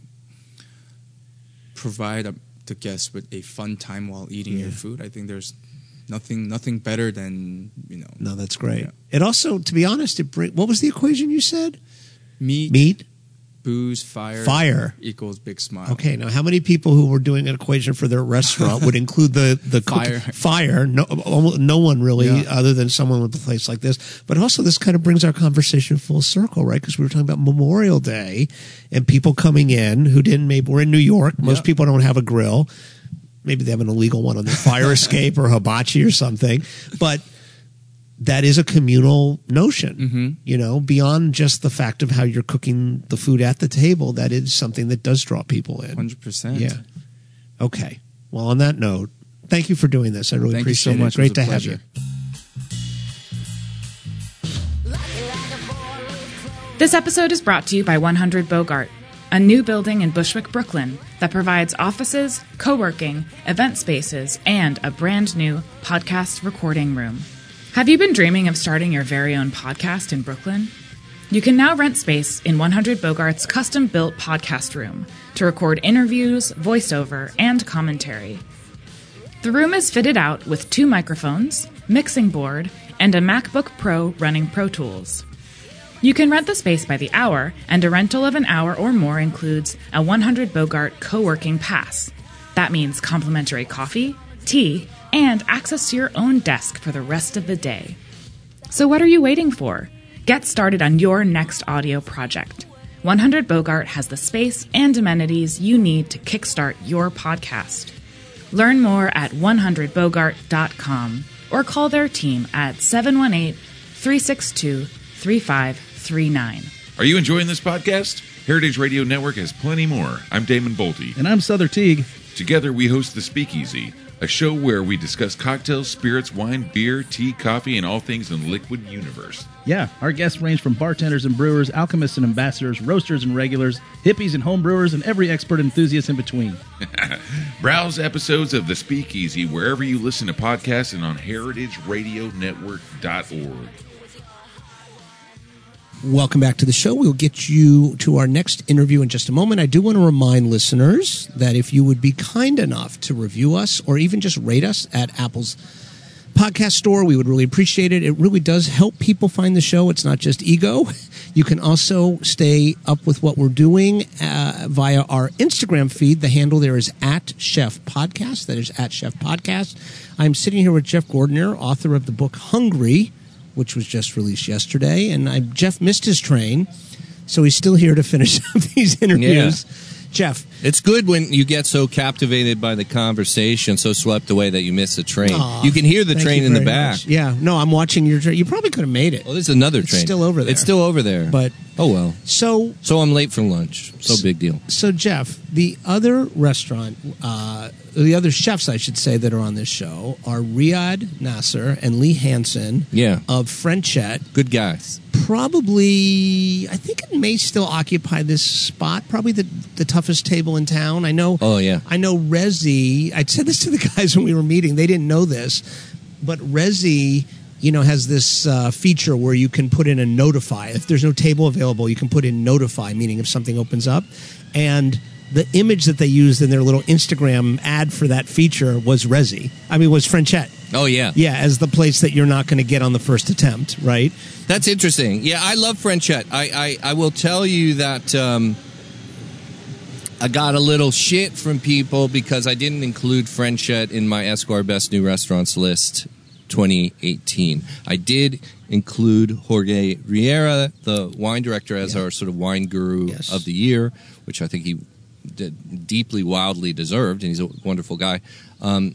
provide the guests with a fun time while eating your food, I think there's nothing better than, No, that's great. Yeah. It also, to be honest, what was the equation you said? Meat, booze, fire equals big smile. Okay, now how many people who were doing an equation for their restaurant would include the fire? No one really, other than someone with a place like this. But also, this kind of brings our conversation full circle, right? Because we were talking about Memorial Day and people coming in who we're in New York. Most people don't have a grill. Maybe they have an illegal one on their fire escape or hibachi or something. But that is a communal notion, beyond just the fact of how you're cooking the food at the table. That is something that does draw people in. 100%. Yeah. Okay. Well, on that note, thank you for doing this. I really appreciate it. Thank you so much. Great It to was a have you. This episode is brought to you by 100 Bogart, a new building in Bushwick, Brooklyn that provides offices, co-working, event spaces, and a brand new podcast recording room. Have you been dreaming of starting your very own podcast in Brooklyn? You can now rent space in 100 Bogart's custom-built podcast room to record interviews, voiceover, and commentary. The room is fitted out with 2 microphones, mixing board, and a MacBook Pro running Pro Tools. You can rent the space by the hour, and a rental of an hour or more includes a 100 Bogart co-working pass. That means complimentary coffee, tea, and access to your own desk for the rest of the day. So what are you waiting for? Get started on your next audio project. 100 Bogart has the space and amenities you need to kickstart your podcast. Learn more at 100bogart.com or call their team at 718-362-3539. Are you enjoying this podcast? Heritage Radio Network has plenty more. I'm Damon Bolte. And I'm Souther Teague. Together we host The Speakeasy, a show where we discuss cocktails, spirits, wine, beer, tea, coffee, and all things in the liquid universe. Yeah, our guests range from bartenders and brewers, alchemists and ambassadors, roasters and regulars, hippies and home brewers, and every expert enthusiast in between. Browse episodes of The Speakeasy wherever you listen to podcasts and on heritageradionetwork.org. Welcome back to the show. We'll get you to our next interview in just a moment. I do want to remind listeners that if you would be kind enough to review us or even just rate us at Apple's podcast store, we would really appreciate it. It really does help people find the show. It's not just ego. You can also stay up with what we're doing via our Instagram feed. The handle there is @ChefPodcast. That is @ChefPodcast. I'm sitting here with Jeff Gordiner, author of the book Hungry, which was just released yesterday. And Jeff missed his train, so he's still here to finish up these interviews. Yeah. Jeff. It's good when you get so captivated by the conversation, so swept away that you miss a train. Aw, you can hear the train in the back. Much. Yeah, no, I'm watching your train. You probably could have made it. Well, there's another train. It's still over there. It's still over there. But oh well. So I'm late for lunch. So big deal. So Jeff, the other restaurant, the other chefs, I should say, that are on this show are Riyad Nasser and Lee Hansen. Yeah. Of Frenchette. Good guys. Probably, I think it may still occupy this spot. Probably the toughest table in town. I know. Oh yeah. I know Resi. I said this to the guys when we were meeting. They didn't know this, but Resi, has this feature where you can put in a notify. If there's no table available, you can put in notify, meaning if something opens up. And the image that they used in their little Instagram ad for that feature was Resi. Was Frenchette. Oh, yeah. Yeah, as the place that you're not going to get on the first attempt, right? That's interesting. Yeah, I love Frenchette. I will tell you that I got a little shit from people because I didn't include Frenchette in my Esquire Best New Restaurants list 2018. I did include Jorge Riera, the wine director, as our sort of wine guru of the year, which I think he deeply, wildly deserved, and he's a wonderful guy. I'm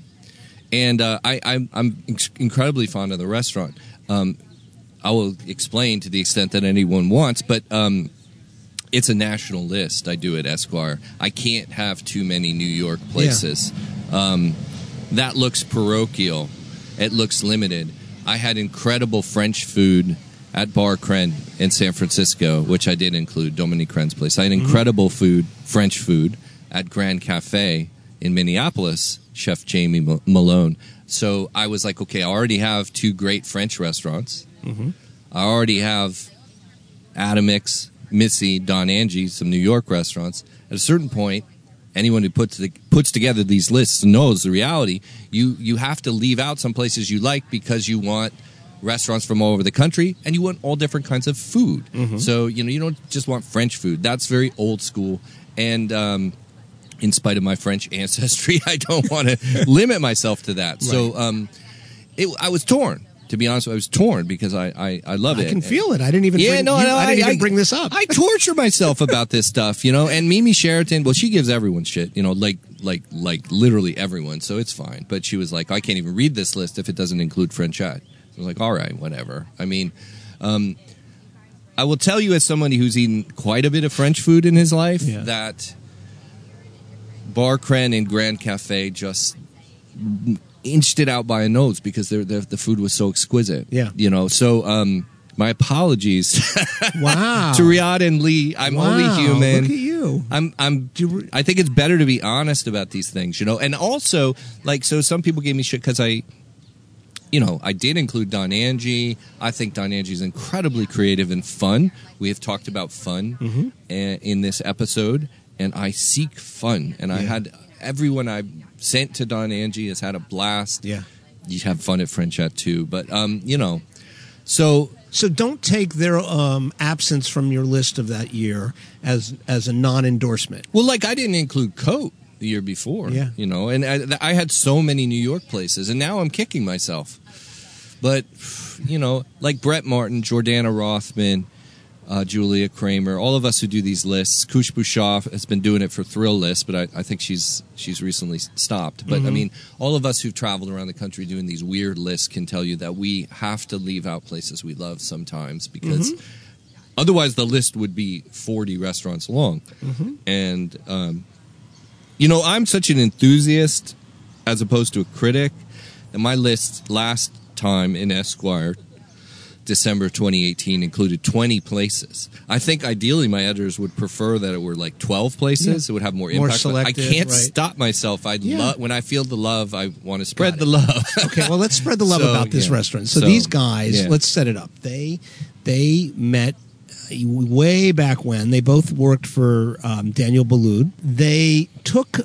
incredibly fond of the restaurant. I will explain to the extent that anyone wants, but it's a national list. I do at Esquire. I can't have too many New York places. Yeah. That looks parochial. It looks limited. I had incredible French food at Bar Cren in San Francisco, which I did include, Dominique Cren's place. I had incredible food, French food, at Grand Cafe in Minneapolis, Chef Jamie Malone. So I was like, okay, I already have two great French restaurants. Mm-hmm. I already have Adamix, Missy, Don Angie, some New York restaurants. At a certain point, anyone who puts together these lists knows the reality. You have to leave out some places you like because you want restaurants from all over the country, and you want all different kinds of food. Mm-hmm. So, you don't just want French food. That's very old school. And in spite of my French ancestry, I don't want to limit myself to that. Right. So I was torn. To be honest, I was torn because I love it. I can feel it. I didn't even bring this up. I torture myself about this stuff, And Mimi Sheraton, well, she gives everyone shit, like literally everyone, so it's fine. But she was like, I can't even read this list if it doesn't include Frenchette. I was like, all right, whatever. I will tell you as somebody who's eaten quite a bit of French food in his life that Bar Cren and Grand Cafe just inched it out by a nose because the food was so exquisite. Yeah. So my apologies wow. to Riyad and Lee. I'm only human. Look at you. I think it's better to be honest about these things, And also, so some people gave me shit because I did include Don Angie. I think Don Angie is incredibly creative and fun. We have talked about fun in this episode, and I seek fun. And I had everyone I sent to Don Angie has had a blast. Yeah. You have fun at Frenchette too, but so don't take their absence from your list of that year as a non-endorsement. Well, I didn't include Cote. the year before. Yeah. You know, and I had so many New York places, and now I'm kicking myself. But, you know, like Brett Martin, Jordana Rothman, Julia Kramer, all of us who do these lists. Kush Bushoff has been doing it for Thrill List, but I think she's recently stopped. But I mean, all of us who've traveled around the country doing these weird lists can tell you that we have to leave out places we love sometimes because otherwise the list would be 40 restaurants long. And, you know, I'm such an enthusiast as opposed to a critic. And my list last time in Esquire, December 2018, included 20 places. I think ideally my editors would prefer that it were like 12 places. It would have more impact. Selective, I can't right. stop myself. When I feel the love, I want to spread the love. Okay, well, let's spread the love about this restaurant. So these guys, let's set it up. They met way back when. They both worked for Daniel Boulud. They took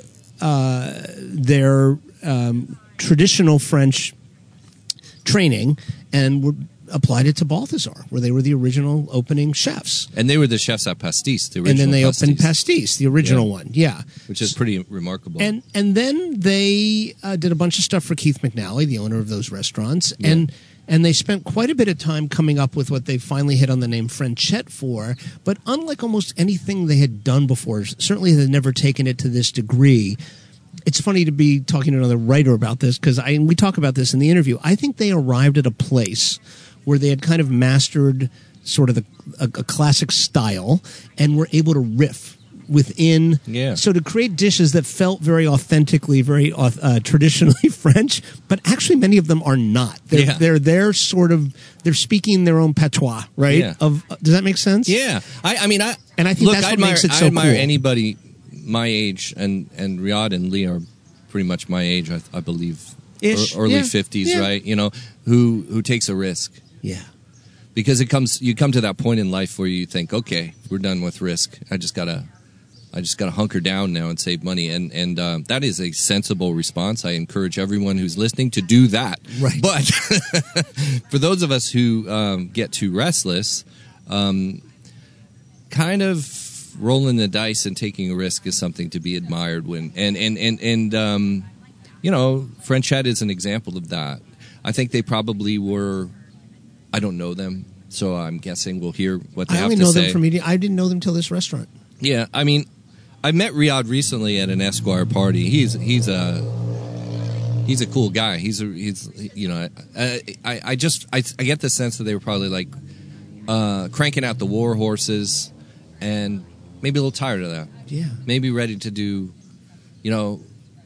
their traditional French training and applied it to Balthazar, where they were the original opening chefs. And they were the chefs at Pastis, the original. And then they Pastis. opened Pastis, the original one, which is pretty remarkable. And then they did a bunch of stuff for Keith McNally, the owner of those restaurants, and they spent quite a bit of time coming up with what they finally hit on the name Frenchette for. But unlike almost anything they had done before, certainly they had never taken it to this degree. It's funny to be talking to another writer about this because we talk about this in the interview. I think they arrived at a place where they had kind of mastered sort of a classic style and were able to riff within. Yeah. So to create dishes that felt very authentically, very traditionally French, but actually many of them are not. They're speaking their own patois, right? Yeah. Does that make sense? Yeah. I mean, I think that's what makes it so I admire cool. anybody my age, and Riyadh and Lee are pretty much my age, I believe. Ish. Early Yeah. 50s, Yeah. right? You know, who takes a risk. Yeah. Because you come to that point in life where you think, okay, we're done with risk. I just gotta hunker down now and save money, and that is a sensible response. I encourage everyone who's listening to do that. Right. But for those of us who get too restless, kind of rolling the dice and taking a risk is something to be admired. You know, Frenchette is an example of that. I think they probably were. I don't know them, so I'm guessing we'll hear what they have to say. I only know them from eating. I didn't know them till this restaurant. Yeah, I mean, I met Riyadh recently at an Esquire party. He's a cool guy. He's you know, I get the sense that they were probably like cranking out the war horses and maybe a little tired of that. Yeah, maybe ready to do, you know,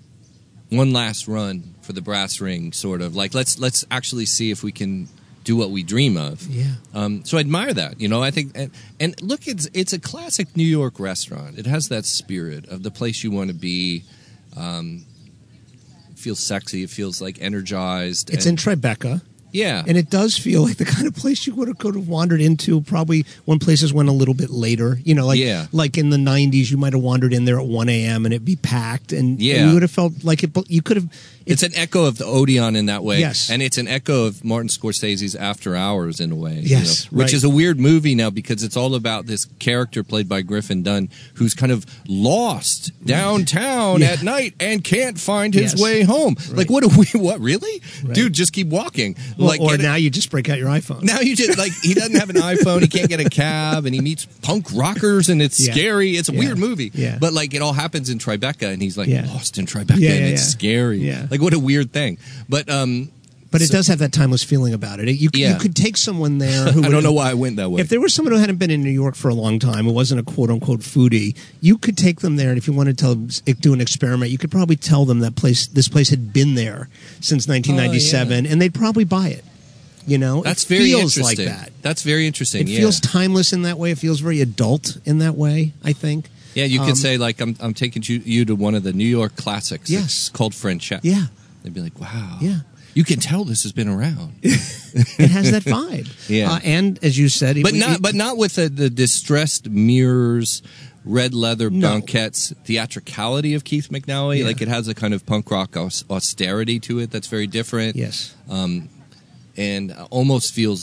one last run for the brass ring, sort of like let's actually see if we can do what we dream of. Yeah. So I admire that. You know, I think, and look, it's a classic New York restaurant. It has that spirit of the place you want to be. It feels sexy. It feels like energized. It's in Tribeca. Yeah. And it does feel like the kind of place you would have could have wandered into probably when places went a little bit later. You know, like in the 90s, you might have wandered in there at 1 a.m. and it'd be packed. And you would have felt like you could have. It's an echo of the Odeon in that way. Yes. And it's an echo of Martin Scorsese's After Hours in a way. Yes. You know, which is a weird movie now because it's all about this character played by Griffin Dunn who's kind of lost downtown at night and can't find his way home. Like, what really? Right. Dude, just keep walking. Well, or now you just break out your iPhone. Now you just, like, he doesn't have an iPhone, he can't get a cab, and he meets punk rockers, and it's scary. It's a weird movie. Yeah. But, like, it all happens in Tribeca, and he's, like, lost in Tribeca, and it's scary. Yeah. Like, what a weird thing. But it does have that timeless feeling about it. You could take someone there who I don't know why I went that way. If there was someone who hadn't been in New York for a long time, who wasn't a quote-unquote foodie, you could take them there, and if you wanted to do an experiment, you could probably tell them this place had been there since 1997, and they'd probably buy it. You know, that's it very feels interesting. Like that. That's very interesting. It feels timeless in that way. It feels very adult in that way, I think. Yeah, you could say, like, I'm taking you to one of the New York classics. Yes. It's called Frenchette. Yeah. They'd be like, wow. Yeah. You can tell this has been around. It has that vibe. Yeah. And as you said, but not with the distressed mirrors, red leather banquettes, theatricality of Keith McNally. Yeah. Like, it has a kind of punk rock austerity to it that's very different. Yes. And almost feels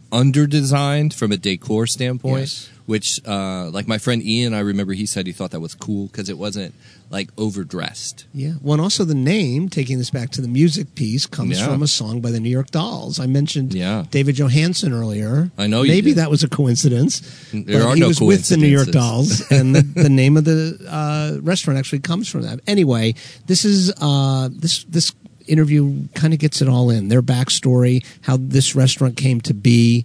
under-designed from a decor standpoint, Yes. which, like my friend Ian, I remember he said he thought that was cool because it wasn't like overdressed. Yeah. Well, and also the name, taking this back to the music piece, comes Yeah. from a song by the New York Dolls. I mentioned Yeah. David Johansen earlier. I know you Maybe did. that was a coincidence. There but are he no was with the New York coincidences. Dolls, and the name of the restaurant actually comes from that. Anyway, this is this interview kind of gets it all in. Their backstory, how this restaurant came to be.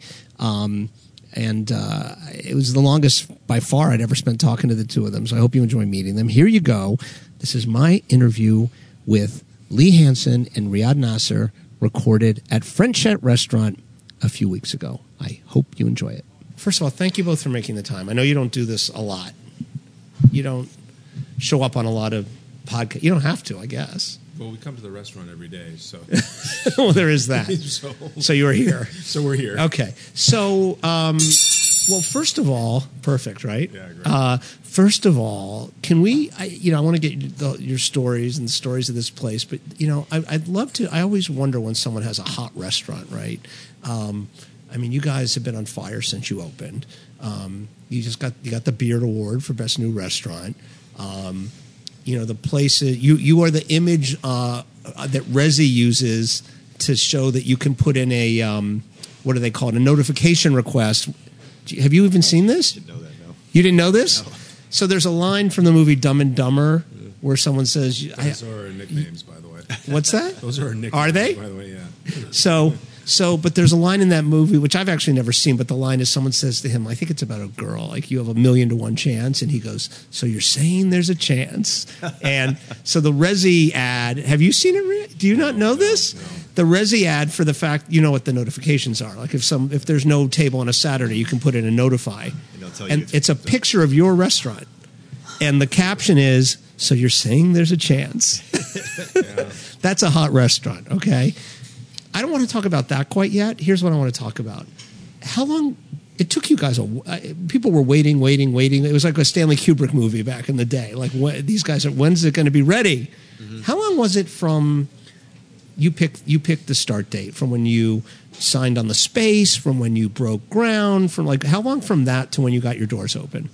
And it was the longest by far I'd ever spent talking to the two of them. So I hope you enjoy meeting them. Here you go. This is my interview with Lee Hansen and Riyad Nasser, recorded at Frenchette Restaurant a few weeks ago. I hope you enjoy it. First of all, thank you both for making the time. I know you don't do this a lot. You don't show up on a lot of podcasts. You don't have to, I guess. Well, we come to the restaurant every day, so Well, there is that. So you were here. so we're here. Okay. So, well, first of all, perfect, right? Yeah, great. First of all, can we? I want to get your stories and the stories of this place, but I'd love to. I always wonder when someone has a hot restaurant, right? I mean, you guys have been on fire since you opened. You got the Beard Award for Best New Restaurant. The place you are the image that Resy uses to show that you can put in a what do they call it, a notification request. Have you even seen this? Didn't know that, no. You didn't know this? No. So there's a line from the movie Dumb and Dumber where someone says, Those are our nicknames, by the way. What's that? Those are our nicknames. Are they? By the way, yeah. But there's a line in that movie, which I've actually never seen, but the line is someone says to him, I think it's about a girl, like, you have 1,000,000 to 1 chance. And he goes, so you're saying there's a chance? And so the Resy ad, have you seen it? Do you not know this? No. The Resy ad, for the fact, you know what the notifications are. Like if there's no table on a Saturday, you can put in a notify. they'll tell you And if it's a picture of your restaurant. And the caption is, so you're saying there's a chance? That's a hot restaurant, okay? I don't want to talk about that quite yet. Here's what I want to talk about. How long it took you guys? People were waiting. It was like a Stanley Kubrick movie back in the day. Like, these guys when's it going to be ready? Mm-hmm. How long was it from you picked the start date, from when you signed on the space, from when you broke ground, from like how long from that to when you got your doors open?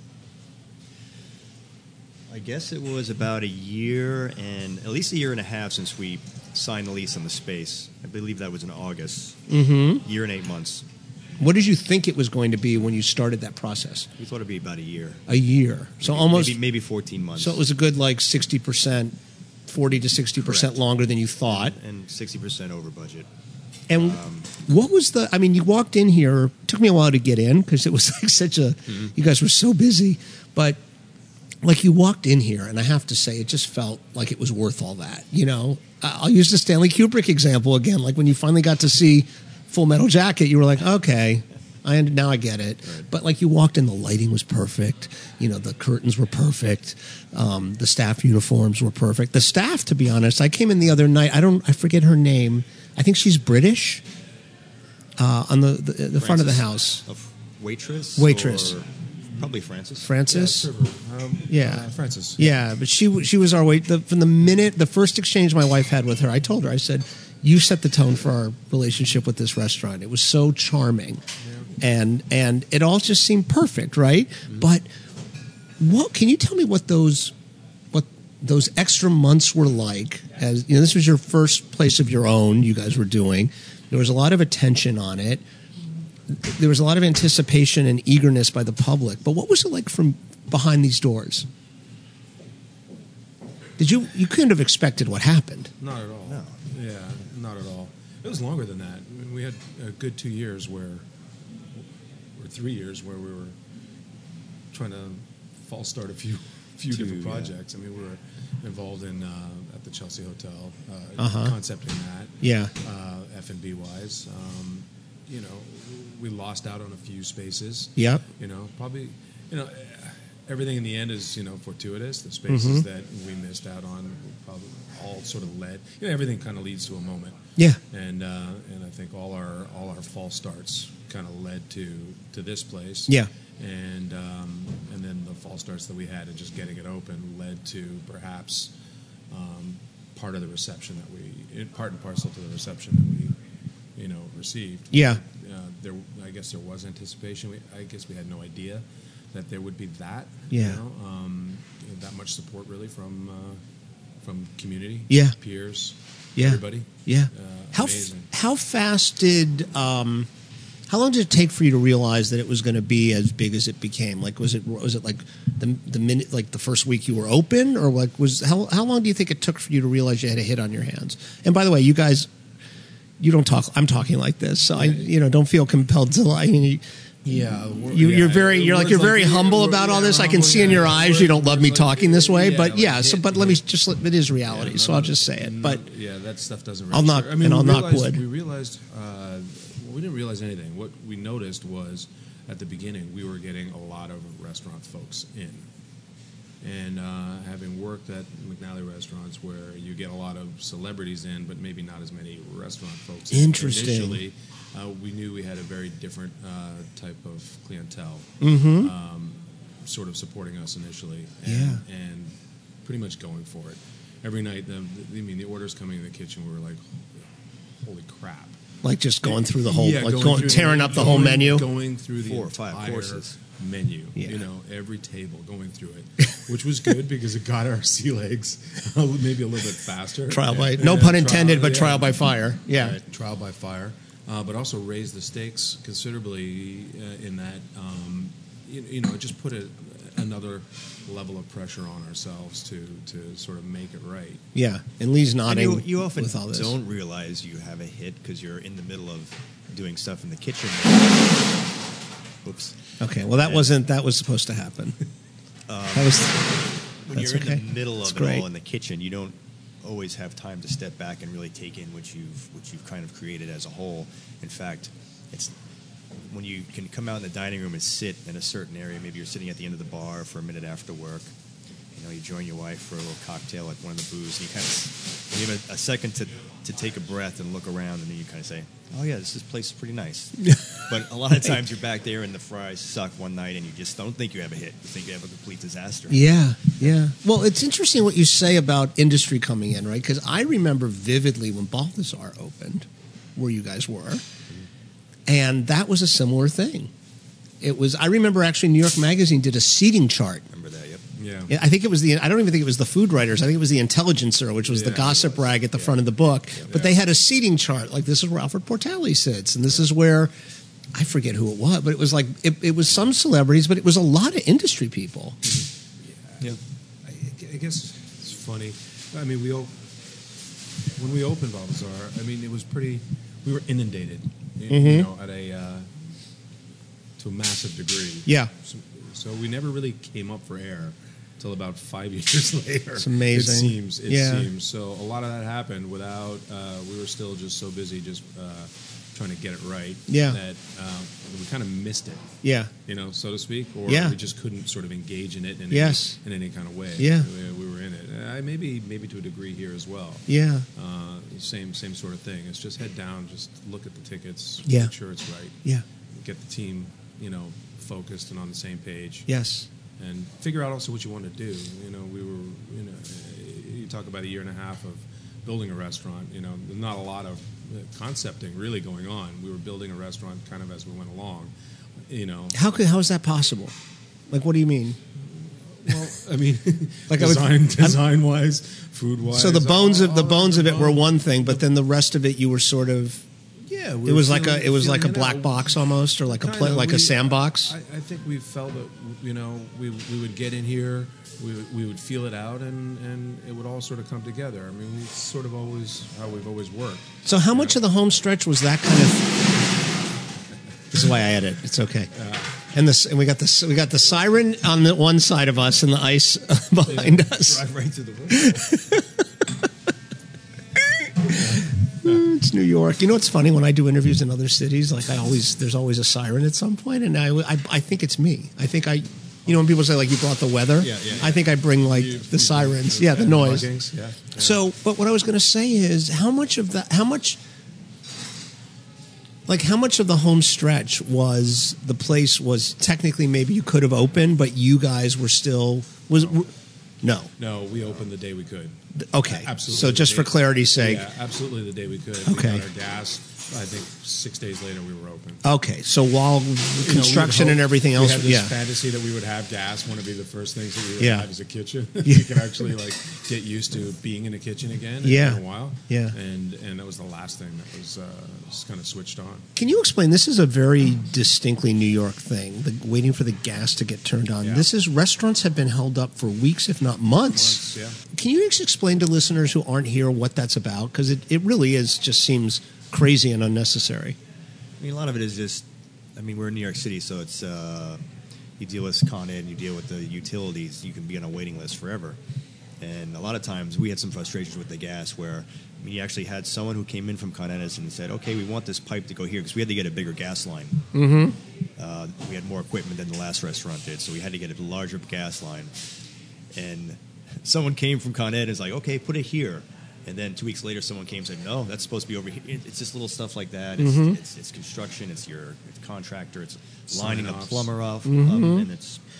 I guess it was about a year and at least a year and a half since we signed the lease on the space. I believe that was in August. Mm-hmm. Year and 8 months. What did you think it was going to be when you started that process? We thought it'd be about a year. A year. So almost maybe 14 months. So it was a good 60%, 40 to 60% Correct. longer than you thought. And 60% over budget. And what was you walked in here, it took me a while to get in because it was like such a, you guys were so busy, but like you walked in here and I have to say it just felt like it was worth all that, I'll use the Stanley Kubrick example again. Like when you finally got to see Full Metal Jacket, you were like, okay, now I get it. Right. But like you walked in, the lighting was perfect. The curtains were perfect. The staff uniforms were perfect. The staff, to be honest, I came in the other night. I forget her name. I think she's British. On the front of the house. Waitress. Or probably Francis. Francis? Yeah, Francis. Yeah, but she was our wait. From the first exchange my wife had with her, I told her, I said, you set the tone for our relationship with this restaurant. It was so charming. Yeah. And it all just seemed perfect, right? Mm-hmm. But can you tell me what those extra months were like? As this was your first place of your own you guys were doing. There was a lot of attention on it. There was a lot of anticipation and eagerness by the public. But what was it like from behind these doors? You couldn't have expected what happened. Not at all. No. Yeah, not at all. It was longer than that. I mean, we had a good 2 years or 3 years where we were trying to false start a few different projects. I mean, we were involved in at the Chelsea Hotel, concepting that. Yeah. F&B wise, we lost out on a few spaces. Yep. Probably, everything in the end is fortuitous. The spaces that we missed out on probably all sort of led. Everything kind of leads to a moment. Yeah. And I think all our false starts kind of led to this place. Yeah. And then the false starts that we had and just getting it open led to perhaps part of the reception part and parcel to the reception that we received. Yeah. I guess there was anticipation. I guess we had no idea that there would be that. Yeah. That much support really from community, peers, everybody. Yeah. Amazing. How fast did? How long did it take for you to realize that it was going to be as big as it became? Like, was it like the minute, like the first week you were open, or like how long do you think it took for you to realize you had a hit on your hands? And by the way, you guys, you don't talk. I'm talking like this, so I don't feel compelled to. You're very humble about all this. I can see in your eyes you don't love me talking this way, but let me just. It is reality, so I'll just say it. But that stuff doesn't. I'll knock wood. We realized. We didn't realize anything. What we noticed was, at the beginning, we were getting a lot of restaurant folks in. And having worked at McNally restaurants where you get a lot of celebrities in, but maybe not as many restaurant folks Interesting. Initially, we knew we had a very different type of clientele sort of supporting us initially. And pretty much going for it. Every night, the orders coming in the kitchen, we were like, holy crap. Like just going through the whole, tearing up the whole menu? Going through the 4 or 5 courses. Menu, every table, going through it, which was good because it got our sea legs maybe a little bit faster. Trial by, no pun intended, but trial by fire. Yeah. Right, trial by fire, but also raised the stakes considerably in that, it just put another level of pressure on ourselves to sort of make it right. Yeah, and Lee's nodding. And you often with all this. Don't realize you have a hit because you're in the middle of doing stuff in the kitchen. Oops. Okay, well that was supposed to happen. When you're in the middle of it all in the kitchen, you don't always have time to step back and really take in what you've kind of created as a whole. In fact, it's when you can come out in the dining room and sit in a certain area. Maybe you're sitting at the end of the bar for a minute after work. You join your wife for a little cocktail at one of the booths, and you have a second to take a breath and look around, and then you kind of say, oh yeah, this place is pretty nice. But a lot of times you're back there and the fries suck one night and you just don't think you have a hit. You think you have a complete disaster. Yeah. Well, it's interesting what you say about industry coming in, right? Because I remember vividly when Balthazar opened, where you guys were, and that was a similar thing. I remember actually New York Magazine did a seating chart. Remember that, yep. Yeah. I think it was I don't even think it was the Food Writers. I think it was the Intelligencer, which was the gossip rag at the front of the book. Yeah. But they had a seating chart. Like, this is where Alfred Portelli sits, and this is where, I forget who it was, but it was like, it was some celebrities, but it was a lot of industry people. Yeah. I guess it's funny. I mean, when we opened Balthazar, it was we were inundated, to a massive degree. Yeah. So we never really came up for air until about 5 years later. It's amazing. It seems. So a lot of that happened without, we were still just so busy just trying to get it right that we kind of missed it. Yeah. So to speak. Or we just couldn't sort of engage in it in any kind of way. Yeah. We were in it. Maybe to a degree here as well. Yeah. Same sort of thing. It's just head down, just look at the tickets, Yeah. make sure it's right. Yeah. Get the team, focused and on the same page. Yes. And figure out also what you want to do. We were, you talk about a year and a half of building a restaurant. There's not a lot of concepting really going on. We were building a restaurant kind of as we went along. How is that possible? Like, what do you mean? Well, like design wise, food wise. So the bones of it were one thing, but then the rest of it you were sort of. Yeah, it was like a black box almost, or like a sandbox. I think we felt that we would get in here, we would feel it out, and it would all sort of come together. We sort of always how we've always worked. So how much of the home stretch was that kind of? This is why I edit. It's okay. And we got the siren on the one side of us and the ice behind us. Drive right to the window. It's New York. It's funny when I do interviews in other cities. Like there's always a siren at some point, and I think it's me. I think when people say like you brought the weather, I think I bring like the sirens, the noise. Yeah. So, but what I was going to say is how much of the home stretch was the place was technically maybe you could have opened, but you guys were still No. No, we opened the day we could. Okay. Absolutely. So just for clarity's sake. Yeah, absolutely the day we could. Okay. We got our gas. I think 6 days later we were open. Okay, so while construction and everything else, we had this fantasy that we would have gas. Want to be the first things that we would have as a kitchen. Yeah. You could actually like get used to being in a kitchen again. In a while. Yeah. And that was the last thing that was just kind of switched on. Can you explain? This is a very distinctly New York thing. Waiting for the gas to get turned on. Yeah. Restaurants have been held up for weeks, if not months. Yeah. Can you explain to listeners who aren't here what that's about? Because it really just seems crazy and unnecessary. I mean, a lot of it is just, we're in New York City, so it's, you deal with Con Ed and you deal with the utilities, you can be on a waiting list forever. And a lot of times we had some frustrations with the gas where, you actually had someone who came in from Con Edison and said, okay, we want this pipe to go here because we had to get a bigger gas line. Mm-hmm. We had more equipment than the last restaurant did, so we had to get a larger gas line. And someone came from Con Ed and was like, okay, put it here. And then 2 weeks later, someone came and said, no, that's supposed to be over here. It's just little stuff like that. It's construction. It's your contractor. It's lining a plumber off. And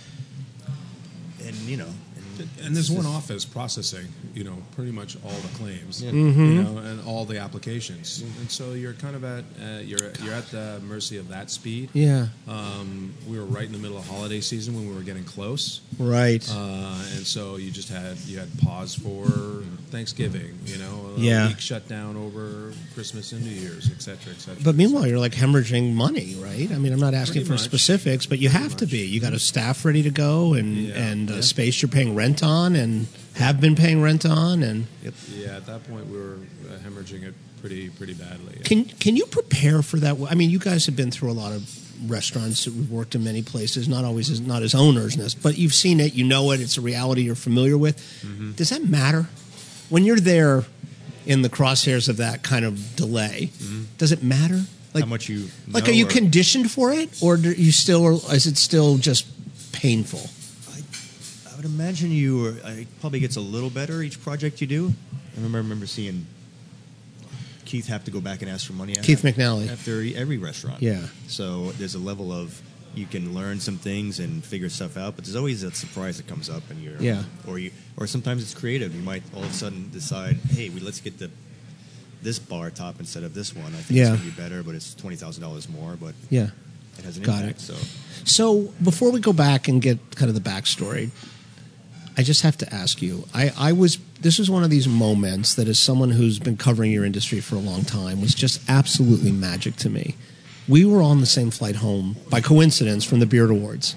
And there's one office processing, pretty much all the claims, Mm-hmm. and all the applications. And so you're kind of you're at the mercy of that speed. Yeah. We were right in the middle of holiday season when we were getting close. Right. And so you had pause for Thanksgiving, Yeah. a week shut down over Christmas and New Year's, et cetera, et cetera. But meanwhile, you're like hemorrhaging money, right? I'm not asking Pretty for much. specifics, but you have to be. You got a staff ready to go and space you're paying rent on and have been paying rent on. And Yeah, at that point we were hemorrhaging it pretty badly. Can you prepare for that? You guys have been through a lot of restaurants. We've worked in many places, not as owners, but you've seen it, you know it, it's a reality you're familiar with. Mm-hmm. Does that matter? When you're there in the crosshairs of that kind of delay, does it matter? How much you know, are you conditioned for it, or is it still just painful? I would imagine it probably gets a little better each project you do. I remember seeing Keith have to go back and ask for money. Keith McNally. After every restaurant. Yeah. So there's a level of you can learn some things and figure stuff out, but there's always that surprise that comes up, and or sometimes it's creative. You might all of a sudden decide, hey, let's get this bar top instead of this one. I think it's going to be better, but it's $20,000 more. But it has an impact. So before we go back and get kind of the backstory, I just have to ask you. This was one of these moments that, as someone who's been covering your industry for a long time, was just absolutely magic to me. We were on the same flight home by coincidence from the Beard Awards.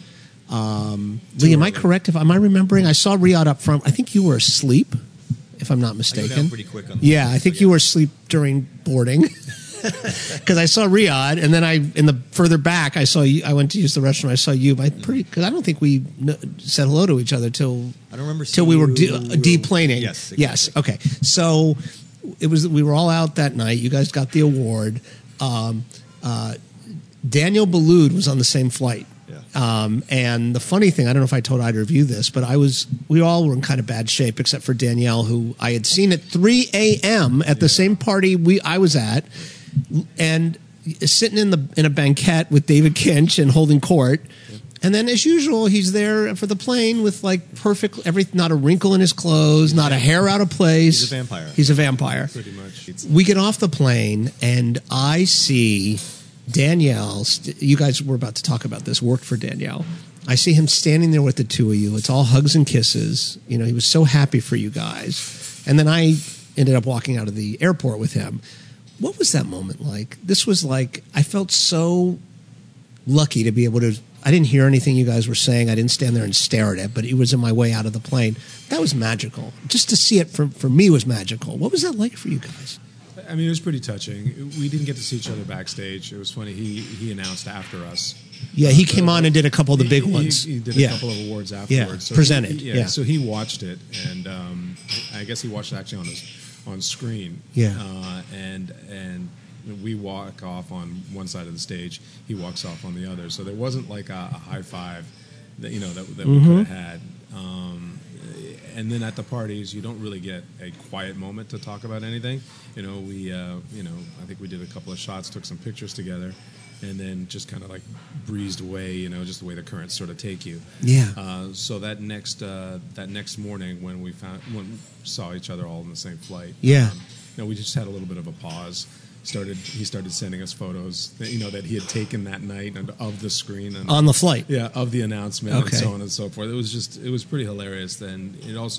Lee, am I correct? Am I remembering? I saw Riyadh up front. I think you were asleep, if I'm not mistaken. I go down pretty quick on I think you were asleep during boarding. Because I saw Riyadh, and then further back, I saw you. I went to use the restroom. I saw you. Because I don't think we said hello to each other till I don't remember till we were deplaning. Yes, exactly. Yes. Okay. So we were all out that night. You guys got the award. Daniel Boulud was on the same flight. Yeah. And the funny thing, I don't know if I told either of you this, but we all were in kind of bad shape except for Danielle, who I had seen at 3 a.m. at the same party I was at, and sitting in a banquette with David Kinch and holding court. And then, as usual, he's there for the plane with perfect everything, not a wrinkle in his clothes, not a hair out of place. He's a vampire. He's a vampire. Pretty much. We get off the plane, and I see Danielle. You guys were about to talk about this. Worked for Danielle. I see him standing there with the two of you. It's all hugs and kisses. He was so happy for you guys. And then I ended up walking out of the airport with him. What was that moment like? This was I felt so lucky to be able to. I didn't hear anything you guys were saying. I didn't stand there and stare at it, but it was on my way out of the plane. That was magical. Just to see it for me was magical. What was that like for you guys? It was pretty touching. We didn't get to see each other backstage. It was funny. He announced after us. Yeah, he came on and did a couple of the big ones. He did a couple of awards afterwards. Yeah, presented. So he watched it, and I guess he watched it actually on screen. Yeah. And we walk off on one side of the stage. He walks off on the other. So there wasn't a high five that we could have had. And then at the parties, you don't really get a quiet moment to talk about anything. I think we did a couple of shots, took some pictures together, and then just kind of breezed away. Just the way the currents sort of take you. Yeah. So that next morning when we saw each other all in the same flight. Yeah. We just had a little bit of a pause. he started sending us photos that, that he had taken that night and of the screen and on the flight. Yeah, of the announcement Okay. and so on and so forth. It was pretty hilarious. Then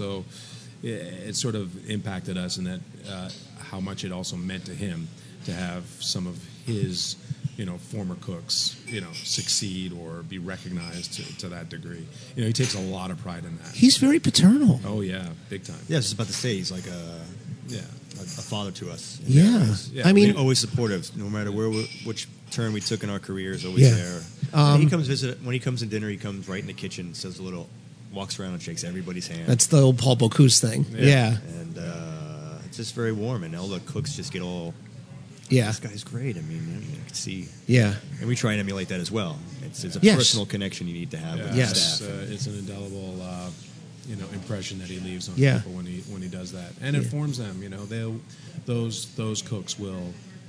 it sort of impacted us in that how much it also meant to him to have some of his former cooks succeed or be recognized to that degree. He takes a lot of pride in that. He's very paternal. Oh yeah, big time. Yeah, I was just about to say he's like Yeah. a father to us. Yeah. Yeah. I mean, always supportive, no matter which turn we took in our careers. Always Yeah. there. And he comes visit when he comes in dinner. He comes right in the kitchen, walks around and shakes everybody's hand. that's the old Paul Bocuse thing. Yeah. And it's just very warm, and all the cooks just get all. Yeah. This guy's great. I mean, you can see. Yeah. And we try and emulate that as well. It's a Yes. personal connection you need to have with the Yes. staff. It's an indelible, impression that he leaves on Yeah. people when he does that, and it forms them. Those cooks will,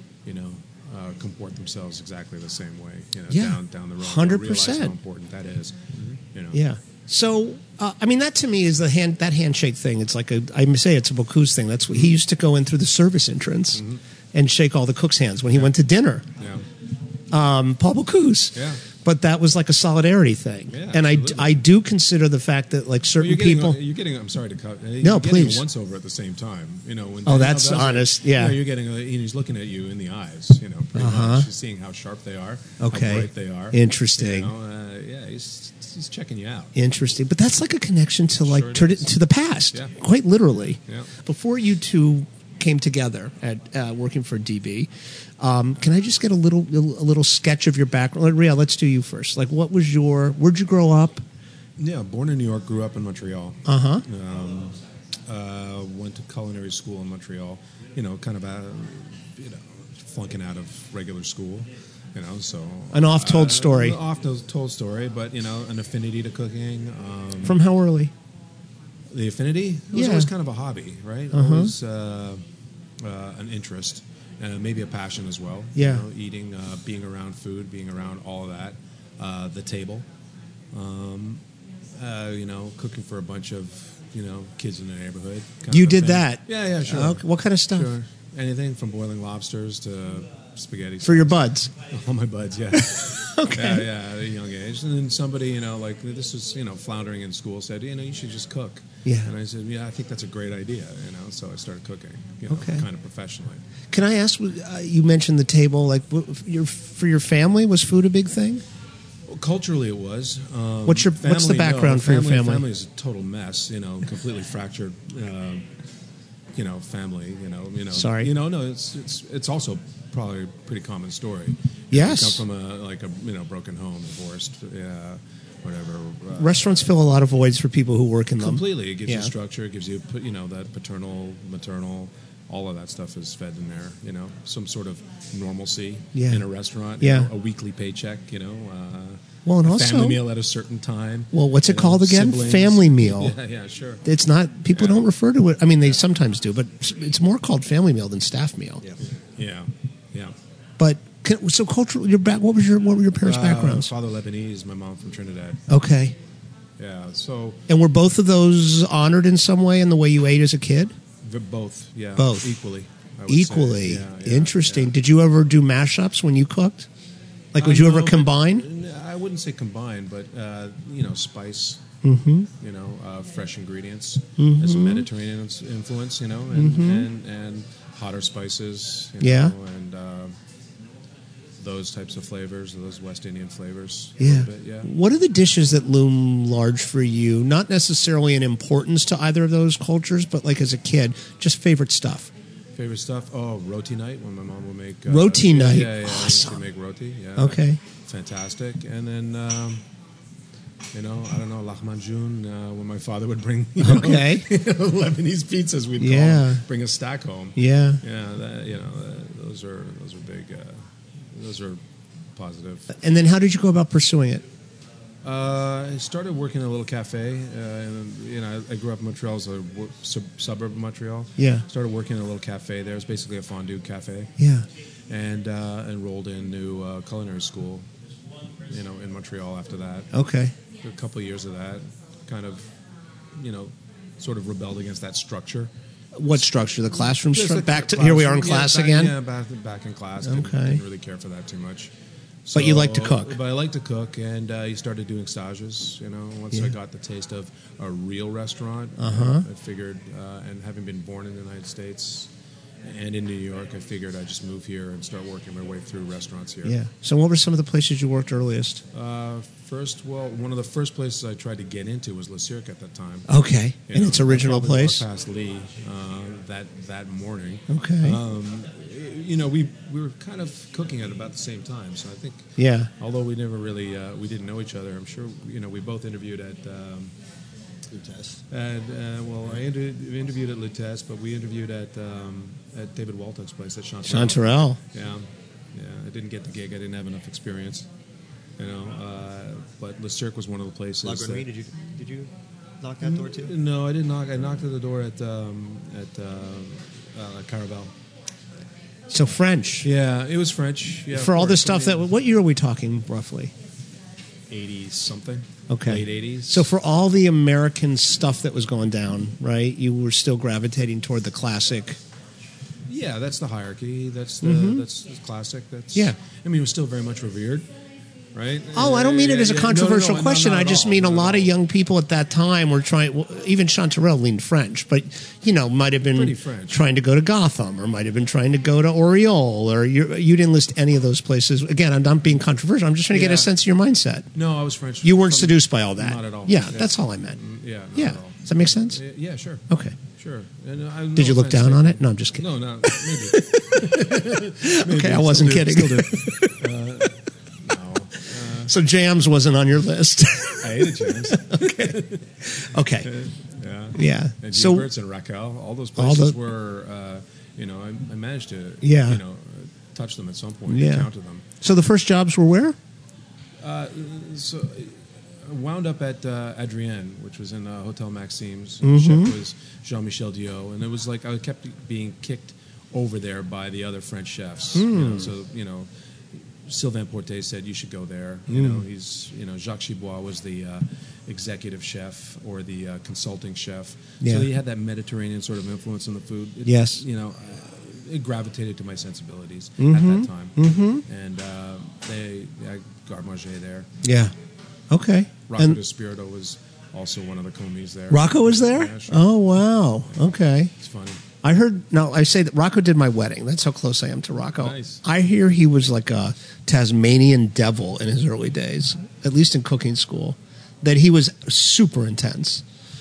comport themselves exactly the same way. Down the road, 100%. Realize how important that is. Yeah. So, that to me is that handshake thing. It's like I say it's a Bocuse thing. That's what he used to go in through the service entrance and shake all the cooks' hands when he went to dinner. Yeah. Paul Bocuse. Yeah. But that was like a solidarity thing. Yeah, and absolutely. I do consider the fact that like certain people. You're getting. I'm sorry to cut. No, please. Once over at the same time. When Oh, Danielle that's does it, honest, yeah. You're getting. He's looking at you in the eyes. Pretty much. He's seeing how sharp they are. Okay. How bright they are. Interesting. He's checking you out. Interesting. But that's like a connection to like Sure to the past, Yeah. quite literally. Yeah. Before you two came together at working for DB, can I just get a little sketch of your background? Ria, let's do you first. Like, where'd you grow up? Yeah, born in New York, grew up in Montreal. Uh-huh. Went to culinary school in Montreal. Kind of flunking out of regular school. So An oft-told story. An oft-told story, but an affinity to cooking. From how early? The affinity? It was Yeah. always kind of a hobby, right? Always an interest, and maybe a passion as well. Yeah. Eating, being around food, being around all of that. The table. Cooking for a bunch of, kids in the neighborhood. Kind You of a did thing. that? Yeah, sure. Okay. What kind of stuff? Sure. Anything from boiling lobsters to spaghetti. For your buds? All my buds, yeah. Okay. Yeah, at a young age. And then somebody, like this was, floundering in school, said, you should just cook. Yeah. And I said, yeah, I think that's a great idea, so I started cooking, Okay. kind of professionally. Can I ask? You mentioned the table. Like, for your family, was food a big thing? Well, culturally, it was. What's the background for your family? Family is a total mess. Completely fractured. Family. Sorry. No, it's also probably a pretty common story. Yes. You come from a broken home, divorced, whatever. Restaurants fill a lot of voids for people who work in them. Completely, it gives Yeah. you structure. It gives you that paternal, maternal. All of that stuff is fed in there. Some sort of normalcy Yeah. in a restaurant. Yeah. A weekly paycheck. Well, and a also family meal at a certain time. Well, what's it called again? Siblings. Family meal. Yeah, sure. It's not. People don't refer to it. I mean, they sometimes do, but it's more called family meal than staff meal. Yeah. But so cultural. What were your parents' backgrounds? Father Lebanese, my mom from Trinidad. Okay. Yeah. So And were both of those honored in some way in the way you ate as a kid? both. Yeah. Both. Equally. I would Equally. say. Yeah, Interesting. yeah. Did you ever do mashups when you cooked? Like, would you ever No, combine? I wouldn't say combine, but spice. Mm-hmm. Fresh ingredients. There's a Mediterranean influence. And hotter spices. Yeah. And those types of flavors, those West Indian flavors. A Yeah. little bit, yeah. What are the dishes that loom large for you? Not necessarily in importance to either of those cultures, but like as a kid, just favorite stuff. Favorite stuff? Oh, roti night when my mom would make Roti night. Yeah, Awesome. She'd make roti. Yeah. Okay. Fantastic. And then I don't know, lahmacun when my father would bring Okay. Lebanese pizzas. We'd Yeah. call them, bring a stack home. Yeah. Yeah. Those are big. Those are positive. And then how did you go about pursuing it? I started working in a little cafe. I grew up in Montreal, so suburb of Montreal. Yeah. Started working in a little cafe there. It's basically a fondue cafe. Yeah. And enrolled into culinary school, in Montreal after that. Okay. A couple of years of that, kind of, sort of rebelled against that structure. What structure? The classroom Just structure? the Back to classroom. here we are in class again. Yeah, back in class. Didn't really care for that too much. But you like to cook. But I like to cook, and you started doing stages. Once I got the taste of a real restaurant, I figured, and having been born in the United States and in New York, I figured I'd just move here and start working my way through restaurants here. Yeah. So what were some of the places you worked earliest? One of the first places I tried to get into was Le Cirque at that time. Okay. In its original probably place? walked past Lee that morning. Okay. We were kind of cooking at about the same time, so I think. Yeah. Although we never really we didn't know each other, I'm sure we both interviewed at. Lutèce. And I interviewed at Lutèce, but we interviewed at David Walton's place at Chanterelle. Chanterelle. Yeah. I didn't get the gig. I didn't have enough experience. But Le Cirque was one of the places. La Grenouille, did you knock that door too? No, I didn't knock. I knocked at the door at Caravel. So French. Yeah, it was French. Yeah, for all this stuff what year are we talking roughly? 80s something. Okay. Late 80s. So for all the American stuff that was going down, right, you were still gravitating toward the classic. Yeah, that's the hierarchy. That's the classic. It was still very much revered. Right? Oh, I don't mean it as a controversial question. I just mean a lot of young people at that time were trying. Well, even Chanterelle leaned French, but might have been trying to go to Gotham, or might have been trying to go to Oriole, or you didn't list any of those places. Again, I'm not being controversial. I'm just trying to get a sense of your mindset. No, I was French. You weren't seduced by all that. Not at all. Yeah, that's all I meant. Yeah. Yeah. At all. Does that make sense? Yeah, sure. Okay. Sure. And, did you look down on it? No, I'm just kidding. No, maybe. Okay, I wasn't kidding. So Jams wasn't on your list. I hated Jams. Okay. Yeah. And so Gilbert's and Raquel, all those places were, I managed to, touch them at some point. Yeah. Encounter them. So the first jobs were where? So I wound up at Adrienne, which was in Hotel Maxime's. Mm-hmm. The chef was Jean-Michel Diot, and it was like I kept being kicked over there by the other French chefs. Sylvain Portet said you should go there. He's Jacques Chibois was the executive chef or the consulting chef. Yeah. So he had that Mediterranean sort of influence on the food. Yes. It gravitated to my sensibilities Mm-hmm. at that time. Mm-hmm. And I Garde Manger there. Yeah. Okay. Rocco Despirito was also one of the commis there. Rocco was there? Yeah, sure. Oh, wow. Okay. It's funny. I say that Rocco did my wedding. That's how close I am to Rocco. Nice. I hear he was like a Tasmanian devil in his early days, at least in cooking school, that he was super intense.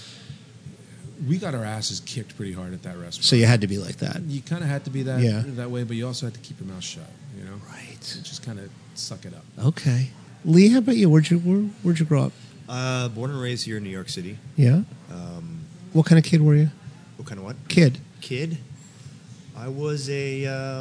We got our asses kicked pretty hard at that restaurant. So you had to be like that. You kind of had to be that way, but you also had to keep your mouth shut, Right. So just kind of suck it up. Okay. Lee, how about you? Where'd you grow up? Born and raised here in New York City. Yeah? What kind of kid were you? What kind of what? Kid. I was a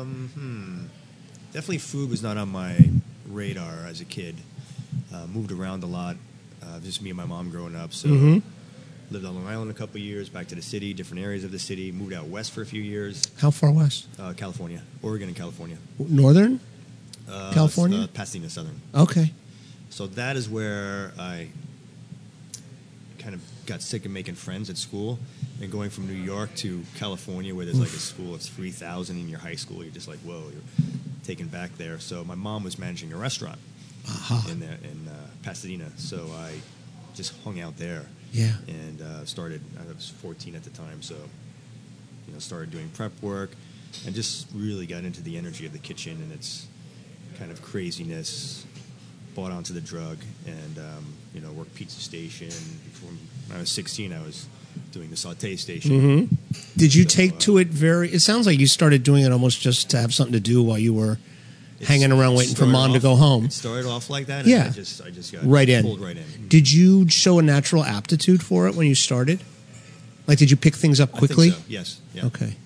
definitely food was not on my radar as a kid. Moved around a lot, just me and my mom growing up. So lived on Long Island a couple of years, back to the city, different areas of the city. Moved out west for a few years. How far west? California, Oregon, and California. Northern? California? Pasadena, Southern. Okay. So that is where I kind of got sick of making friends at school. And going from New York to California, where there's like a school of 3,000 in your high school, you're just like, whoa, you're taken back there. So my mom was managing a restaurant in Pasadena, so I just hung out there. Yeah. And started. I was 14 at the time, so started doing prep work, and just really got into the energy of the kitchen and its kind of craziness. Bought onto the drug, and worked pizza station. When I was 16, I was doing the saute station. Mm-hmm. Did you take to it it sounds like you started doing it almost just to have something to do while you were hanging around waiting for mom to go home. It started off like that, yeah. And I just got pulled right in. Did you show a natural aptitude for it when you started? Like, did you pick things up quickly? I think so. Yes. Yeah. Okay.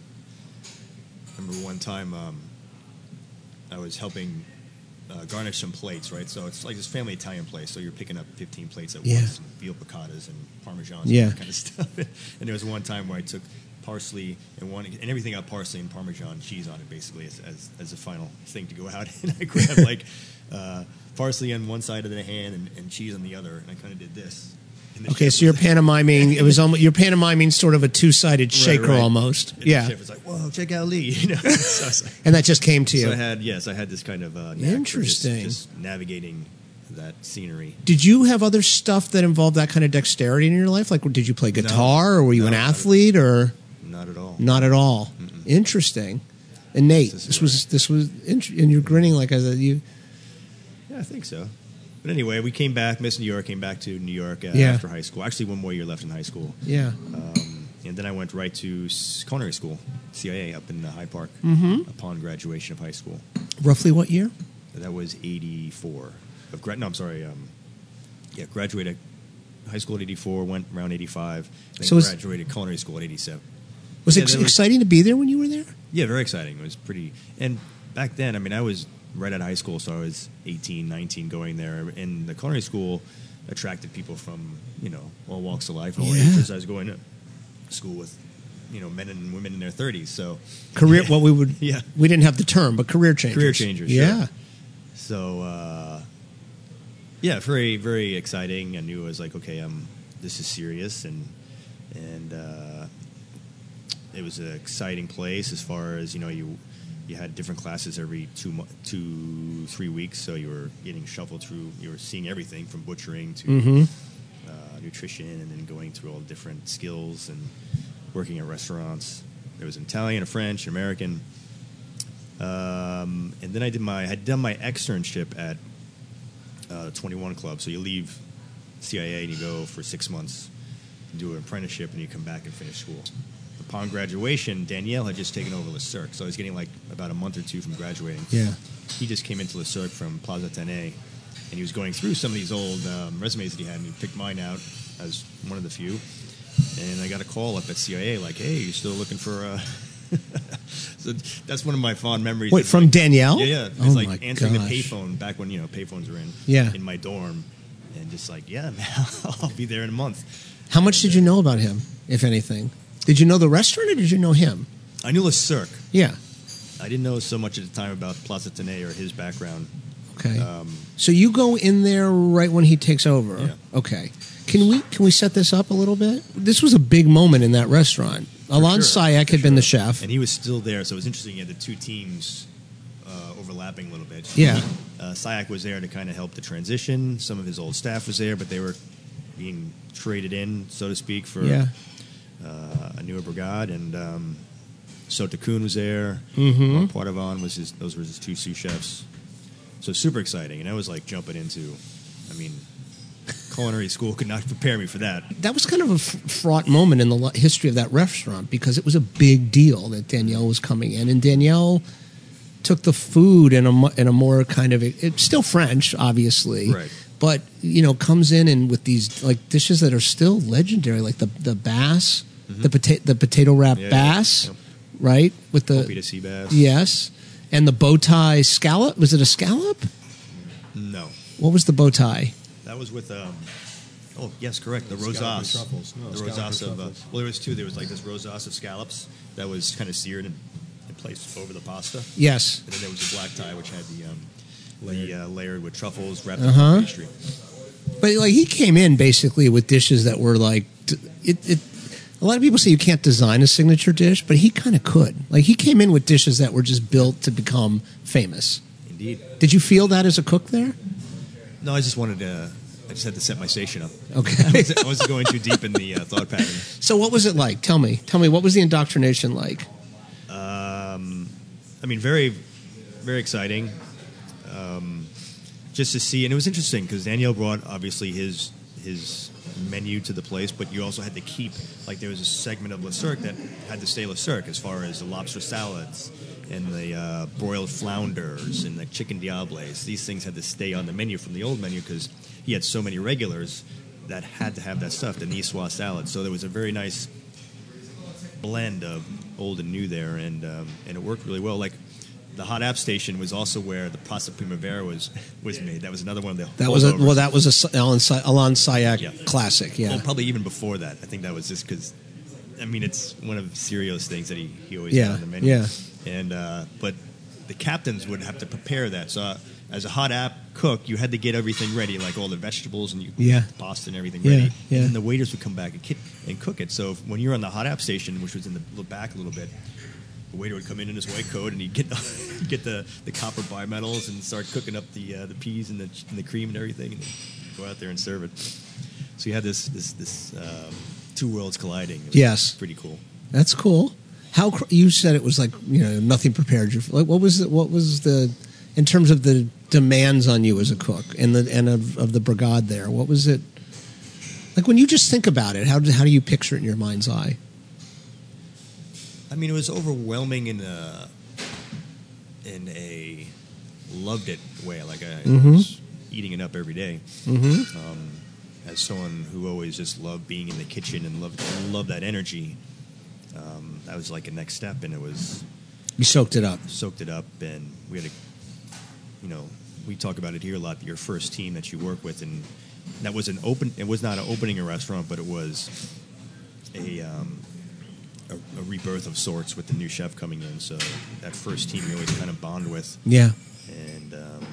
I remember one time I was helping garnish some plates, right? So it's like this family Italian place, so you're picking up 15 plates at once, and veal picattas and parmesans and that kind of stuff. And there was one time where I took parsley and everything got parsley and Parmesan cheese on it, basically as a final thing to go out. And I grabbed parsley on one side of the hand and cheese on the other, and I kind of did this. Okay, so you're pantomiming. It was almost, you're pantomiming sort of a two-sided shaker right. almost. And Yeah, the chef was like, "Whoa, check out Lee!" You know. So I was like, and that just came to you. so I had this kind of knack for Interesting. just navigating that scenery. Did you have other stuff that involved that kind of dexterity in your life? Like, did you play guitar, or were you an athlete, or Not at all. not at all? Interesting. And Nate, this was, and you're grinning like you. Yeah, I think so. But anyway, we came back, Miss New York, came back to New York Yeah. after high school. Actually, one more year left in high school. Yeah. And then I went right to culinary school, CIA, up in Hyde Park, upon graduation of high school. Roughly what year? That was 84. Graduated high school at 84, went around 85, then graduated culinary school at 87. Was it exciting to be there when you were there? Yeah, very exciting. It was pretty. And back then, I mean, I was right out of high school, so I was 18, 19 going there. And the culinary school attracted people from, all walks of life, all ages. I was going to school with, men and women in their 30s. So career, what we would, yeah, we didn't have the term, but career changers. Career changers, yeah. Sure. So, very, very exciting. I knew I was like, okay, this is serious, and it was an exciting place as far as you had different classes every 2-3 weeks, so you were getting shuffled through. You were seeing everything from butchering to nutrition, and then going through all the different skills and working at restaurants. There was an Italian, a French, an American, and then I had done my externship at 21 Club. So you leave CIA and you go for 6 months, do an apprenticeship, and you come back and finish school. Upon graduation, Danielle had just taken over Le Cirque, so I was getting like about a month or two from graduating. Yeah. He just came into Le Cirque from Plaza Athénée, and he was going through some of these old resumes that he had, and he picked mine out as one of the few. And I got a call up at CIA like, "Hey, you still looking for?" So that's one of my fond memories. Wait, from Danielle? Yeah. It was like answering the payphone back when payphones were in my dorm, and just like, "Yeah, man, I'll be there in a month." How much did you know about him, if anything? Did you know the restaurant, or did you know him? I knew Le Cirque. Yeah. I didn't know so much at the time about Plaza Athénée or his background. Okay. So you go in there right when he takes over. Yeah. Okay. Can we set this up a little bit? This was a big moment in that restaurant. Alon Sayak had been the chef, and he was still there. So it was interesting. You had the two teams overlapping a little bit. Yeah. Sayak was there to kind of help the transition. Some of his old staff was there, but they were being traded in, so to speak, for a newer brigade. And Sota Kuhn was there. Mark Poitevin was those were his two sous chefs. So super exciting. And I was like jumping into, culinary school could not prepare me for that. That was kind of a fraught moment in the history of that restaurant, because it was a big deal that Danielle was coming in, and Danielle took the food in a more kind of it's still French, obviously, right? But comes in and with these like dishes that are still legendary, like the bass, the potato wrap bass, right? With the Copita sea bass, yes, and the bow tie scallop. Was it a scallop? No. What was the bow tie? That was with, oh, yes, correct, the rosace. Truffles. No, the rosace of, well, there was two. There was like this rosace of scallops that was kind of seared and placed over the pasta. Yes. And then there was a black tie, which had the layered with truffles wrapped in pastry. But like he came in basically with dishes that were like, a lot of people say you can't design a signature dish, but he kind of could. Like he came in with dishes that were just built to become famous. Indeed. Did you feel that as a cook there? No, I just wanted to. I just had to set my station up. Okay. I wasn't going too deep in the thought pattern. So what was it like? Tell me, what was the indoctrination like? Very, very exciting. Just to see, and it was interesting because Danielle brought obviously his menu to the place, but you also had to keep, like there was a segment of Le Cirque that had to stay Le Cirque as far as the lobster salads and the broiled flounders and the chicken diables. These things had to stay on the menu from the old menu because he had so many regulars that had to have that stuff, the Niçoise salad. So there was a very nice blend of old and new there, and it worked really well. Like the hot app station was also where the pasta primavera was made. That was another one of the that was a Alon Sayak classic. Yeah, well, probably even before that. I think that was just because it's one of Sirio's things that he always had on the menu. Yeah. And but the captains would have to prepare that. So as a hot app cook, you had to get everything ready, like all the vegetables and pasta and everything Yeah, ready. yeah. And then the waiters would come back and cook it. So when you're on the hot app station, which was in the back a little bit, the waiter would come in his white coat and he'd get the copper bimetals and start cooking up the peas and the cream and everything, and go out there and serve it. So you had this two worlds colliding. It was pretty cool. That's cool. You said it was like nothing prepared you. Like what was the in terms of the demands on you as a cook and of the brigade there? What was it like when you just think about it? How do you picture it in your mind's eye? I mean, it was overwhelming in a loved it way. Like I was eating it up every day. As someone who always just loved being in the kitchen and loved that energy, that was like a next step. And it was you soaked it up, and we had we talk about it here a lot. Your first team that you work with, and that was it was not opening a restaurant, but it was a rebirth of sorts with the new chef coming in. So that first team you always kind of bond with. Yeah. And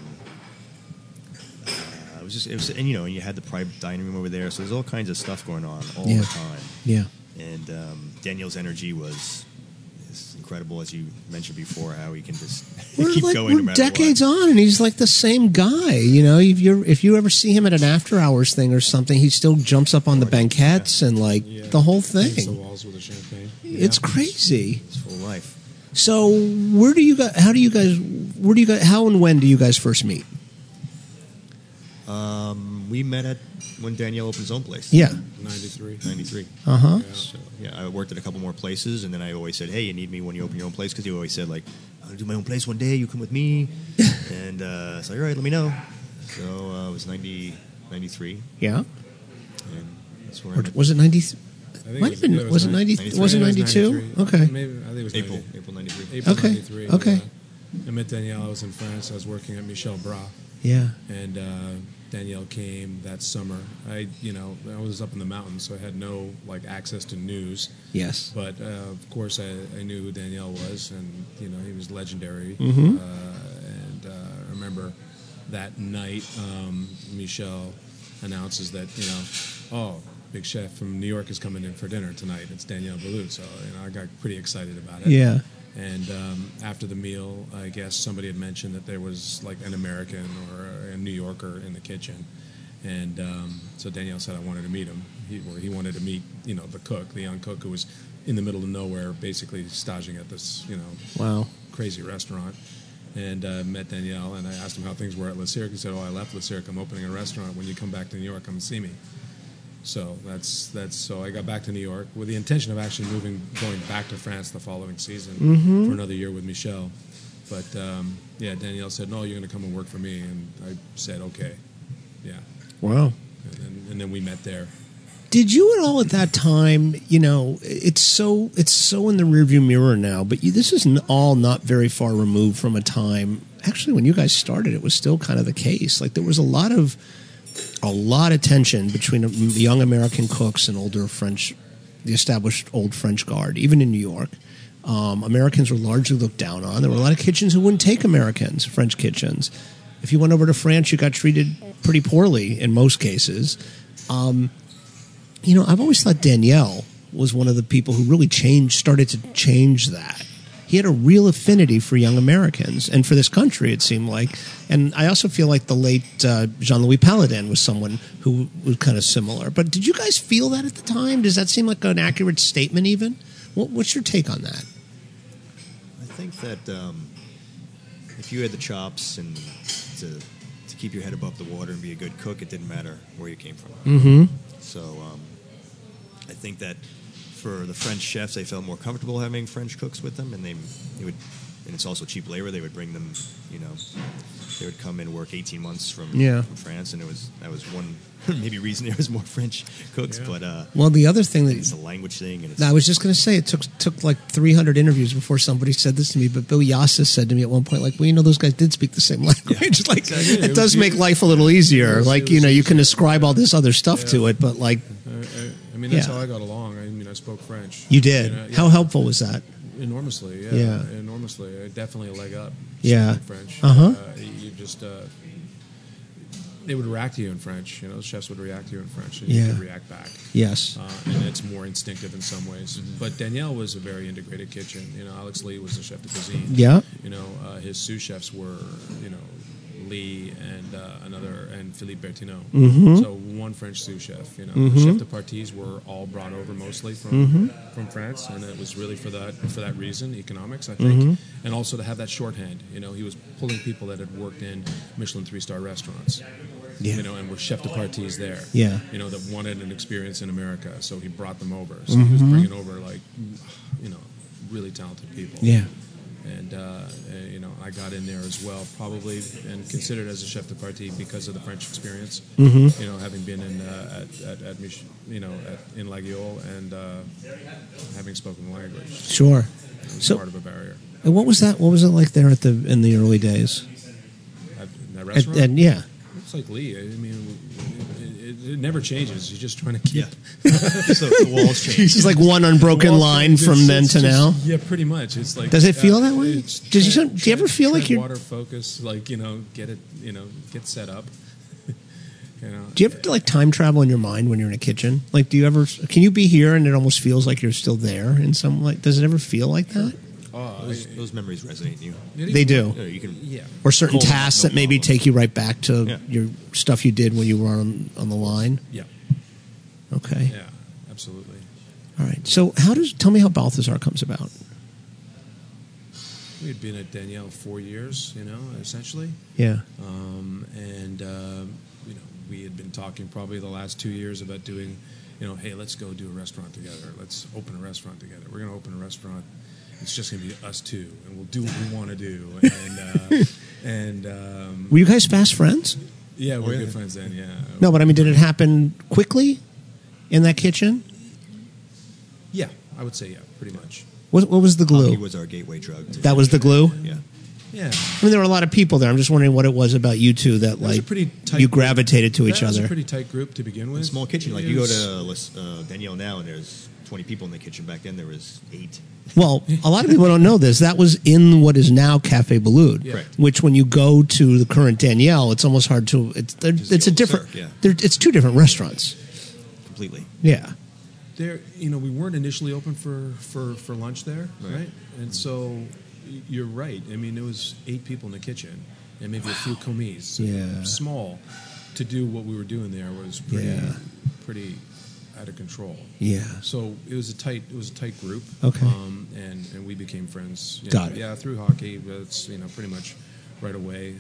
and you had the private dining room over there, so there's all kinds of stuff going on all the time. Yeah. And Daniel's energy is incredible, as you mentioned before, how he can just keep going no matter decades what. on, and he's like the same guy. If you ever see him at an after hours thing or something, he still jumps up on the banquettes and the whole thing. Paints the walls with the champagne. It's crazy. It's full of life. So how and when do you guys first meet? We met when Danielle opened his own place. Yeah. 93. Uh-huh. So, I worked at a couple more places, and then I always said, hey, you need me when you open your own place, because he always said, like, I'm going to do my own place one day, you come with me. And so, all right, let me know. So it was 93. Yeah. And that's where Was it 90? Was it 93. Was it 92? Okay. Maybe, I think it was April 93. April Okay. 93. Okay. I met Danielle. I was in France. I was working at Michel Bras. Yeah. And Danielle came that summer. I was up in the mountains, so I had no access to news. Yes. But of course, I knew who Danielle was, and he was legendary. Mm-hmm. And I remember that night, Michel announces that big chef from New York is coming in for dinner tonight. It's Danielle Boulud. So I got pretty excited about it. Yeah. And after the meal, I guess somebody had mentioned that there was an American or a New Yorker in the kitchen. And so Danielle said I wanted to meet him. He wanted to meet, the cook, the young cook who was in the middle of nowhere, basically staging at this, wow, crazy restaurant. And met Danielle, and I asked him how things were at Le Cirque. He said, I left Le Cirque. I'm opening a restaurant. When you come back to New York, come and see me. So so I got back to New York with the intention of actually going back to France the following season for another year with Michel. But Danielle said, no, you're going to come and work for me. And I said, okay. Yeah. Wow. And then we met there. Did you at all at that time, it's so in the rearview mirror now, but this is all not very far removed from a time, actually when you guys started, it was still kind of the case. Like there was a lot of tension between young American cooks and the established old French guard, even in New York. Americans were largely looked down on. There were a lot of kitchens who wouldn't take Americans, French kitchens. If you went over to France, you got treated pretty poorly in most cases. I've always thought Danielle was one of the people who really started to change that. He had a real affinity for young Americans and for this country, it seemed like. And I also feel like the late Jean-Louis Paladin was someone who was kind of similar. But did you guys feel that at the time? Does that seem like an accurate statement even? What's your take on that? I think that if you had the chops and to keep your head above the water and be a good cook, it didn't matter where you came from. Mm-hmm. So I think that for the French chefs, they felt more comfortable having French cooks with them, and they would, and it's also cheap labor. They would bring them, they would come and work 18 months from France, and that was one maybe reason there was more French cooks. Yeah. But well, the other thing it's a language thing, and I was just going to say it took like 300 interviews before somebody said this to me. But Bill Yassis said to me at one point, those guys did speak the same language. Yeah. It does make life a little easier. You can ascribe all this other stuff to it, but that's how I got along. I spoke French. You did. How helpful was that? enormously. Yeah. Enormously. Definitely a leg up. Yeah. Speaking French. You just they would react to you in French. You know, chefs would react to you in French, and you could react back. Yes. And it's more instinctive in some ways. But Danielle was a very integrated kitchen. You know, Alex Lee was the chef de cuisine. Yeah. You know, his sous chefs were, you know, Lee and Philippe Bertineau. So one French sous chef. You know, the chef de parties were all brought over mostly from France, and it was really for that reason, economics, I think, and also to have that shorthand. You know, he was pulling people that had worked in Michelin 3-star restaurants. Yeah. You know, and were chef de parties there. Yeah. You know, that wanted an experience in America, so he brought them over. So he was bringing over, like, you know, really talented people. Yeah. And you know, I got in there as well, probably, and considered as a chef de partie because of the French experience. You know, having been in in La Guiole and having spoken the language. Sure. It was So- part of a barrier. And what was that? What was it like there in the early days? In that restaurant. And yeah. It's like Lee. I mean, it never changes. You're just trying to keep. So the walls change. It's like one unbroken line from then to now. Yeah, pretty much. It's like. Does it feel that way? Do you ever tread feel like you're? water focus? Like, you know, get set up. You know. Do you ever like time travel in your mind when you're in a kitchen? Like, do you ever? Can you be here and it almost feels like you're still there in some like? Does it ever feel like that? Those memories resonate in you. They do. You can, Or certain hold them up, tasks no that maybe problem. take you right back to your stuff you did when you were on the line. Yeah. Okay. Yeah, absolutely. All right. So tell me how Balthazar comes about. We had been at Danielle 4 years, you know, essentially. Yeah. And you know, we had been talking probably the last 2 years about doing, you know, hey, let's go do a restaurant together. Let's open a restaurant together. We're going to open a restaurant. It's just going to be us two, and we'll do what we want to do. And Were you guys fast friends? yeah, we're good friends then. Yeah. No, but I mean, did it happen quickly in that kitchen? Yeah, I would say pretty much. What was the glue? Hockey was our gateway drug. That was the glue? Yeah. Yeah. I mean, there were a lot of people there. I'm just wondering what it was about you two that was a like pretty tight you group. gravitated to each That was other. a pretty tight group to begin with. Small kitchen. Like It you go was- to Danielle now, and there's 20 people in the kitchen. Back then, there was 8. Well, a lot of people don't know this. That was in what is now Cafe Balud, Yeah. Correct. which when you go to the current Danielle, it's almost hard to. It's a different. serve, yeah. It's two different restaurants. Completely. Yeah. There, you know, we weren't initially open for lunch there, right? And so you're right. I mean, there was 8 people in the kitchen and maybe a few commis. Yeah. Small to do what we were doing there was pretty out of control. Yeah. So it was a tight group. Okay. And we became friends. You Got know, it. Yeah, through hockey. That's, you know, pretty much right away.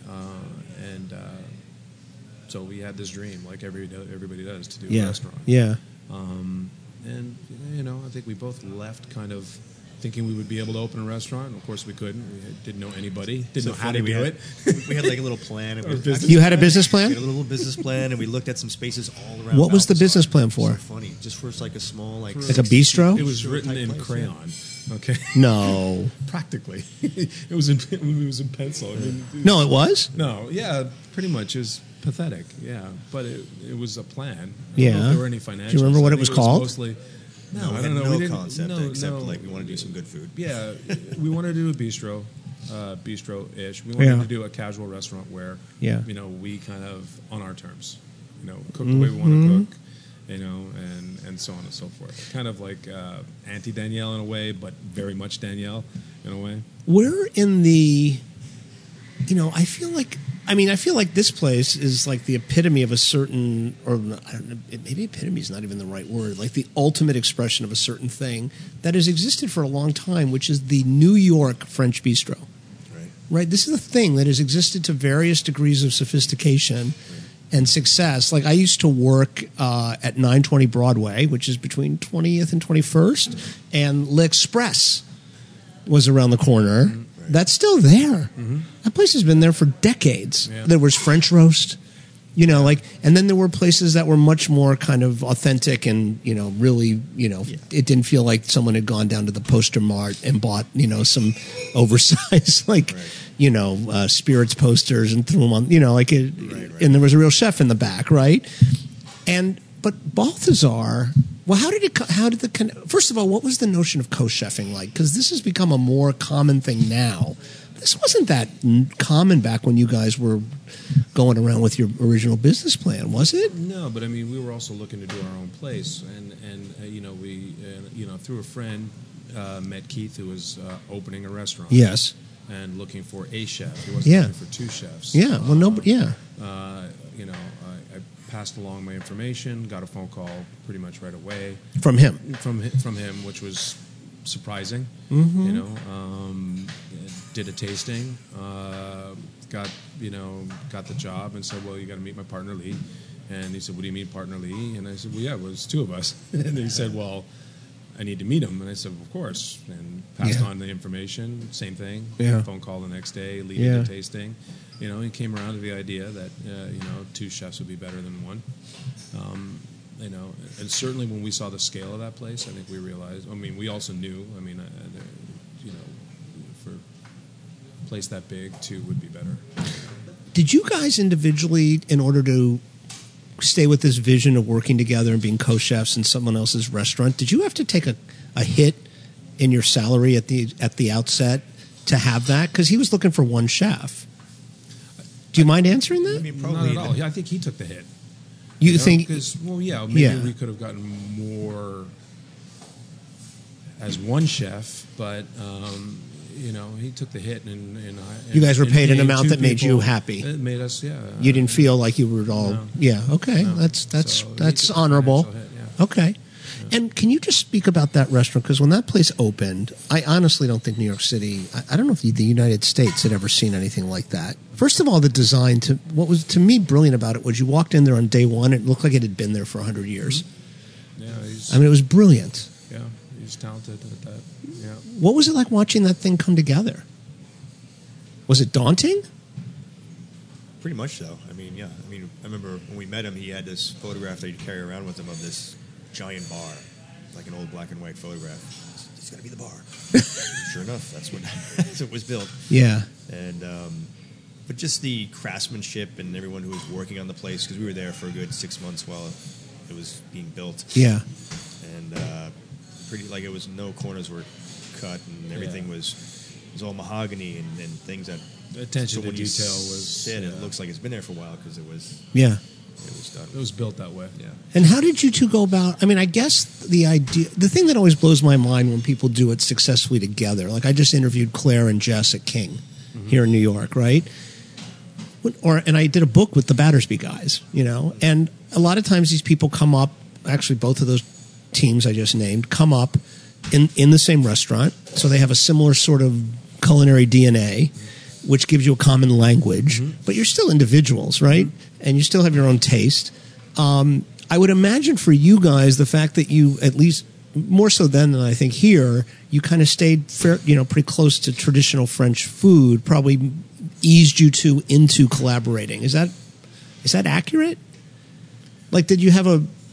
So we had this dream, like everybody does, to do a restaurant. Yeah. And, you know, I think we both left kind of thinking we would be able to open a restaurant. Of course, we couldn't. We didn't know anybody. Didn't know how to do it. We had like a little plan. And You had a business plan? We had a little business plan, and we looked at some spaces all around. What was the Balthazar. business plan for? So funny, just for like a small like Like a bistro? It was written type in place, crayon. Okay. No. Practically. it was in pencil. I mean, No, it was? No, yeah, pretty much. It was pathetic, yeah. But it was a plan. I don't Yeah. know if there were any financials. Do you remember what I it was think called? Mostly, No, we I had don't know. no We didn't, concept no, except no. like we want to do some good food. Yeah, we wanted to do a bistro-ish. We wanted Yeah. to do a casual restaurant where, Yeah. you know, we kind of on our terms, you know, cook the way we want to cook, you know, and so on and so forth. Kind of like anti-Danielle in a way, but very much Danielle in a way. We're in the, you know, I feel like this place is like the epitome of a certain, or I don't know, maybe epitome is not even the right word, like the ultimate expression of a certain thing that has existed for a long time, which is the New York French bistro. Right? This is a thing that has existed to various degrees of sophistication and success. Like I used to work at 920 Broadway, which is between 20th and 21st, and L'Express was around the corner. That's still there. That place has been there for decades. Yeah. There was French roast, you know, like, and then there were places that were much more kind of authentic and, you know, really, you know, it didn't feel like someone had gone down to the Poster Mart and bought, you know, some oversized, like, you know, spirits posters and threw them on, you know, like, and there was a real chef in the back, right? But Balthazar Well, first of all, what was the notion of co-chefing like? Because this has become a more common thing now. This wasn't that common back when you guys were going around with your original business plan, was it? No, but I mean, we were also looking to do our own place, and we through a friend met Keith, who was opening a restaurant. Yes. And looking for a chef. He wasn't looking for two chefs. Yeah. Well, nobody. Yeah. I passed along my information, got a phone call pretty much right away from him. From him, which was surprising. Mm-hmm. Did a tasting, got the job, and said, "Well, you got to meet my partner Lee." And he said, "What do you mean, partner Lee?" And I said, "Well, yeah, it was two of us." And he said, "Well, I need to meet him." And I said, "Of course." And passed on the information. Same thing. Yeah. Phone call the next day. Lee did the tasting. He came around to the idea that two chefs would be better than one. And certainly when we saw the scale of that place, I think we realized. I mean, we also knew. I mean, for a place that big, two would be better. Did you guys individually, in order to stay with this vision of working together and being co-chefs in someone else's restaurant, did you have to take a hit in your salary at the outset to have that? Because he was looking for one chef. Do you mind answering that? I mean, probably not at all. I think he took the hit. You think? Because, maybe we could have gotten more as one chef, but he took the hit, and you guys were paid an amount that made you happy. It made us, You didn't feel like you were all, okay, no. That's honorable. Hit, okay. And can you just speak about that restaurant? Because when that place opened, I honestly don't think New York City, I don't know if the United States had ever seen anything like that. First of all, the design, what was to me brilliant about it was you walked in there on day one, it looked like it had been there for 100 years. Yeah, it was brilliant. Yeah, he's talented at that. Yeah. What was it like watching that thing come together? Was it daunting? Pretty much so. I mean, I remember when we met him, he had this photograph that he'd carry around with him of this giant bar, like an old black and white photograph. It's going to be the bar. Sure enough, that's what it was built. Yeah. And but just the craftsmanship and everyone who was working on the place, because we were there for a good 6 months while it was being built. Yeah. And pretty like it was no corners were cut, and everything was all mahogany and things that attention to detail was. It looks like it's been there for a while because it was. Yeah. It was done. It was built that way. Yeah. And how did you two go about? I mean, I guess the thing that always blows my mind when people do it successfully together. Like I just interviewed Claire and Jess at King here in New York, right? And I did a book with the Battersby guys, and a lot of times these people come up. Actually, both of those teams I just named come up in the same restaurant, so they have a similar sort of culinary DNA, which gives you a common language. But you're still individuals, right? And you still have your own taste. I would imagine for you guys, the fact that you, at least more so then than I think here, you kind of stayed pretty close to traditional French food, probably eased you two into collaborating. Is that accurate? Like, did you have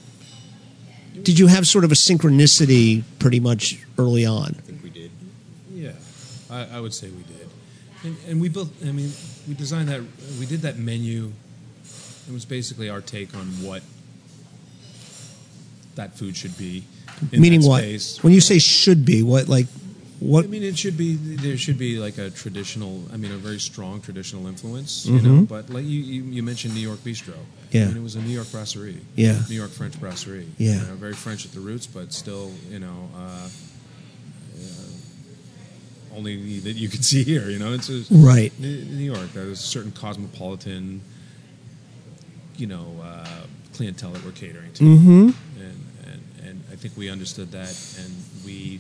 sort of a synchronicity pretty much early on? I think we did. Yeah, I would say we did. And we built, we designed that, we did that menu. It was basically our take on what that food should be. Meaning what? Space. When you say should be, what? I mean, there should be like a traditional, a very strong traditional influence, but like you mentioned New York Bistro. Yeah. It was a New York brasserie. Yeah. New York French brasserie. Yeah. Very French at the roots, but still, only that you can see here, It's right. New York. There's a certain cosmopolitan, clientele that we're catering to. Mm-hmm. And I think we understood that, and we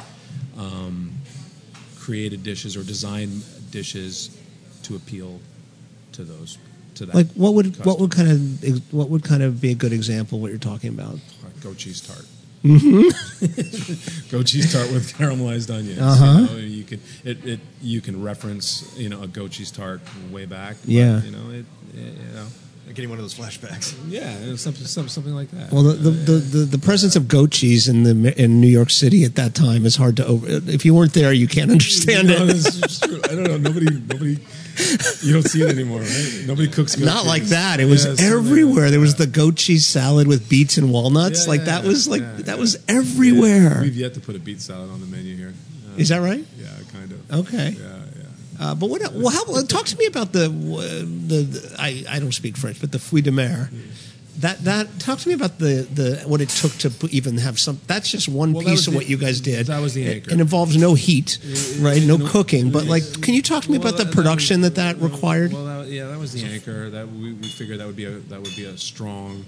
created dishes or designed dishes to appeal to those. To that. Like what would kind of be a good example of what you're talking about? Goat cheese tart. Mm-hmm. Goat cheese tart with caramelized onions. Uh-huh. You can reference a goat cheese tart way back. Yeah. But, Like getting one of those flashbacks. Yeah, something like that. Well, the presence of goat cheese in New York City at that time is hard to if you weren't there, you can't understand it. This is true. I don't know. Nobody You don't see it anymore, right? Nobody cooks goat Not cheese. like that. It was everywhere. There was the goat cheese salad with beets and walnuts. That was everywhere. We've yet to put a beet salad on the menu here. Is that right? Yeah, kind of. Okay. Yeah. But what? Well, talk to me about the I don't speak French, but the fruits de mer. That talk to me about the what it took to even have some. That's just one piece of what you guys did. That was the anchor. It involves no heat, right? No cooking. But can you talk to me about the production that required? Well, that was the anchor. That we figured that would be a strong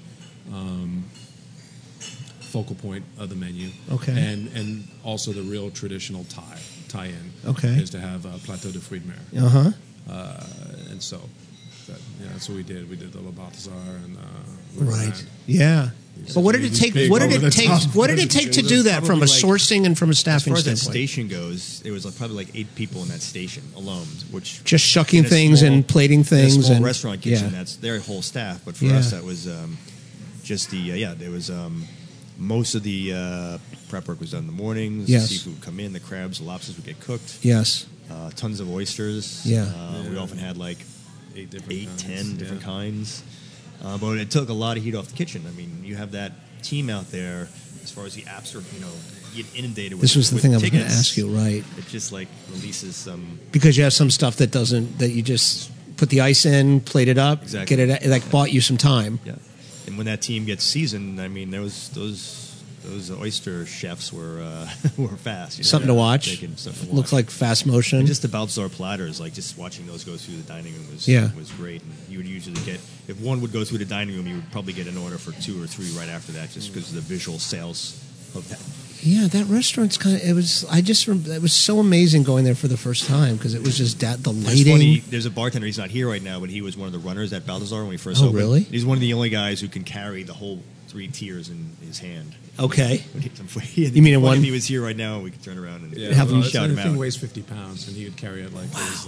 focal point of the menu. Okay. And also the real traditional tie-in. Okay. Is to have plateau de fruits de mer. And so. That's what we did. We did the Le Balthazar and right. Yeah. But what did it take? What did it take to do that from a sourcing and from a staffing standpoint? As far as that station goes, it was probably 8 people in that station alone, which just shucking things and plating things. In a small and restaurant kitchen, that's their whole staff. But for us, that was just there was most of the prep work was done in the mornings. Yes. The seafood would come in, the crabs, the lobsters would get cooked. Yes. Tons of oysters. Yeah. We often had 10 different kinds. But it took a lot of heat off the kitchen. I mean, you have that team out there as far as the apps are, get inundated with. This was the thing I was going to ask you, right? It just releases some. Because you have some stuff that you just put the ice in, plate it up, exactly. Get it, bought you some time. Yeah. And when that team gets seasoned, I mean, those oyster chefs were fast. Something to watch. Looks like fast motion. And just the Balthazar platters, just watching those go through the dining room was great. And you would usually get, if one would go through the dining room, you would probably get an order for 2 or 3 right after that, just because of the visual sales of that. Yeah, that restaurant's it was so amazing going there for the first time because it was just the lighting. There's a bartender, he's not here right now, but he was one of the runners at Balthazar when we first opened. Really? He's one of the only guys who can carry the whole 3 tiers in his hand. Okay. You mean in one? If he was here right now, we could turn around and have him shout him out. The thing weighs 50 pounds, and he would carry it it was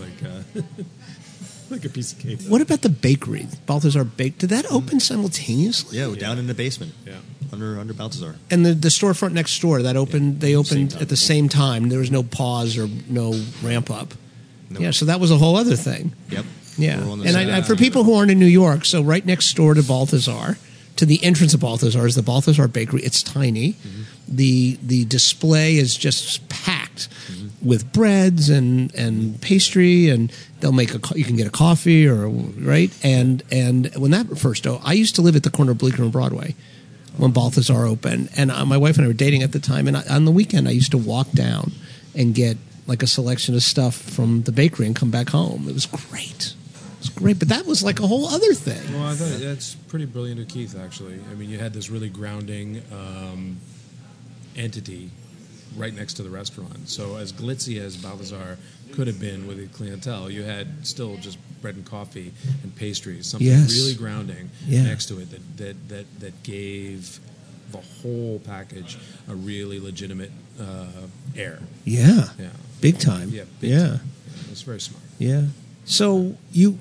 like a piece of cake. What about the bakery? Balthazar Bake. Did that open simultaneously? Yeah, down in the basement. Yeah. Under Balthazar. And the storefront next door, that opened. They opened at the same time. There was no pause or no ramp up. Nope. Yeah, so that was a whole other thing. Yep. Yeah, and for people who aren't in New York, so right next door to Balthazar, to the entrance of Balthazar is the Balthazar Bakery. It's tiny. Mm-hmm. The display is just packed with breads and pastry, and they'll make you can get a coffee or right. And when that first opened, I used to live at the corner of Bleecker and Broadway when Balthazar opened, and my wife and I were dating at the time. And on the weekend, I used to walk down and get a selection of stuff from the bakery and come back home. It was great. Great, but that was a whole other thing. Well, I thought that's pretty brilliant of Keith, actually. I mean, you had this really grounding entity right next to the restaurant. So as glitzy as Balthazar could have been with the clientele, you had still just bread and coffee and pastries, something really grounding next to it that gave the whole package a really legitimate air. Yeah, big time. Yeah, big time. It's very smart. Yeah. So you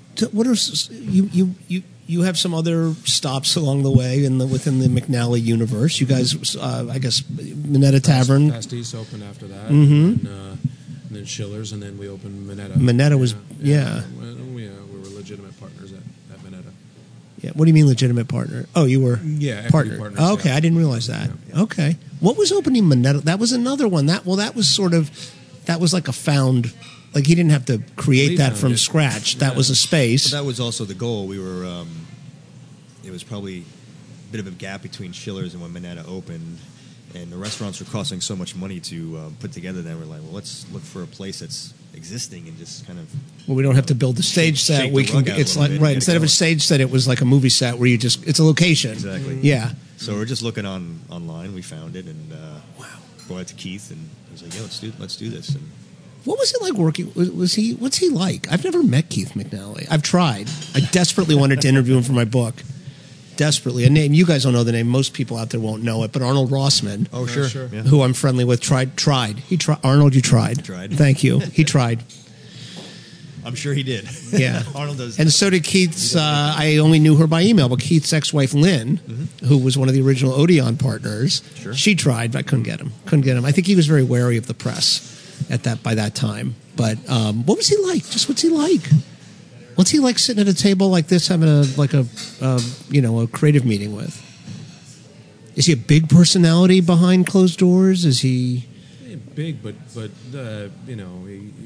have some other stops along the way within the McNally universe. You guys, I guess, Minetta Tavern. Pastis opened after that, and then Schiller's, and then we opened Minetta. Minetta was we were legitimate partners at Minetta. Yeah. What do you mean legitimate partner? Oh, you were partners. Oh, okay, I didn't realize that. Yeah. Okay, what was opening Minetta? That was another one. That was like a found. Like he didn't have to create that from scratch. That was a space. But that was also the goal. We were. It was probably a bit of a gap between Schiller's and when Minetta opened, and the restaurants were costing so much money to put together. Then we're like, well, let's look for a place that's existing and just kind of. Well, we don't have to build a stage set. We can. It's like instead of a stage set, it was like a movie set where it's a location. Exactly. Yeah. So we're just looking online. We found it and brought it to Keith, and he was like, yeah, let's do this. And what was it like working? What's he like? I've never met Keith McNally. I've tried. I desperately wanted to interview him for my book. Desperately. A name, you guys don't know the name. Most people out there won't know it, but Arnold Rossman. Oh, sure. Yeah. Who I'm friendly with, tried. He tried. Arnold, you tried. Thank you. He tried. I'm sure he did. Yeah. Arnold does. And so did Keith's, I only knew her by email, but Keith's ex-wife, Lynn, who was one of the original Odeon partners, she tried, but I couldn't get him. I think he was very wary of the press by that time. But what was he like? Just what's he like? What's he like sitting at a table like this, having a creative meeting with? Is he a big personality behind closed doors? Is he big? But you know,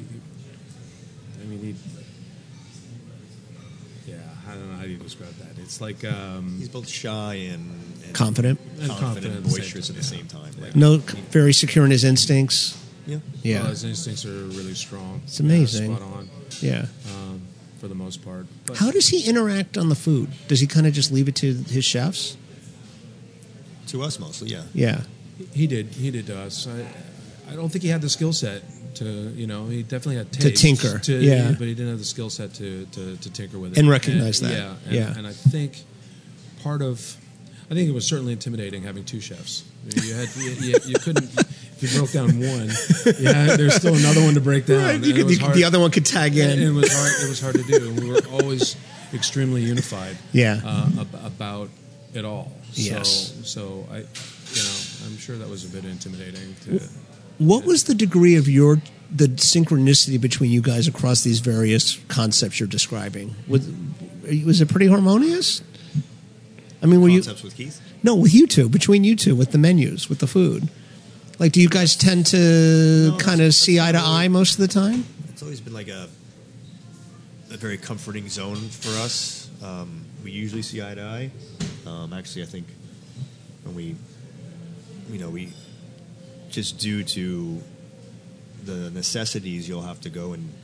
I don't know how do you describe that. It's like he's both shy and confident and boisterous at the same time. Like, very secure in his instincts. Yeah. His instincts are really strong. It's amazing. Spot on. Yeah. For the most part. But how does he interact on the food? Does he kind of just leave it to his chefs? To us mostly, yeah. Yeah. He did to us. I don't think he had the skill set to, you know, he definitely had taste. To tinker, but he didn't have the skill set to tinker with it. And recognize that. And I think it was certainly intimidating having two chefs. You couldn't, if you broke down one, there's still another one to break down. Right, the other one could tag in. It was hard to do. We were always extremely unified about it all. Yes. So I'm sure that was a bit intimidating. What was the degree of the synchronicity between you guys across these various concepts you're describing? Was it pretty harmonious? I mean, concepts with Keith? No, with you two, between you two, with the menus, with the food. Like, do you guys tend to kind of see eye to eye most of the time? It's always been like a very comforting zone for us. We usually see eye to eye. Actually, I think when we just due to the necessities, you'll have to go and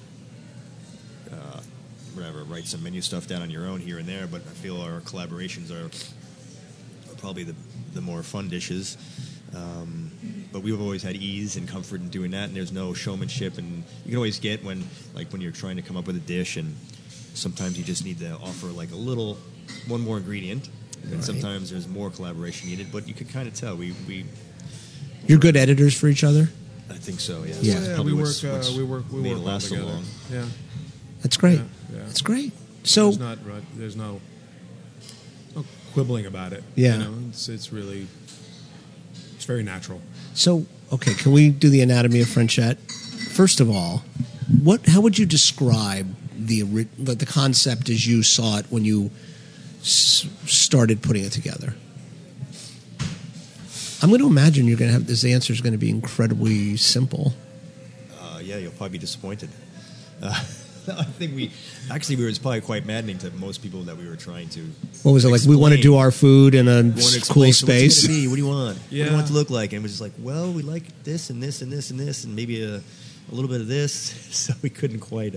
write some menu stuff down on your own here and there. But I feel our collaborations are probably the more fun dishes. But we've always had ease and comfort in doing that, and there's no showmanship. And you can always get when you're trying to come up with a dish, and sometimes you just need to offer like one more ingredient, and sometimes there's more collaboration needed. But you can kind of tell you're good editors for each other. I think so. Yeah. Yeah, we work last so long. Yeah, that's great. Yeah. That's great. So there's no quibbling about it. Yeah, you know, it's really very natural. So, okay, can we do the anatomy of Frenchette? First of all, how would you describe the concept as you saw it when you started putting it together? I'm going to imagine you're going to have this answer is going to be incredibly simple. Yeah, you'll probably be disappointed. I think it was probably quite maddening to most people that we were trying to. What was it like? We want to do our food in a cool space. What do you want? What do you want it to look like? And it was just like, well, we like this and this and this and this, and maybe a little bit of this. So we couldn't quite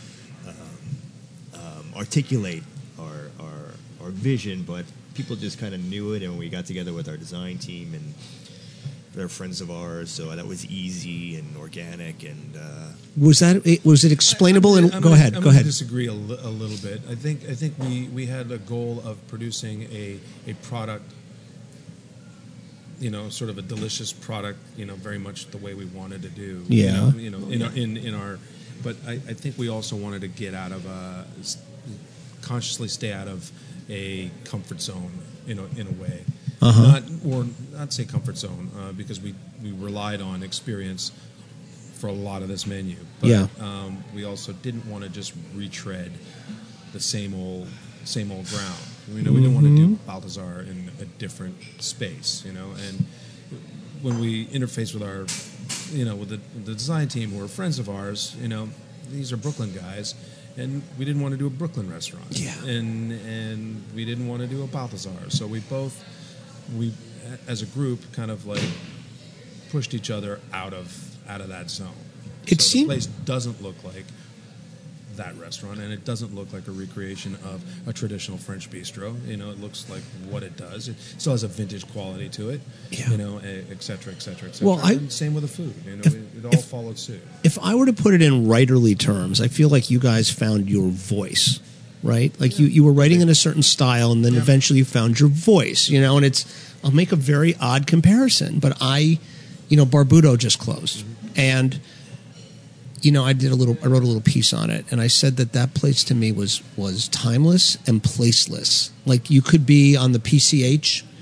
articulate our vision, but people just kind of knew it, and we got together with our design team, and they're friends of ours, so that was easy and organic. And was it explainable? Go ahead. I'm going to disagree a little bit. I think we had a goal of producing a product, you know, sort of a delicious product, you know, very much the way we wanted to do. Yeah. You know, in our, but I think we also wanted to get out of consciously stay out of a comfort zone in a way. Not say comfort zone because we relied on experience for a lot of this menu. But we also didn't want to just retread the same old ground. We didn't want to do Balthazar in a different space, you know. And when we interface with our, you know, with the design team who are friends of ours, you know, these are Brooklyn guys. And we didn't want to do a Brooklyn restaurant. Yeah. And we didn't want to do a Balthazar. So we as a group kind of like pushed each other out of that zone. The place doesn't look like that restaurant, and it doesn't look like a recreation of a traditional French bistro. You know, it looks like what it does. It still has a vintage quality to it. Yeah. You know, et cetera, et cetera, et cetera. Well, same with the food. You know, it all followed suit. If I were to put it in writerly terms, I feel like you guys found your voice, right? Like you were writing in a certain style, and then eventually you found your voice. You know, and I'll make a very odd comparison, but Barbuto just closed, and you know, I wrote a little piece on it, and I said that place to me was timeless and placeless. Like you could be on the PCH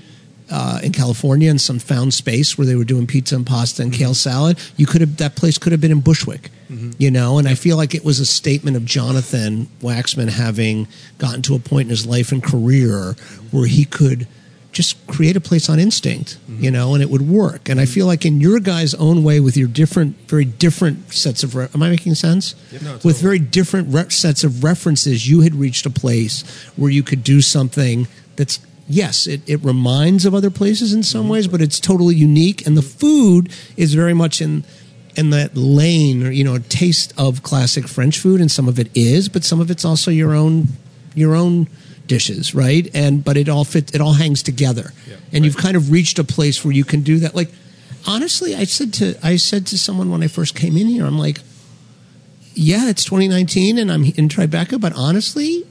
in California in some found space where they were doing pizza and pasta and kale salad. That place could have been in Bushwick, you know. And I feel like it was a statement of Jonathan Waxman having gotten to a point in his life and career where he could just create a place on instinct, you know, and it would work. And I feel like in your guys' own way, with your very different sets of, am I making sense? Yep. No, totally. With very different sets of references, you had reached a place where you could do something that's, yes, it reminds of other places in some ways, but it's totally unique. And the food is very much in that lane, or, you know, a taste of classic French food, and some of it is, but some of it's also your own dishes, right? But it all hangs together. Yeah, and you've kind of reached a place where you can do that. Like, honestly, I said to someone when I first came in here, I'm like, yeah, it's 2019 and I'm in Tribeca, but honestly,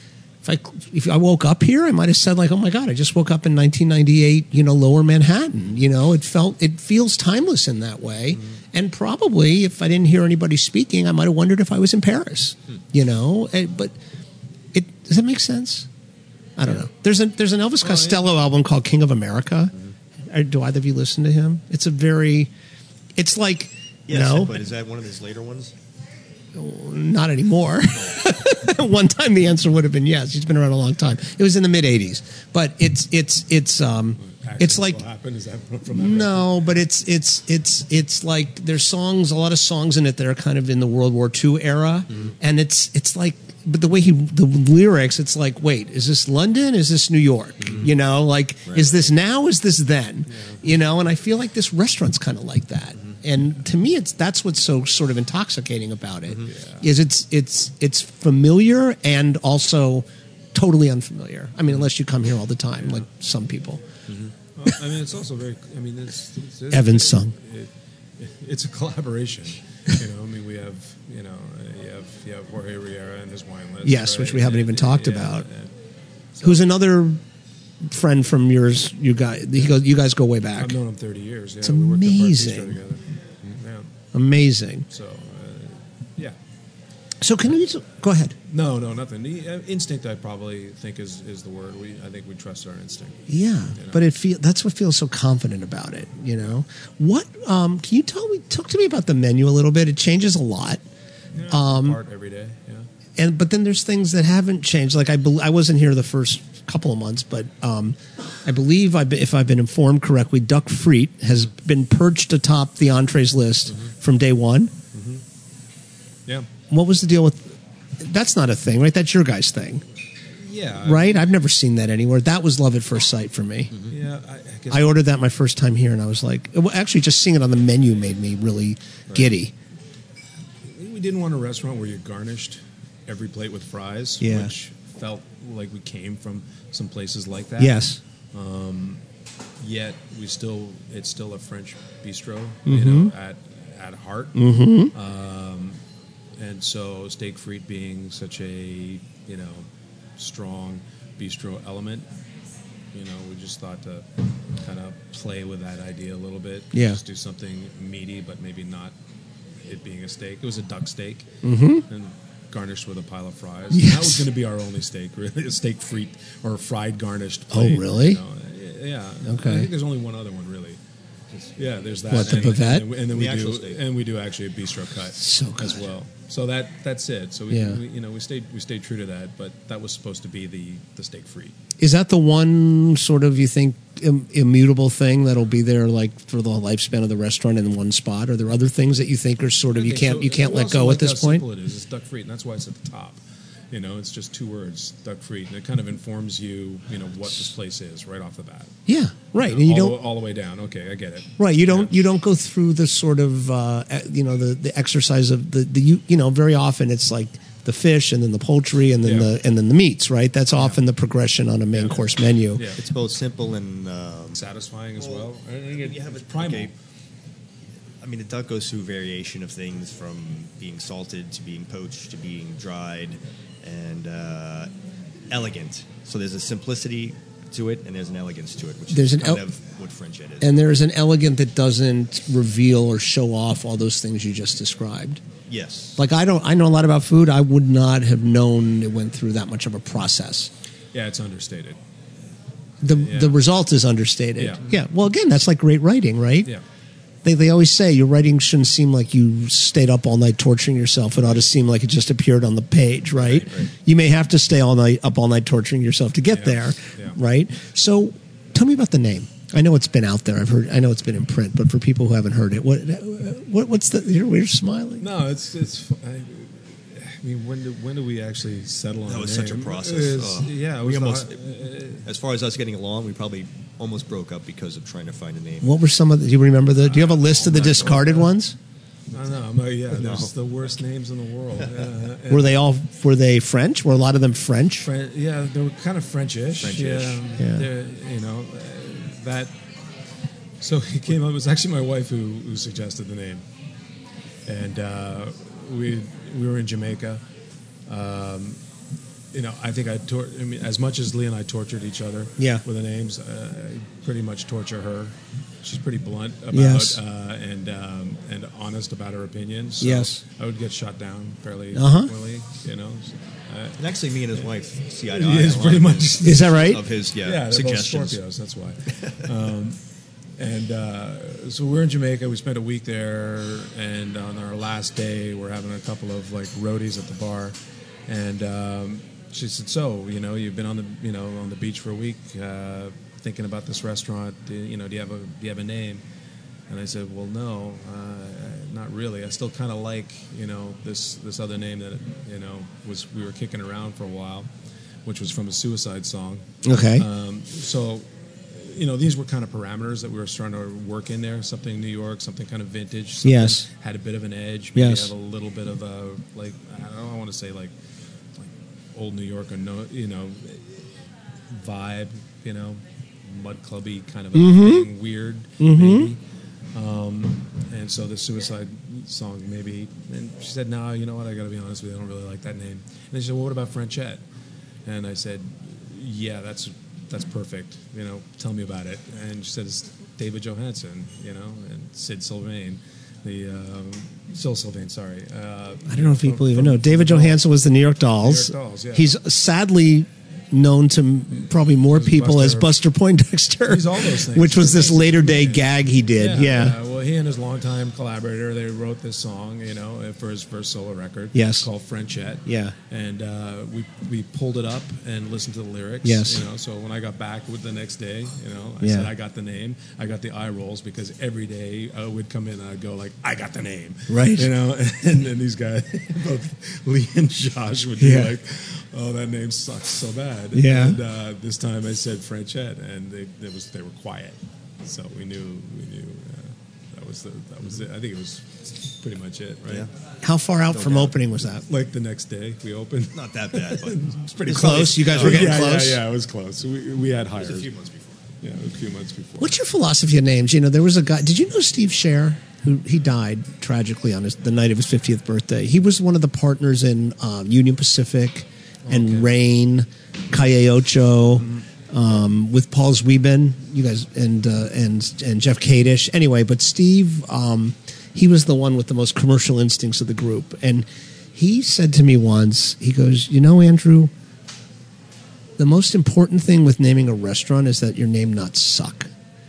if I woke up here, I might have said, like, oh my God, I just woke up in 1998, you know, Lower Manhattan. You know, it feels timeless in that way. And probably if I didn't hear anybody speaking, I might have wondered if I was in Paris, you know. But does that make sense? I don't know. There's an Elvis Costello album called King of America. Do either of you listen to him? It's like, yes, no. But is that one of his later ones? Not anymore. One time the answer would have been yes. He's been around a long time. It was in the mid '80s, but it's like, Is that from that no, but it's like there's songs, a lot of songs in it that are kind of in the World War II era, and it's like, but the way the lyrics, it's like, wait, is this London? Is this New York? You know, like, is this now? Is this then? Yeah. You know, and I feel like this restaurant's kind of like that. And to me, that's what's so sort of intoxicating about it, is it's familiar and also totally unfamiliar. I mean, unless you come here all the time, like some people. Well, I mean, it's also very. I mean, it's Evan's sung. It's a collaboration. You know, I mean, we have, you know, you have Jorge Riera and his wine list. Yes, right? which we haven't even talked yeah, about. So, who's another friend from yours? You guys go way back. I've known him 30 years. Yeah, it's we worked at Park amazing. Bistro together. Yeah. Amazing. So, yeah. So can you go ahead? No, nothing. Instinct, I probably think is the word. I think we trust our instinct. Yeah, you know? but that's what feels so confident about it. You know, what can you talk to me about the menu a little bit? It changes a lot. Yeah, part every day. Yeah. But then there's things that haven't changed. Like I wasn't here the first couple of months, but I believe, if I've been informed correctly, duck frite has been perched atop the entrees list from day one. Yeah. What was the deal with? That's not a thing, right? That's your guys' thing. Yeah. Right? I've never seen that anywhere. That was love at first sight for me. Yeah. I guess I ordered that my first time here, and I was like, actually, just seeing it on the menu made me really giddy. We didn't want a restaurant where you garnished every plate with fries, which felt like we came from some places like that. Yes. Yet it's still a French bistro, you know, at heart. And so steak frite being such a, you know, strong bistro element, you know, we just thought to kind of play with that idea a little bit. Yeah. Just do something meaty, but maybe not it being a steak. It was a duck steak and garnished with a pile of fries. Yes. And that was going to be our only steak, really, a steak frite or a fried garnished plate. Oh, really? You know? Yeah. Okay. I think there's only one other one, really. Yeah, there's that. What, the bavette? And then we do actually a bistro cut So good. as well. So that's it. So we stayed true to that, but that was supposed to be the steak frite. Is that the one sort of, you think, immutable thing that'll be there like for the lifespan of the restaurant in one spot? Are there other things that you think are sort of you can't let go at this point? Simple it is. It's duck frite, and that's why it's at the top. You know, it's just two words, duck frite, and it kind of informs you, you know, what this place is right off the bat. Yeah, right. You know, all the way down. Okay, I get it. Right. You don't go through the sort of you know, the exercise of you know, very often it's like the fish and then the poultry and then the meats, right? That's often the progression on a main course menu. Yeah. It's both simple and satisfying as well. I think you have it's primal. Okay. I mean, the duck goes through variation of things from being salted to being poached to being dried and elegant. So there's a simplicity to it and there's an elegance to it, which is kind of what French Ed is. And there's an elegant that doesn't reveal or show off all those things you just described. Yes. Like I know a lot about food. I would not have known it went through that much of a process. Yeah, it's understated. the result is understated. Yeah. Well, again, that's like great writing, right? Yeah. They always say your writing shouldn't seem like you stayed up all night torturing yourself. It ought to seem like it just appeared on the page, right? You may have to stay up all night torturing yourself to get there, right? So, tell me about the name. I know it's been out there. I know it's been in print, but for people who haven't heard it, what's the? You're smiling. No, it's. I mean, when do we actually settle on that? That was such a process. We almost, as far as us getting along, we probably almost broke up because of trying to find a name. What were some of the? Do you remember do you have a list of the discarded ones? I know. I'm like, there's the worst names in the world. Yeah. Were they French? Were a lot of them French? Yeah, they were kind of French-ish. Yeah. You know, that. So it came up. It was actually my wife who suggested the name, and we were in Jamaica. You know, I think as much as Lee and I tortured each other with the names, I pretty much torture her. She's pretty blunt about and honest about her opinions. So I would get shot down fairly quickly, you know. And actually, me and his wife see eye to eye. Is pretty much. Is that right? Of his they're suggestions. both Scorpios, that's why. So we're in Jamaica. We spent a week there, and on our last day, we're having a couple of like roadies at the bar, and she said, "So, you know, you've been on the beach for a week, thinking about this restaurant. Do you have a name?" And I said, "Well, no, not really. I still kind of like, you know, this other name that, you know, we were kicking around for a while, which was from a Suicide song." Okay. So, you know, these were kind of parameters that we were starting to work in there. Something New York, something kind of vintage. Something had a bit of an edge. Maybe have a little bit of a, like, I don't want to say like old New York or vibe, you know, mud clubby kind of a thing, weird, maybe. And so the Suicide song, maybe. And she said, "No, you know what? I got to be honest with you. I don't really like that name." And then she said, "Well, what about Frenchette?" And I said, "Yeah, that's perfect. You know, tell me about it." And she said, "It's David Johansen, you know, and Sid Sylvain, Sil Sylvain. Sorry, I don't know if people even know. David Johansen was the New York Dolls. He's sadly known to probably more people as Buster Poindexter. He's all those things. Which was this later day gag he did. Yeah. Well, he and his longtime collaborator, they wrote this song, you know, for his first solo record. Yes. Called Frenchette. Yeah. And we pulled it up and listened to the lyrics. Yes. You know, so when I got back with the next day, you know, I said I got the name. I got the eye rolls because every day I would come in and I'd go like, "I got the name." Right. You know, and then these guys, both Lee and Josh, would be like, "Oh, that name sucks so bad." Yeah. And this time I said Frenchette, and they were quiet, so we knew that was it. I think it was pretty much it, right? Yeah. How far out from opening was that? Like the next day we opened. Not that bad, but it's pretty close. You guys were getting close. Yeah, it was close. We had hires. It was a few months before. Yeah, a few months before. What's your philosophy of names? You know, there was a guy. Did you know Steve Scher? He died tragically on the night of his 50th birthday. He was one of the partners in Union Pacific and Rain, Calle Ocho, with Paul Zweben, you guys, and Jeff Kadish. Anyway, but Steve, he was the one with the most commercial instincts of the group, and he said to me once, he goes, "You know, Andrew, the most important thing with naming a restaurant is that your name not suck."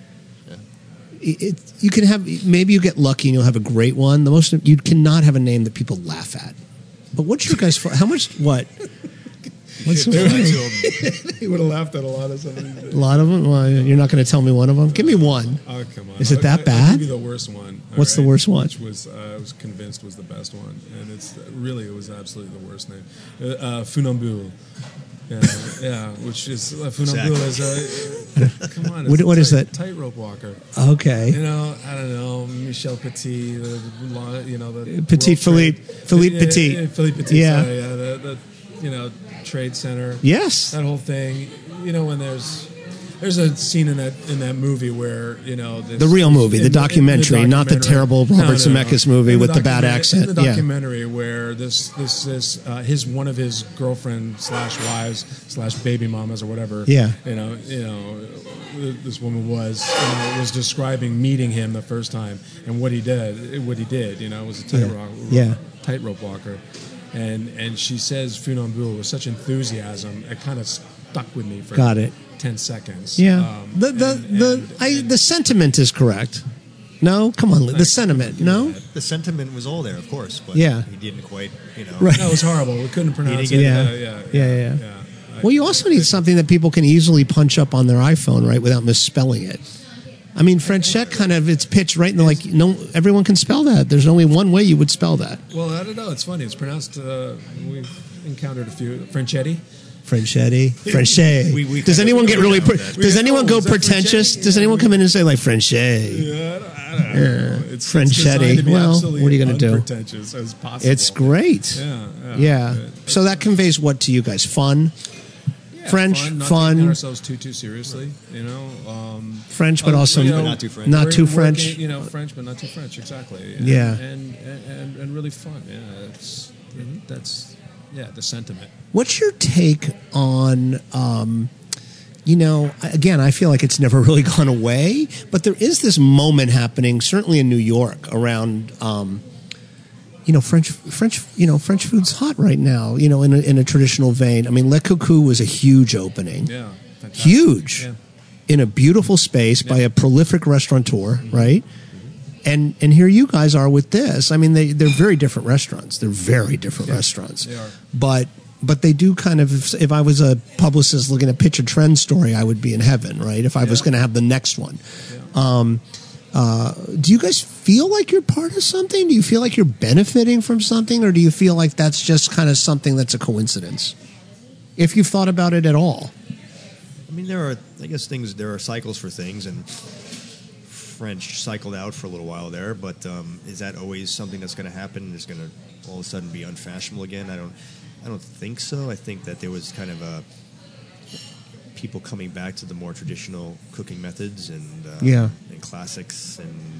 You can have, maybe you get lucky and you'll have a great one. You cannot have a name that people laugh at. But what's your guys? How much? What? What's He would have laughed at a lot of something. A lot of them. Well, you're not going to tell me one of them. Give me one. Oh, come on! Is it that I'll bad? give you the worst one. What's the worst one? Which was I was convinced was the best one, and it was absolutely the worst name. Funambule. Yeah, which is Funambule is come on. What is that? Tightrope walker. Okay. You know, I don't know, Michel Petit, the Petit Philippe Petit. Philippe Petit. Yeah. Sorry, the Trade Center. Yes. That whole thing. You know, when there's a scene in that movie where, you know, the real movie, the documentary, not the terrible Robert Zemeckis movie with the bad accent. In the documentary where his one of his girlfriend / wives / baby mamas or whatever. Yeah. You know, this woman was describing meeting him the first time and what he did. You know, was a tightrope walker. And she says funambule with such enthusiasm, it kind of stuck with me for Got it. 10 seconds. Yeah. The sentiment is correct. No, come on, the sentiment. No, the sentiment was all there, of course, but yeah, he didn't quite, Right. That was horrible. We couldn't pronounce it. Yeah. Well, you also need something that people can easily punch up on their iPhone, right, without misspelling it. I mean, Frenchette kind of, it's pitched right in the, like, no, everyone can spell that. There's only one way you would spell that. Well, I don't know. It's funny. It's pronounced, we've encountered a few, Frenchetti. Does anyone get really, does anyone go pretentious? Does anyone come in and say, like, Frenchette? Yeah, I don't know. It's Frenchetti. Well, what are you going to do? Pretentious as possible. It's great. Yeah. So that conveys what to you guys? Fun? Yeah, French, not fun. taking ourselves too seriously, French, but also not too French. Not too French. French, but not too French. Exactly. Yeah. And really fun. Yeah, that's the sentiment. What's your take on? Again, I feel like it's never really gone away, but there is this moment happening, certainly in New York, around. French food's hot right now. In a traditional vein. I mean, Le Coucou was a huge opening. Yeah, fantastic. Huge, in a beautiful space by a prolific restaurateur, Mm-hmm. right? And here you guys are with this. I mean, they're very different restaurants. They're very different restaurants. They are. But they do kind of. If I was a publicist looking to pitch a trend story, I would be in heaven, right? If I was going to have the next one. Yeah. Do you guys feel like you're part of something? Do you feel like you're benefiting from something, or do you feel like that's just kind of something that's a coincidence? If you've thought about it at all. I mean, there are cycles for things, and French cycled out for a little while there, but is that always something that's going to happen? Is going to all of a sudden be unfashionable again? I don't think so. I think that there was kind of people coming back to the more traditional cooking methods and classics,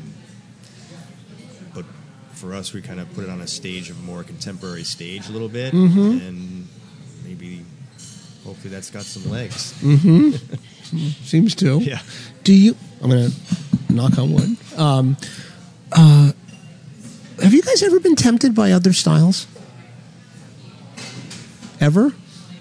but for us, we kind of put it on a stage, of a more contemporary stage a little bit, and maybe hopefully that's got some legs. Seems to. Yeah. I'm going to knock on wood. Have you guys ever been tempted by other styles? Ever?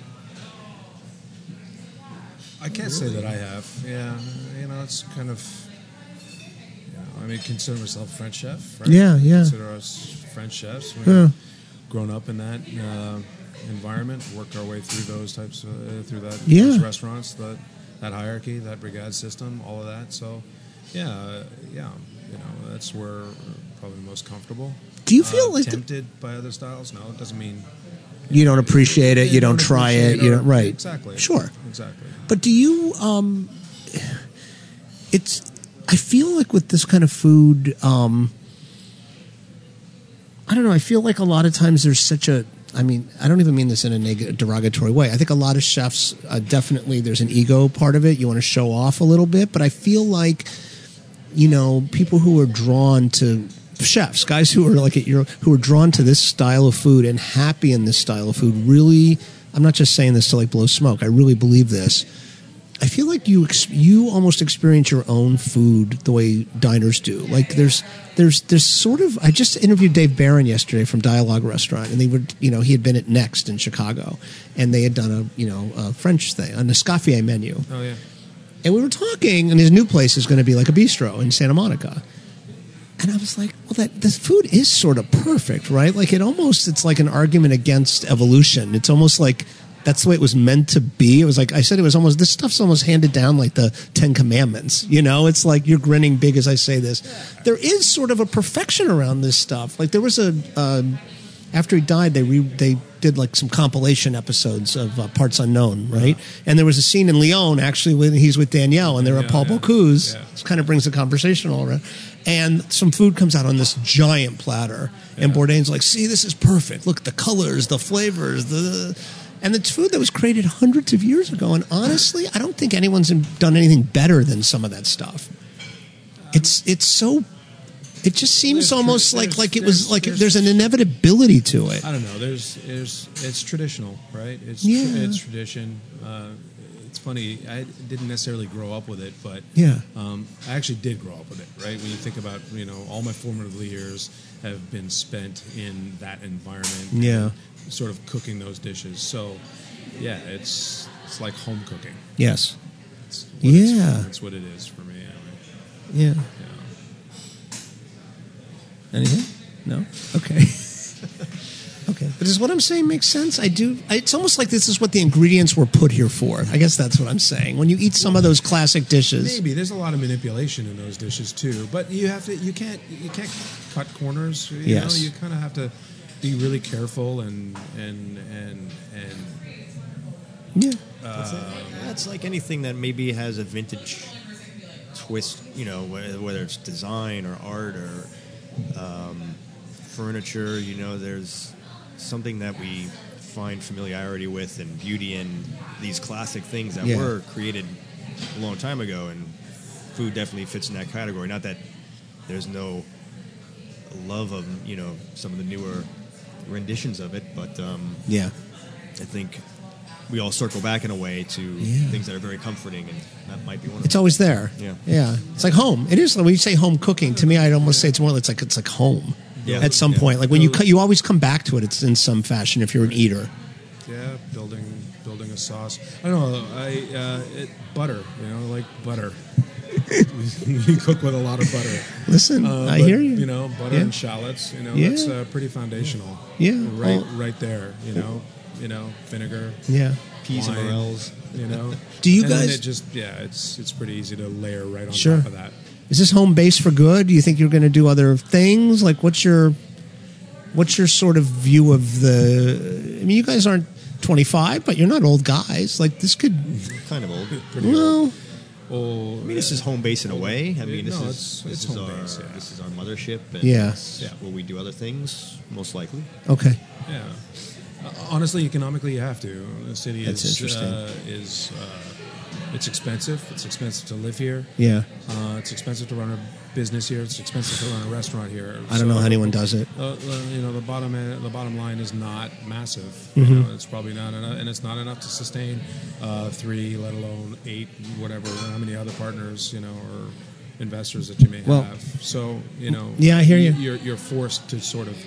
I can't say that I have. Yeah, it's kind of. I mean, consider myself a French chef, right? Yeah. Consider us French chefs. We've grown up in that environment, worked our way through those types, through those restaurants, that hierarchy, that brigade system, all of that. So, that's where we're probably most comfortable. Do you feel like tempted by other styles? No, it doesn't mean you don't appreciate it. You don't try it. You don't, right? Exactly. Sure. Exactly. But do you? I feel like with this kind of food, I don't know. I feel like a lot of times there's such a. I mean, I don't even mean this in a derogatory way. I think a lot of chefs definitely there's an ego part of it. You want to show off a little bit, but I feel like people who are drawn to chefs, guys who are like who are drawn to this style of food and happy in this style of food. Really, I'm not just saying this to like blow smoke. I really believe this. I feel like you almost experience your own food the way diners do. Like there's sort of. I just interviewed Dave Barron yesterday from Dialogue Restaurant, and they were he had been at Next in Chicago, and they had done a French thing, a Nescaffier menu. Oh yeah. And we were talking, and his new place is going to be like a bistro in Santa Monica. And I was like, well, this food is sort of perfect, right? Like it's like an argument against evolution. It's almost like that's the way it was meant to be. It was like, I said, this stuff's almost handed down like the 10 Commandments. It's like you're grinning big as I say this. There is sort of a perfection around this stuff. Like there was after he died, they did like some compilation episodes of Parts Unknown, right? And there was a scene in Lyon, actually, when he's with Danielle, and they're at Paul Bocuse. This kind of brings the conversation all around. And some food comes out on this giant platter, and Bourdain's like, see, this is perfect. Look at the colors, the flavors, and it's food that was created hundreds of years ago. And honestly, I don't think anyone's done anything better than some of that stuff. It's so. It just seems almost like it was like there's an inevitability to it. I don't know. It's traditional, right? It's tradition. It's funny. I didn't necessarily grow up with it, but I actually did grow up with it, right? When you think about all my formative years have been spent in that environment, sort of cooking those dishes. So it's like home cooking. Yes. That's what it is for me. Yeah. Anything? No? Okay. Okay. But does what I'm saying make sense? It's almost like this is what the ingredients were put here for. I guess that's what I'm saying. When you eat some of those classic dishes. Maybe. There's a lot of manipulation in those dishes, too. But you can't cut corners. You know, you kind of have to be really careful and yeah. That's like anything that maybe has a vintage twist, you know, whether it's design or art or furniture, you know, there's something that we find familiarity with and beauty in these classic things that were created a long time ago, and food definitely fits in that category. Not that there's no love of, you know, some of the newer renditions of it, but I think we all circle back in a way to things that are very comforting, and that might be one of them. It's always there. Yeah. It's like home. It is. When you say home cooking, to me, I'd almost say it's more. It's like home. Yeah. At some point, like when you always come back to it. It's in some fashion if you're an eater. Yeah, building a sauce. I don't know. Butter. You know, like butter. We cook with a lot of butter. Listen, I hear you. You know, butter and shallots. You know, that's pretty foundational. Yeah, right there. You know, vinegar. Yeah, peas and morels. You know, do you and guys? It just it's pretty easy to layer right on top of that. Is this home base for good? Do you think you're going to do other things? Like, what's your sort of view of the? I mean, you guys aren't 25, but you're not old guys. Like, this could kind of old. Pretty old. Well, I mean, this is home base in a way. I mean, this is home base. This is our mothership. And will we do other things? Most likely. Okay. Yeah. Honestly, economically, you have to. The city That's interesting. It's expensive. It's expensive to live here. Yeah. It's expensive to run a business here. It's expensive to run a restaurant here. I don't know how anyone does it. You know, the bottom line is not massive. Mm-hmm. You know, it's probably not enough, and it's not enough to sustain 3, let alone 8, whatever. How many other partners, you know, or investors that you may have. So, you know, I hear you. You're forced to sort of.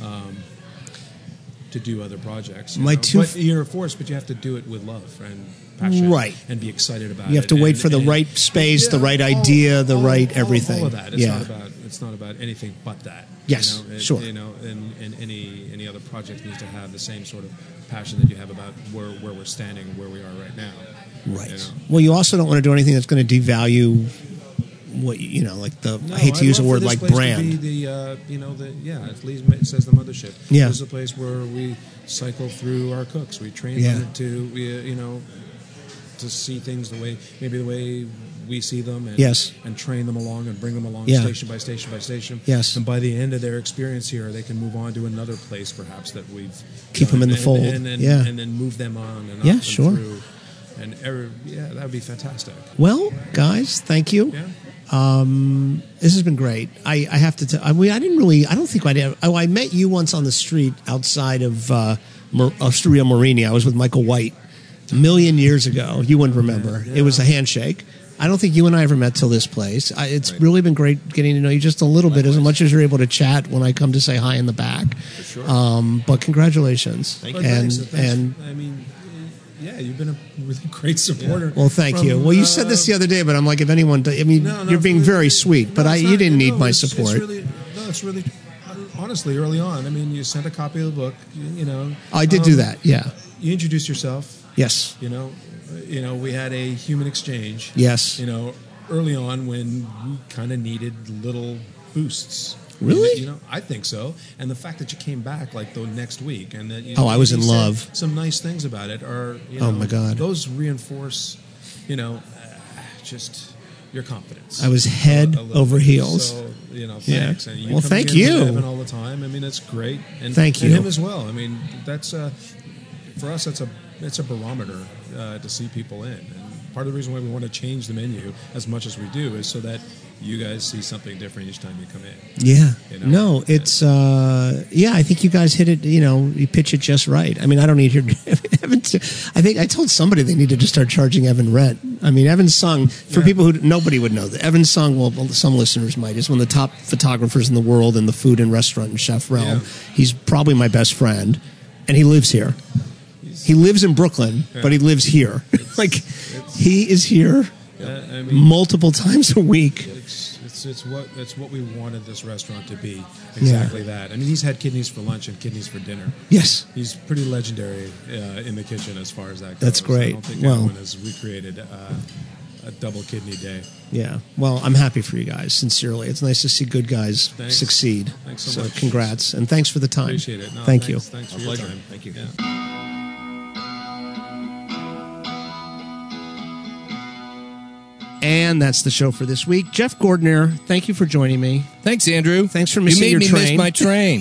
To do other projects, but you're forced, but you have to do it with love and passion, right? And be excited about it. You have to wait for the right space, the right idea, the right everything. All of that. It's not about anything but that. Yes, you know? sure. You know, and any other project needs to have the same sort of passion that you have about where we're standing, where we are right now. Right. You know? Well, you also don't want to do anything that's going to devalue what like the. I hate to use a word like brand. To be at least it says the mothership. Yeah. This is a place where we cycle through our cooks. We train them to to see things the way we see them, and train them along and bring them along station by station by station. Yes. And by the end of their experience here, they can move on to another place perhaps that we've keep them in the fold, and then move them on and up and through. And that would be fantastic. Well, guys, thank you. Yeah. This has been great. I have to tell. I don't think I did. I met you once on the street outside of Osteria Morini. I was with Michael White a million years ago. You wouldn't remember. Yeah. It was a handshake. I don't think you and I ever met till this place. It's really been great getting to know you just a little bit, as much as you're able to chat when I come to say hi in the back. For sure. But congratulations. Thank you. Thanks. I mean. Yeah, you've been a really great supporter. Yeah. Well, thank you. Well, you said this the other day, but I'm like, if anyone, you're being very sweet, but you didn't need my support. It's really, honestly, early on. I mean, you sent a copy of the book. You know, I did do that. Yeah. You introduced yourself. Yes. You know, we had a human exchange. Yes. You know, early on when we kind of needed little boosts. Really? You know, I think so. And the fact that you came back like the next week and that I was in love. Some nice things about it are, oh my God, those reinforce, just your confidence. I was head over heels. So, thanks. And well, thank you. Evan all the time. I mean, that's great. And thank you. And him as well. I mean, that's for us. It's a barometer to see people in. And part of the reason why we want to change the menu as much as we do is so that you guys see something different each time you come in. Yeah. No, it's, I think you guys hit it, you pitch it just right. I mean, I don't need your, Evan, I think I told somebody they needed to start charging Evan rent. I mean, Evan Sung, for people who, nobody would know that. Evan Sung, well, some listeners might, is one of the top photographers in the world in the food and restaurant and chef realm. Yeah. He's probably my best friend, and he lives here. He lives in Brooklyn, but he lives here. He is here multiple times a week. It's what we wanted this restaurant to be. Exactly that. I mean, he's had kidneys for lunch and kidneys for dinner. Yes. He's pretty legendary in the kitchen as far as that goes. That's great. I don't think anyone has recreated a double kidney day. Yeah. Well, I'm happy for you guys, sincerely. It's nice to see good guys succeed. Thanks so much. Congrats. And thanks for the time. Appreciate it. No, Thank you. Thanks for your time. Thank you. Yeah. And that's the show for this week. Jeff Gordner, thank you for joining me. Thanks, Andrew. Thanks for missing your train. You made me miss my train.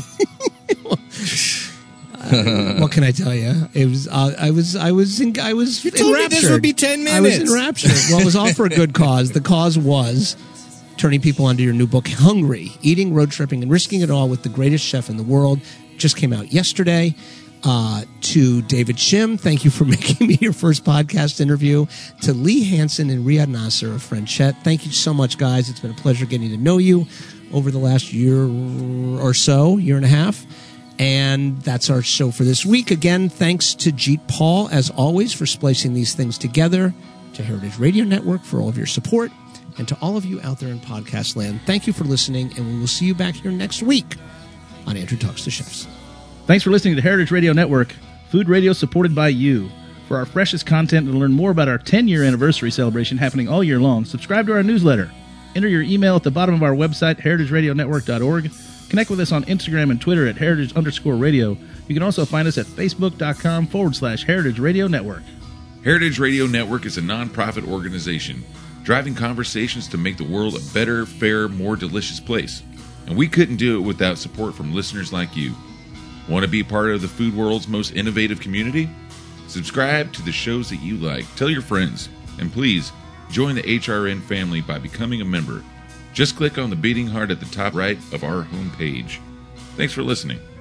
What can I tell you? It was I was You told me this would be 10 minutes. I was enraptured. Well, it was all for a good cause. The cause was turning people onto your new book, Hungry: Eating, Road Tripping, and Risking It All with the Greatest Chef in the World. Just came out yesterday. To David Shim, thank you for making me your first podcast interview. To Lee Hansen and Riyad Nasser of Frenchette, thank you so much, guys. It's been a pleasure getting to know you over the last year or so, year and a half. And that's our show for this week. Again, thanks to Jeet Paul, as always, for splicing these things together, to Heritage Radio Network for all of your support, and to all of you out there in podcast land, thank you for listening, and we will see you back here next week on Andrew Talks to Chefs. Thanks for listening to Heritage Radio Network, food radio supported by you. For our freshest content and to learn more about our 10-year anniversary celebration happening all year long, subscribe to our newsletter. Enter your email at the bottom of our website, heritageradionetwork.org. Connect with us on Instagram and Twitter at heritage_radio. You can also find us at facebook.com/Heritage Radio Network. Heritage Radio Network is a non-profit organization driving conversations to make the world a better, fairer, more delicious place. And we couldn't do it without support from listeners like you. Want to be part of the food world's most innovative community? Subscribe to the shows that you like. Tell your friends. And please, join the HRN family by becoming a member. Just click on the beating heart at the top right of our homepage. Thanks for listening.